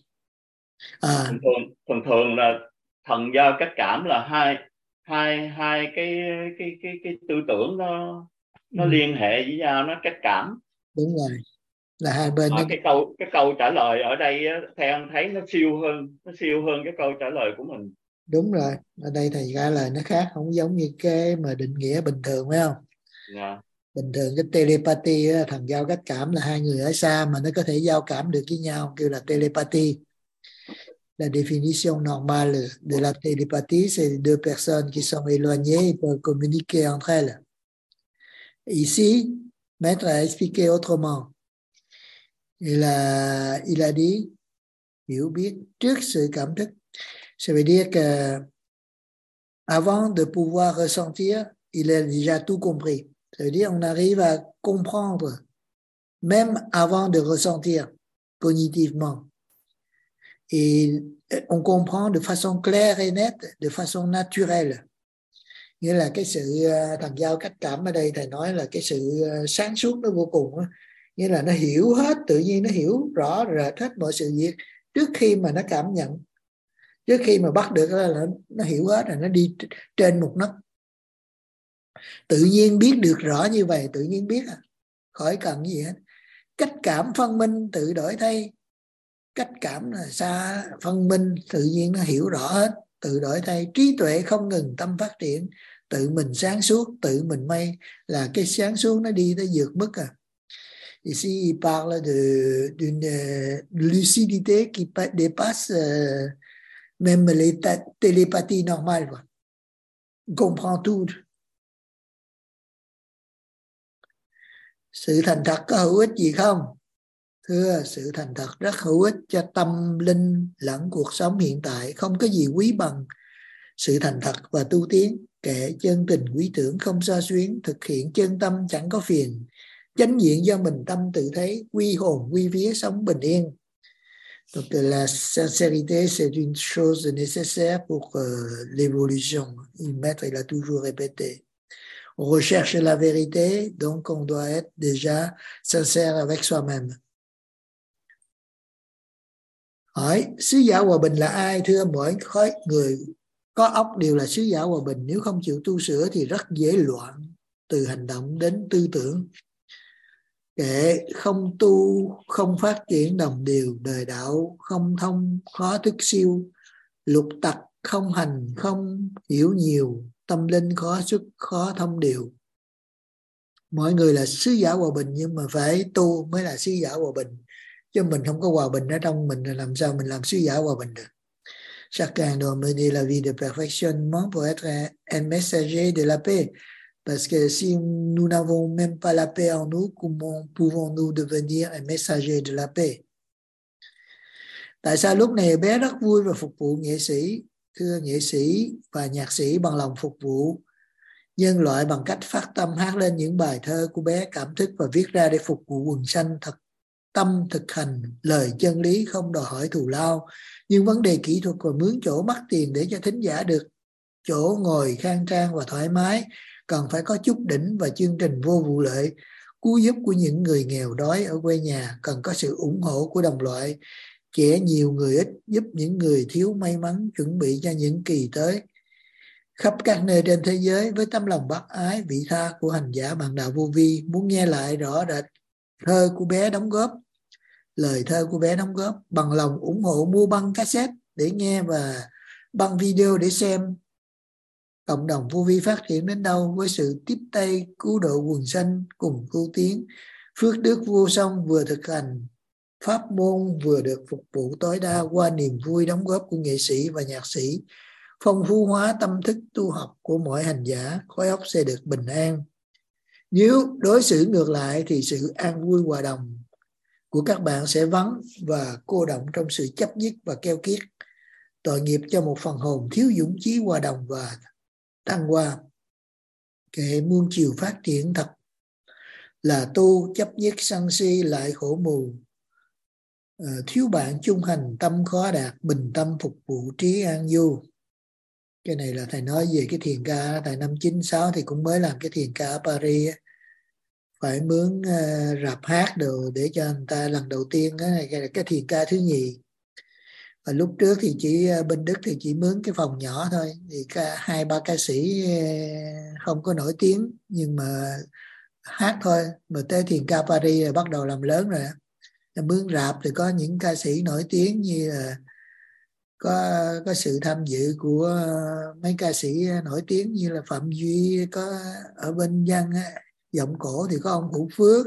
Thường là thần giao cách cảm là hai cái tư tưởng nó liên hệ với nhau, nó cách cảm. Đúng rồi. Là hai bên. Cái câu trả lời ở đây theo em thấy nó siêu hơn cái câu trả lời của mình. Đúng rồi, ở đây thầy trả lời nó khác, không giống như cái mà định nghĩa bình thường, phải không? Yeah. Bình thường cái telepathy, thần giao cách cảm là hai người ở xa mà nó có thể giao cảm được với nhau, kêu là telepathy. La définition normale de la télépathie, c'est deux personnes qui sont éloignées et peuvent communiquer entre elles. Ici, Maître a expliqué autrement. Il a dit hiểu biết trước sự cảm thức. Ça veut dire que avant de pouvoir ressentir, il a déjà tout compris. Ça veut dire on arrive à comprendre même avant de ressentir cognitivement. Et on comprend de façon claire et nette, de façon naturelle. Nghĩa là cái sự thần giao cách cảm ở đây thầy nói là cái sự sáng suốt nó vô cùng. Nghĩa là nó hiểu hết, tự nhiên nó hiểu rõ rệt hết mọi sự việc trước khi mà nó cảm nhận. Trước khi mà bắt được là nó hiểu hết rồi, nó đi trên một nấc. Tự nhiên biết được rõ như vậy, tự nhiên biết khỏi cần gì hết. Cách cảm phân minh tự đổi thay. Cách cảm là xa phân minh, tự nhiên nó hiểu rõ hết, tự đổi thay. Trí tuệ không ngừng, tâm phát triển, tự mình sáng suốt, tự mình may. Là cái sáng suốt nó đi tới vượt mức Ici, il parle d'une lucidité qui dépasse même les télépathies normales. On comprend tout. Sự thành thật có hữu ích gì không? Thưa, sự thành thật rất hữu ích cho tâm linh lẫn cuộc sống hiện tại. Không có gì quý bằng sự thành thật và tu tiến. Kệ chân tình quý tưởng không so xuyến. Thực hiện chân tâm chẳng có phiền. Chánh diện do mình tâm tự thấy. Quy hồn quy vía sống bình yên. Donc la sincérité c'est une chose nécessaire pour l'évolution. Le maître il a toujours répété. On recherche la vérité, donc on doit être déjà sincère avec soi-même. Hỏi, sứ giả hòa bình là ai? Thưa, mỗi người có óc đều là sứ giả hòa bình. Nếu không chịu tu sửa thì rất dễ loạn, từ hành động đến tư tưởng. Kệ không tu, không phát triển đồng đều, đời đạo không thông, khó thức siêu, lục tặc không hành, không hiểu nhiều, tâm linh khó xuất, khó thông điều. Mọi người là sứ giả hòa bình, nhưng mà phải tu mới là sứ giả hòa bình. Chứ mình không có hòa bình ở trong mình, làm sao mình làm sứ giả hòa bình được? Chacun doit mener la vie de perfectionnement pour être un messager de la paix. Parce que si nous n'avons même pas la paix en nous, comment pouvons-nous devenir un messager de la paix? Tại sao lúc này bé rất vui và phục vụ nghệ sĩ? Thưa, nghệ sĩ và nhạc sĩ bằng lòng phục vụ nhân loại bằng cách phát tâm hát lên những bài thơ của bé, cảm thức và viết ra để phục vụ quần sanh. Thật tâm thực hành lời chân lý, không đòi hỏi thù lao, nhưng vấn đề kỹ thuật và mướn chỗ mắc tiền để cho thính giả được chỗ ngồi khang trang và thoải mái, cần phải có chút đỉnh và chương trình vô vụ lợi, cứu giúp của những người nghèo đói ở quê nhà, cần có sự ủng hộ của đồng loại, trẻ nhiều người ít, giúp những người thiếu may mắn, chuẩn bị cho những kỳ tới. khắp các nơi trên thế giới với tấm lòng bác ái vị tha của hành giả bạn đạo vô vi muốn nghe lại rõ rệt thơ của bé đóng góp, lời thơ của bé đóng góp, bằng lòng ủng hộ mua băng cassette để nghe và băng video để xem. Cộng đồng vô vi phát triển đến đâu với sự tiếp tay cứu độ quần sanh cùng tu tiến, phước đức vô song vừa thực hành pháp môn vừa được phục vụ tối đa qua niềm vui đóng góp của nghệ sĩ và nhạc sĩ, phong phú hóa tâm thức tu học của mỗi hành giả, khối óc sẽ được bình an. Nếu đối xử ngược lại thì sự an vui hòa đồng của các bạn sẽ vắng và cô động trong sự chấp nhất và keo kiết. Tội nghiệp cho một phần hồn thiếu dũng chí hòa đồng và thăng hoa. Kệ muôn chiều phát triển thật là tu chấp nhất sân si lại khổ mù. Thiếu bạn chung hành tâm khó đạt, bình tâm phục vụ trí an du. Cái này là thầy nói về cái thiền ca. Thầy năm 96 thì cũng mới làm cái thiền ca ở Paris, phải mướn rạp hát đồ để cho người ta lần đầu tiên đó, cái thiền ca thứ nhì. Và lúc trước thì chỉ bên Đức thì chỉ mướn cái phòng nhỏ thôi, thì 2-3 ca sĩ không có nổi tiếng nhưng mà hát thôi. Mà tới thiền ca Paris là bắt đầu làm lớn rồi. Mướn rạp thì có những ca sĩ nổi tiếng như là có sự tham dự của mấy ca sĩ nổi tiếng như là Phạm Duy, có ở bên dân giọng cổ thì có ông Hữu Phước.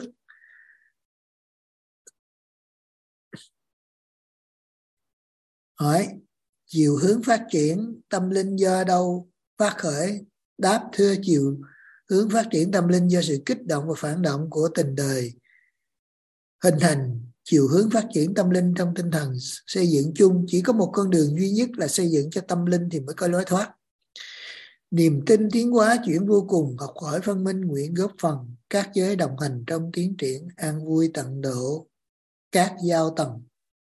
Hỏi chiều hướng phát triển tâm linh do đâu phát khởi? Đáp thưa, chiều hướng phát triển tâm linh do sự kích động và phản động của tình đời hình thành. Chiều hướng phát triển tâm linh trong tinh thần xây dựng chung chỉ có một con đường duy nhất là xây dựng cho tâm linh thì mới có lối thoát. Niềm tin tiến hóa chuyển vô cùng, học hỏi phân minh nguyện góp phần các giới đồng hành trong tiến triển an vui tận độ các giao tầng.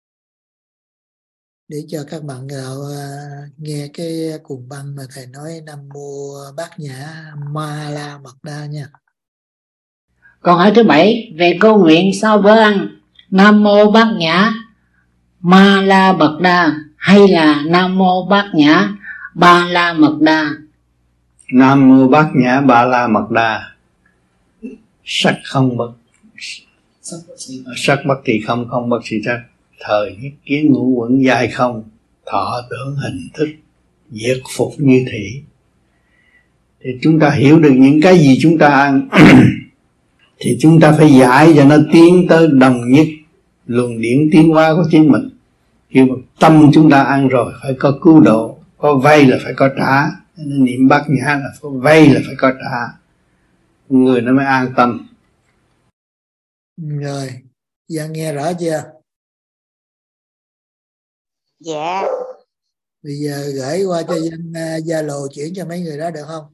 Để cho các bạn đạo nghe cái cuồng băng mà thầy nói Nam Mô Bát Nhã Ma La Mật Đa nha. Câu hỏi thứ 7 về câu nguyện sau bữa ăn, Nam Mô Bát Nhã Ma La Mật Đa hay là Nam Mô Bát Nhã Ba La Mật Đa? Nam Mô Bát Nhã Ba La Mật Đa. Sắc không bất, sắc bất thì không, không bất thì sắc. Thời nhất kiến ngũ uẩn dài không, thọ tưởng hình thức, diệt phục như thị. Thì chúng ta hiểu được những cái gì chúng ta ăn thì chúng ta phải giải cho nó tiến tới đồng nhất luồng điển tiến hóa của chính mình. Khi mà tâm chúng ta ăn rồi phải có cứu độ, có vay là phải có trả. Nên niệm Bát Nhã là có vay là phải có trả, người nó mới an tâm. Rồi, Giang nghe rõ chưa? Dạ. Bây giờ gửi qua cho Giang Zalo chuyển cho mấy người đó được không?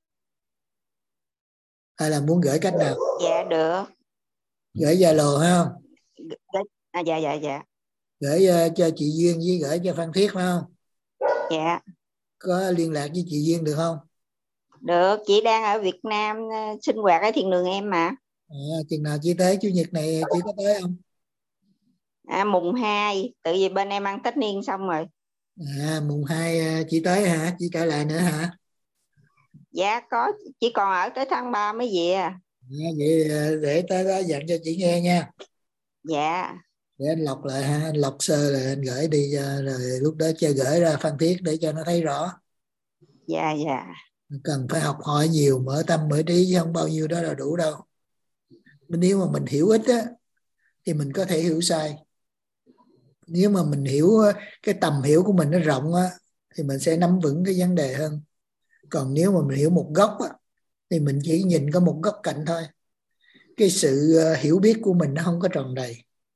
Hay là muốn gửi cách nào? Dạ được. Gửi Zalo hay không? Dạ. Gửi cho chị Duyên với gửi cho Phan Thiết phải không? Dạ. Có liên lạc với chị Duyên được không? Được, chị đang ở Việt Nam sinh hoạt ở thiền đường em mà. Chừng nào chị tới? Chủ nhật này chị có tới không? Mùng 2, tự vì bên em ăn Tết niên xong rồi. Mùng 2 chị tới hả? Chị trở lại nữa hả? Dạ có, chỉ còn ở tới tháng 3 mới về. Vậy để tới đó dặn cho chị nghe nha. Dạ. Để anh lọc lại ha, anh lọc sơ rồi anh gửi đi, rồi lúc đó chơi gửi ra Phan Thiết để cho nó thấy rõ. Dạ. Cần phải học hỏi nhiều, mở tâm mở trí chứ không bao nhiêu đó là đủ đâu. Nếu mà mình hiểu ít á thì mình có thể hiểu sai. Nếu mà mình hiểu cái tầm hiểu của mình nó rộng á thì mình sẽ nắm vững cái vấn đề hơn. Còn nếu mà mình hiểu một góc á thì mình chỉ nhìn có một góc cạnh thôi. Cái sự hiểu biết của mình nó không có tròn đầy.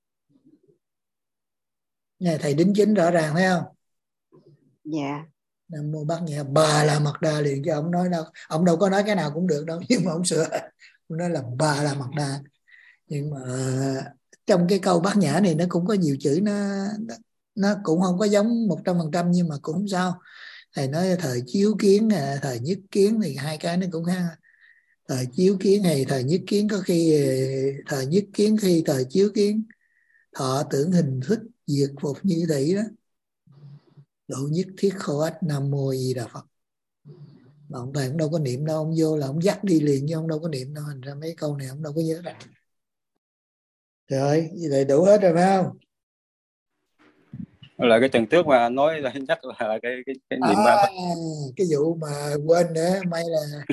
Nghe thầy đính chính rõ ràng thấy không? Dạ. Nam Mô Bát Nhã Ba La Mật Đa liền, chứ ông nói đâu, ông đâu có nói cái nào cũng được đâu, nhưng mà ông sửa, ông nói là Ba La Mật Đa. Nhưng mà trong cái câu Bát Nhã này nó cũng có nhiều chữ nó cũng không có giống 100% nhưng mà cũng không sao. Thầy nói thời chiếu kiến, thời nhất kiến thì hai cái nó cũng khác. Thời chiếu kiến hay thời nhất kiến, có khi thời nhất kiến khi thời chiếu kiến, thọ tưởng hình thức, diệt phục như thị đó. Độ nhất thiết khổ ách. Nam Mô Di Đà Phật. mà ông thầy cũng đâu có niệm đâu, ông vô là ông dắt đi liền chứ ông đâu có niệm đâu, thành ra mấy câu này ông đâu có nhớ ra. Rồi vậy đủ hết rồi phải không? Là cái tuần trước mà nói là chắc là cái niệm ba cái vụ mà quên nữa, may là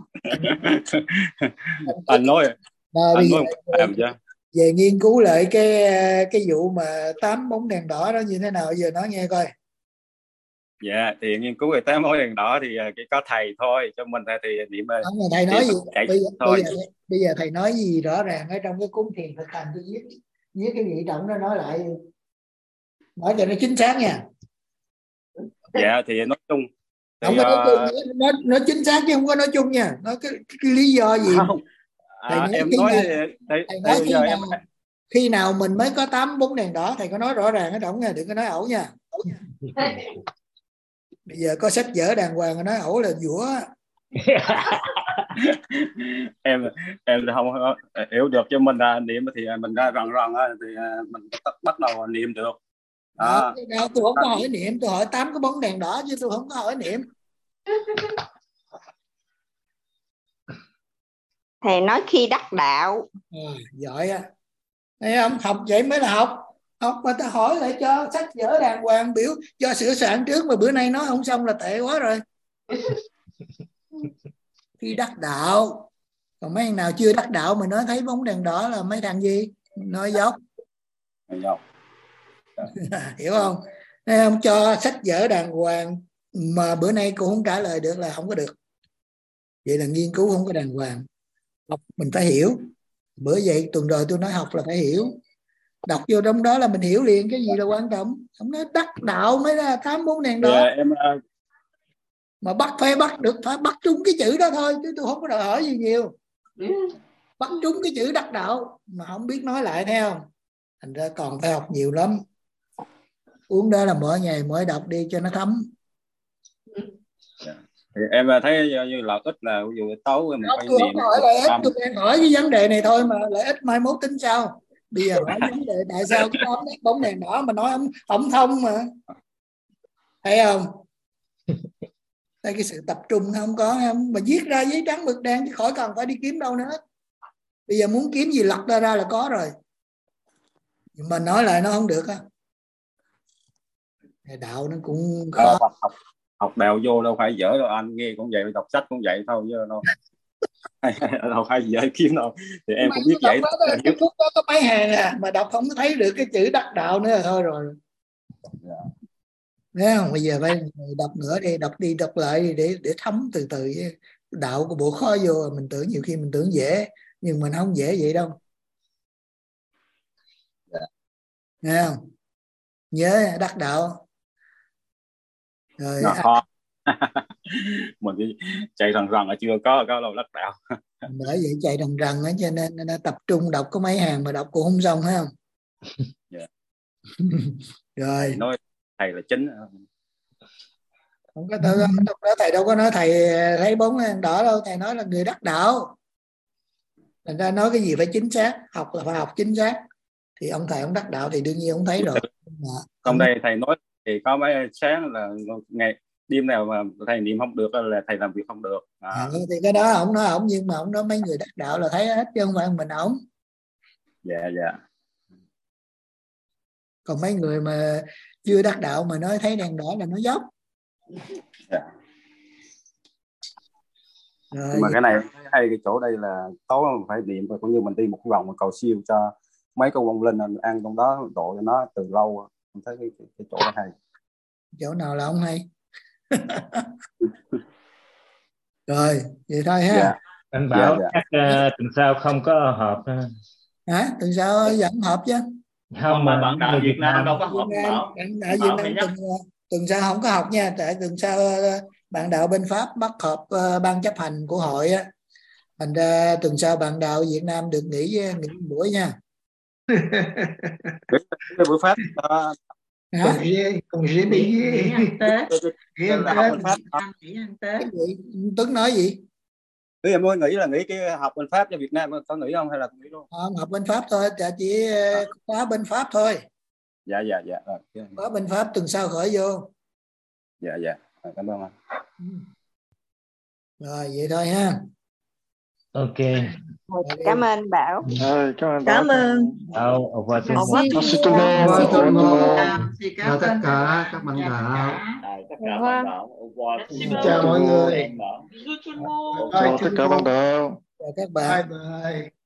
anh nói bây giờ làm chứ. Về nghiên cứu lại cái vụ mà 8 bóng đèn đỏ đó như thế nào, giờ nói nghe coi. Dạ thì nghiên cứu về 8 bóng đèn đỏ thì chỉ có thầy thôi, cho mình thì niệm thầy nói gì thôi. Bây giờ thầy nói gì rõ ràng ở trong cái cuốn thiền thực hành, tôi viết cái vị trọng đó, nói lại, nói cho nó chính xác nha. Dạ thì nói chung thì, không có nói chính xác chứ không có nói chung nha, nói cái lý do gì không. thầy nói em khi nói nào, thầy nói khi nào mình mới có 8 bóng đèn đỏ, thầy có nói rõ ràng ở trong nha, đừng có nói ẩu nha. Bây giờ có sách vở đàng hoàng nói ẩu là vũa. em không hiểu được, cho mình niệm thì mình ra rần thì mình bắt đầu niệm được. Tôi không có hỏi niệm, tôi hỏi 8 cái bóng đèn đỏ chứ tôi không có hỏi niệm. Thầy nói khi đắc đạo. Giỏi á. Thấy không? Học vậy mới là học mà ta hỏi lại cho sách vở đàng hoàng, biểu cho sửa soạn trước, mà bữa nay nói không xong là tệ quá rồi. Khi đắc đạo. Còn mấy thằng nào chưa đắc đạo mà nói thấy bóng đèn đỏ là mấy thằng gì? Nói dốc. Hiểu không? Thấy không? Cho sách vở đàng hoàng mà bữa nay cô không trả lời được là không có được. Vậy là nghiên cứu không có đàng hoàng. Học mình phải hiểu. Bữa vậy tuần rồi tôi nói học là phải hiểu. Đọc vô trong đó là mình hiểu liền cái gì là quan trọng. Không nói đắc đạo mới ra 8 bóng đèn đỏ. Mà phải bắt trúng cái chữ đó thôi, chứ tôi không có đòi hỏi gì nhiều. Bắt trúng cái chữ đắc đạo mà không biết nói lại, thấy không? Thành ra còn phải học nhiều lắm. Uống đó là mỗi ngày mỗi đọc đi cho nó thấm. Thì em thấy như lợi ích là ví dụ tối mình phải niệm. Tôi đang hỏi cái vấn đề này thôi, mà lợi ích mai mốt tính sao. Bây giờ hỏi vấn đề tại sao có bóng đèn đỏ mà nói không thông mà. Thấy không? Đây cái sự tập trung không có, không mà viết ra giấy trắng mực đen chứ khỏi cần phải đi kiếm đâu nữa. Bây giờ muốn kiếm gì lật ra là có rồi. Nhưng mà nói lại nó không được á. Đạo nó cũng khó. Học đèo vô đâu phải dở đâu anh, nghe cũng vậy, đọc sách cũng vậy thôi chứ đâu. Đâu phải dễ kiếm đâu. Thì em cũng biết vậy. Cái thuốc đó có mấy hàng mà đọc không thấy được cái chữ đắc đạo nữa là thôi rồi. Thấy không? Bây giờ phải đọc nữa đi, đọc lại để thấm từ từ. Đạo của bộ khó vô, mình tưởng nhiều khi mình tưởng dễ, nhưng mình không dễ vậy đâu. Nghe không? Nhớ đắc đạo. Rồi mình đi chạy rần là chưa có đâu đắc đạo. Bởi vậy chạy rần cho nên nó tập trung đọc có mấy hàng mà đọc cũng không xong, thấy không? Yeah. Rồi nói thầy là chính. Không có đâu, thầy đâu có nói thầy thấy bóng đèn đỏ đâu, thầy nói là người đắc đạo. Thành ra nói cái gì phải chính xác, học là phải học chính xác. Thì ông thầy ông đắc đạo thì đương nhiên ông thấy rồi. Trong đây thầy nói thì có mấy sáng là ngày đêm nào mà thầy niệm không được là thầy làm việc không được. Thì cái đó ông nói ổng, nhưng mà ông nói mấy người đắc đạo là thấy hết chứ không phải mình ổng. Dạ. Còn mấy người mà chưa đắc đạo mà nói thấy đèn đỏ là nó dốc. Dạ. Rồi, mà cái này hay cái chỗ đây là tối mình phải niệm, và cũng như mình đi một vòng mà cầu siêu cho mấy con vong linh ăn trong đó độ cho nó từ lâu. Mình thấy cái chỗ đó hay. Chỗ nào là ông hay. Rồi vậy thôi ha. Dạ. Anh bảo chắc tuần sau không có họp. Hả? Tuần sau vẫn họp chứ. Không mà bạn đạo Việt Nam đâu có họp. Đạo Việt Nam tuần sau không có học nha, tại tuần sau bạn đạo bên Pháp bắt họp ban chấp hành của hội á. Thành ra tuần sau bạn đạo Việt Nam được nghỉ buổi nha. Cái buổi Pháp còn dễ bị nghỉ ăn Tết. Tuấn nói gì? Em mới nghĩ là nghỉ cái học bên Pháp cho Việt Nam có nghỉ không hay là nghỉ luôn? Không, học bên Pháp thôi, chỉ khóa bên Pháp thôi. Dạ. Khóa bên Pháp tuần sau khởi vô. Dạ. Cảm ơn anh. Rồi vậy thôi ha. Ok. Cảm ơn Bảo. Cảm ơn. Au revoir. Chào tất cả các bạn đạo. Tất cả bạn đạo. Xin chào mọi người. Chào tất cả bạn đạo. Chào các bạn. Bye bye.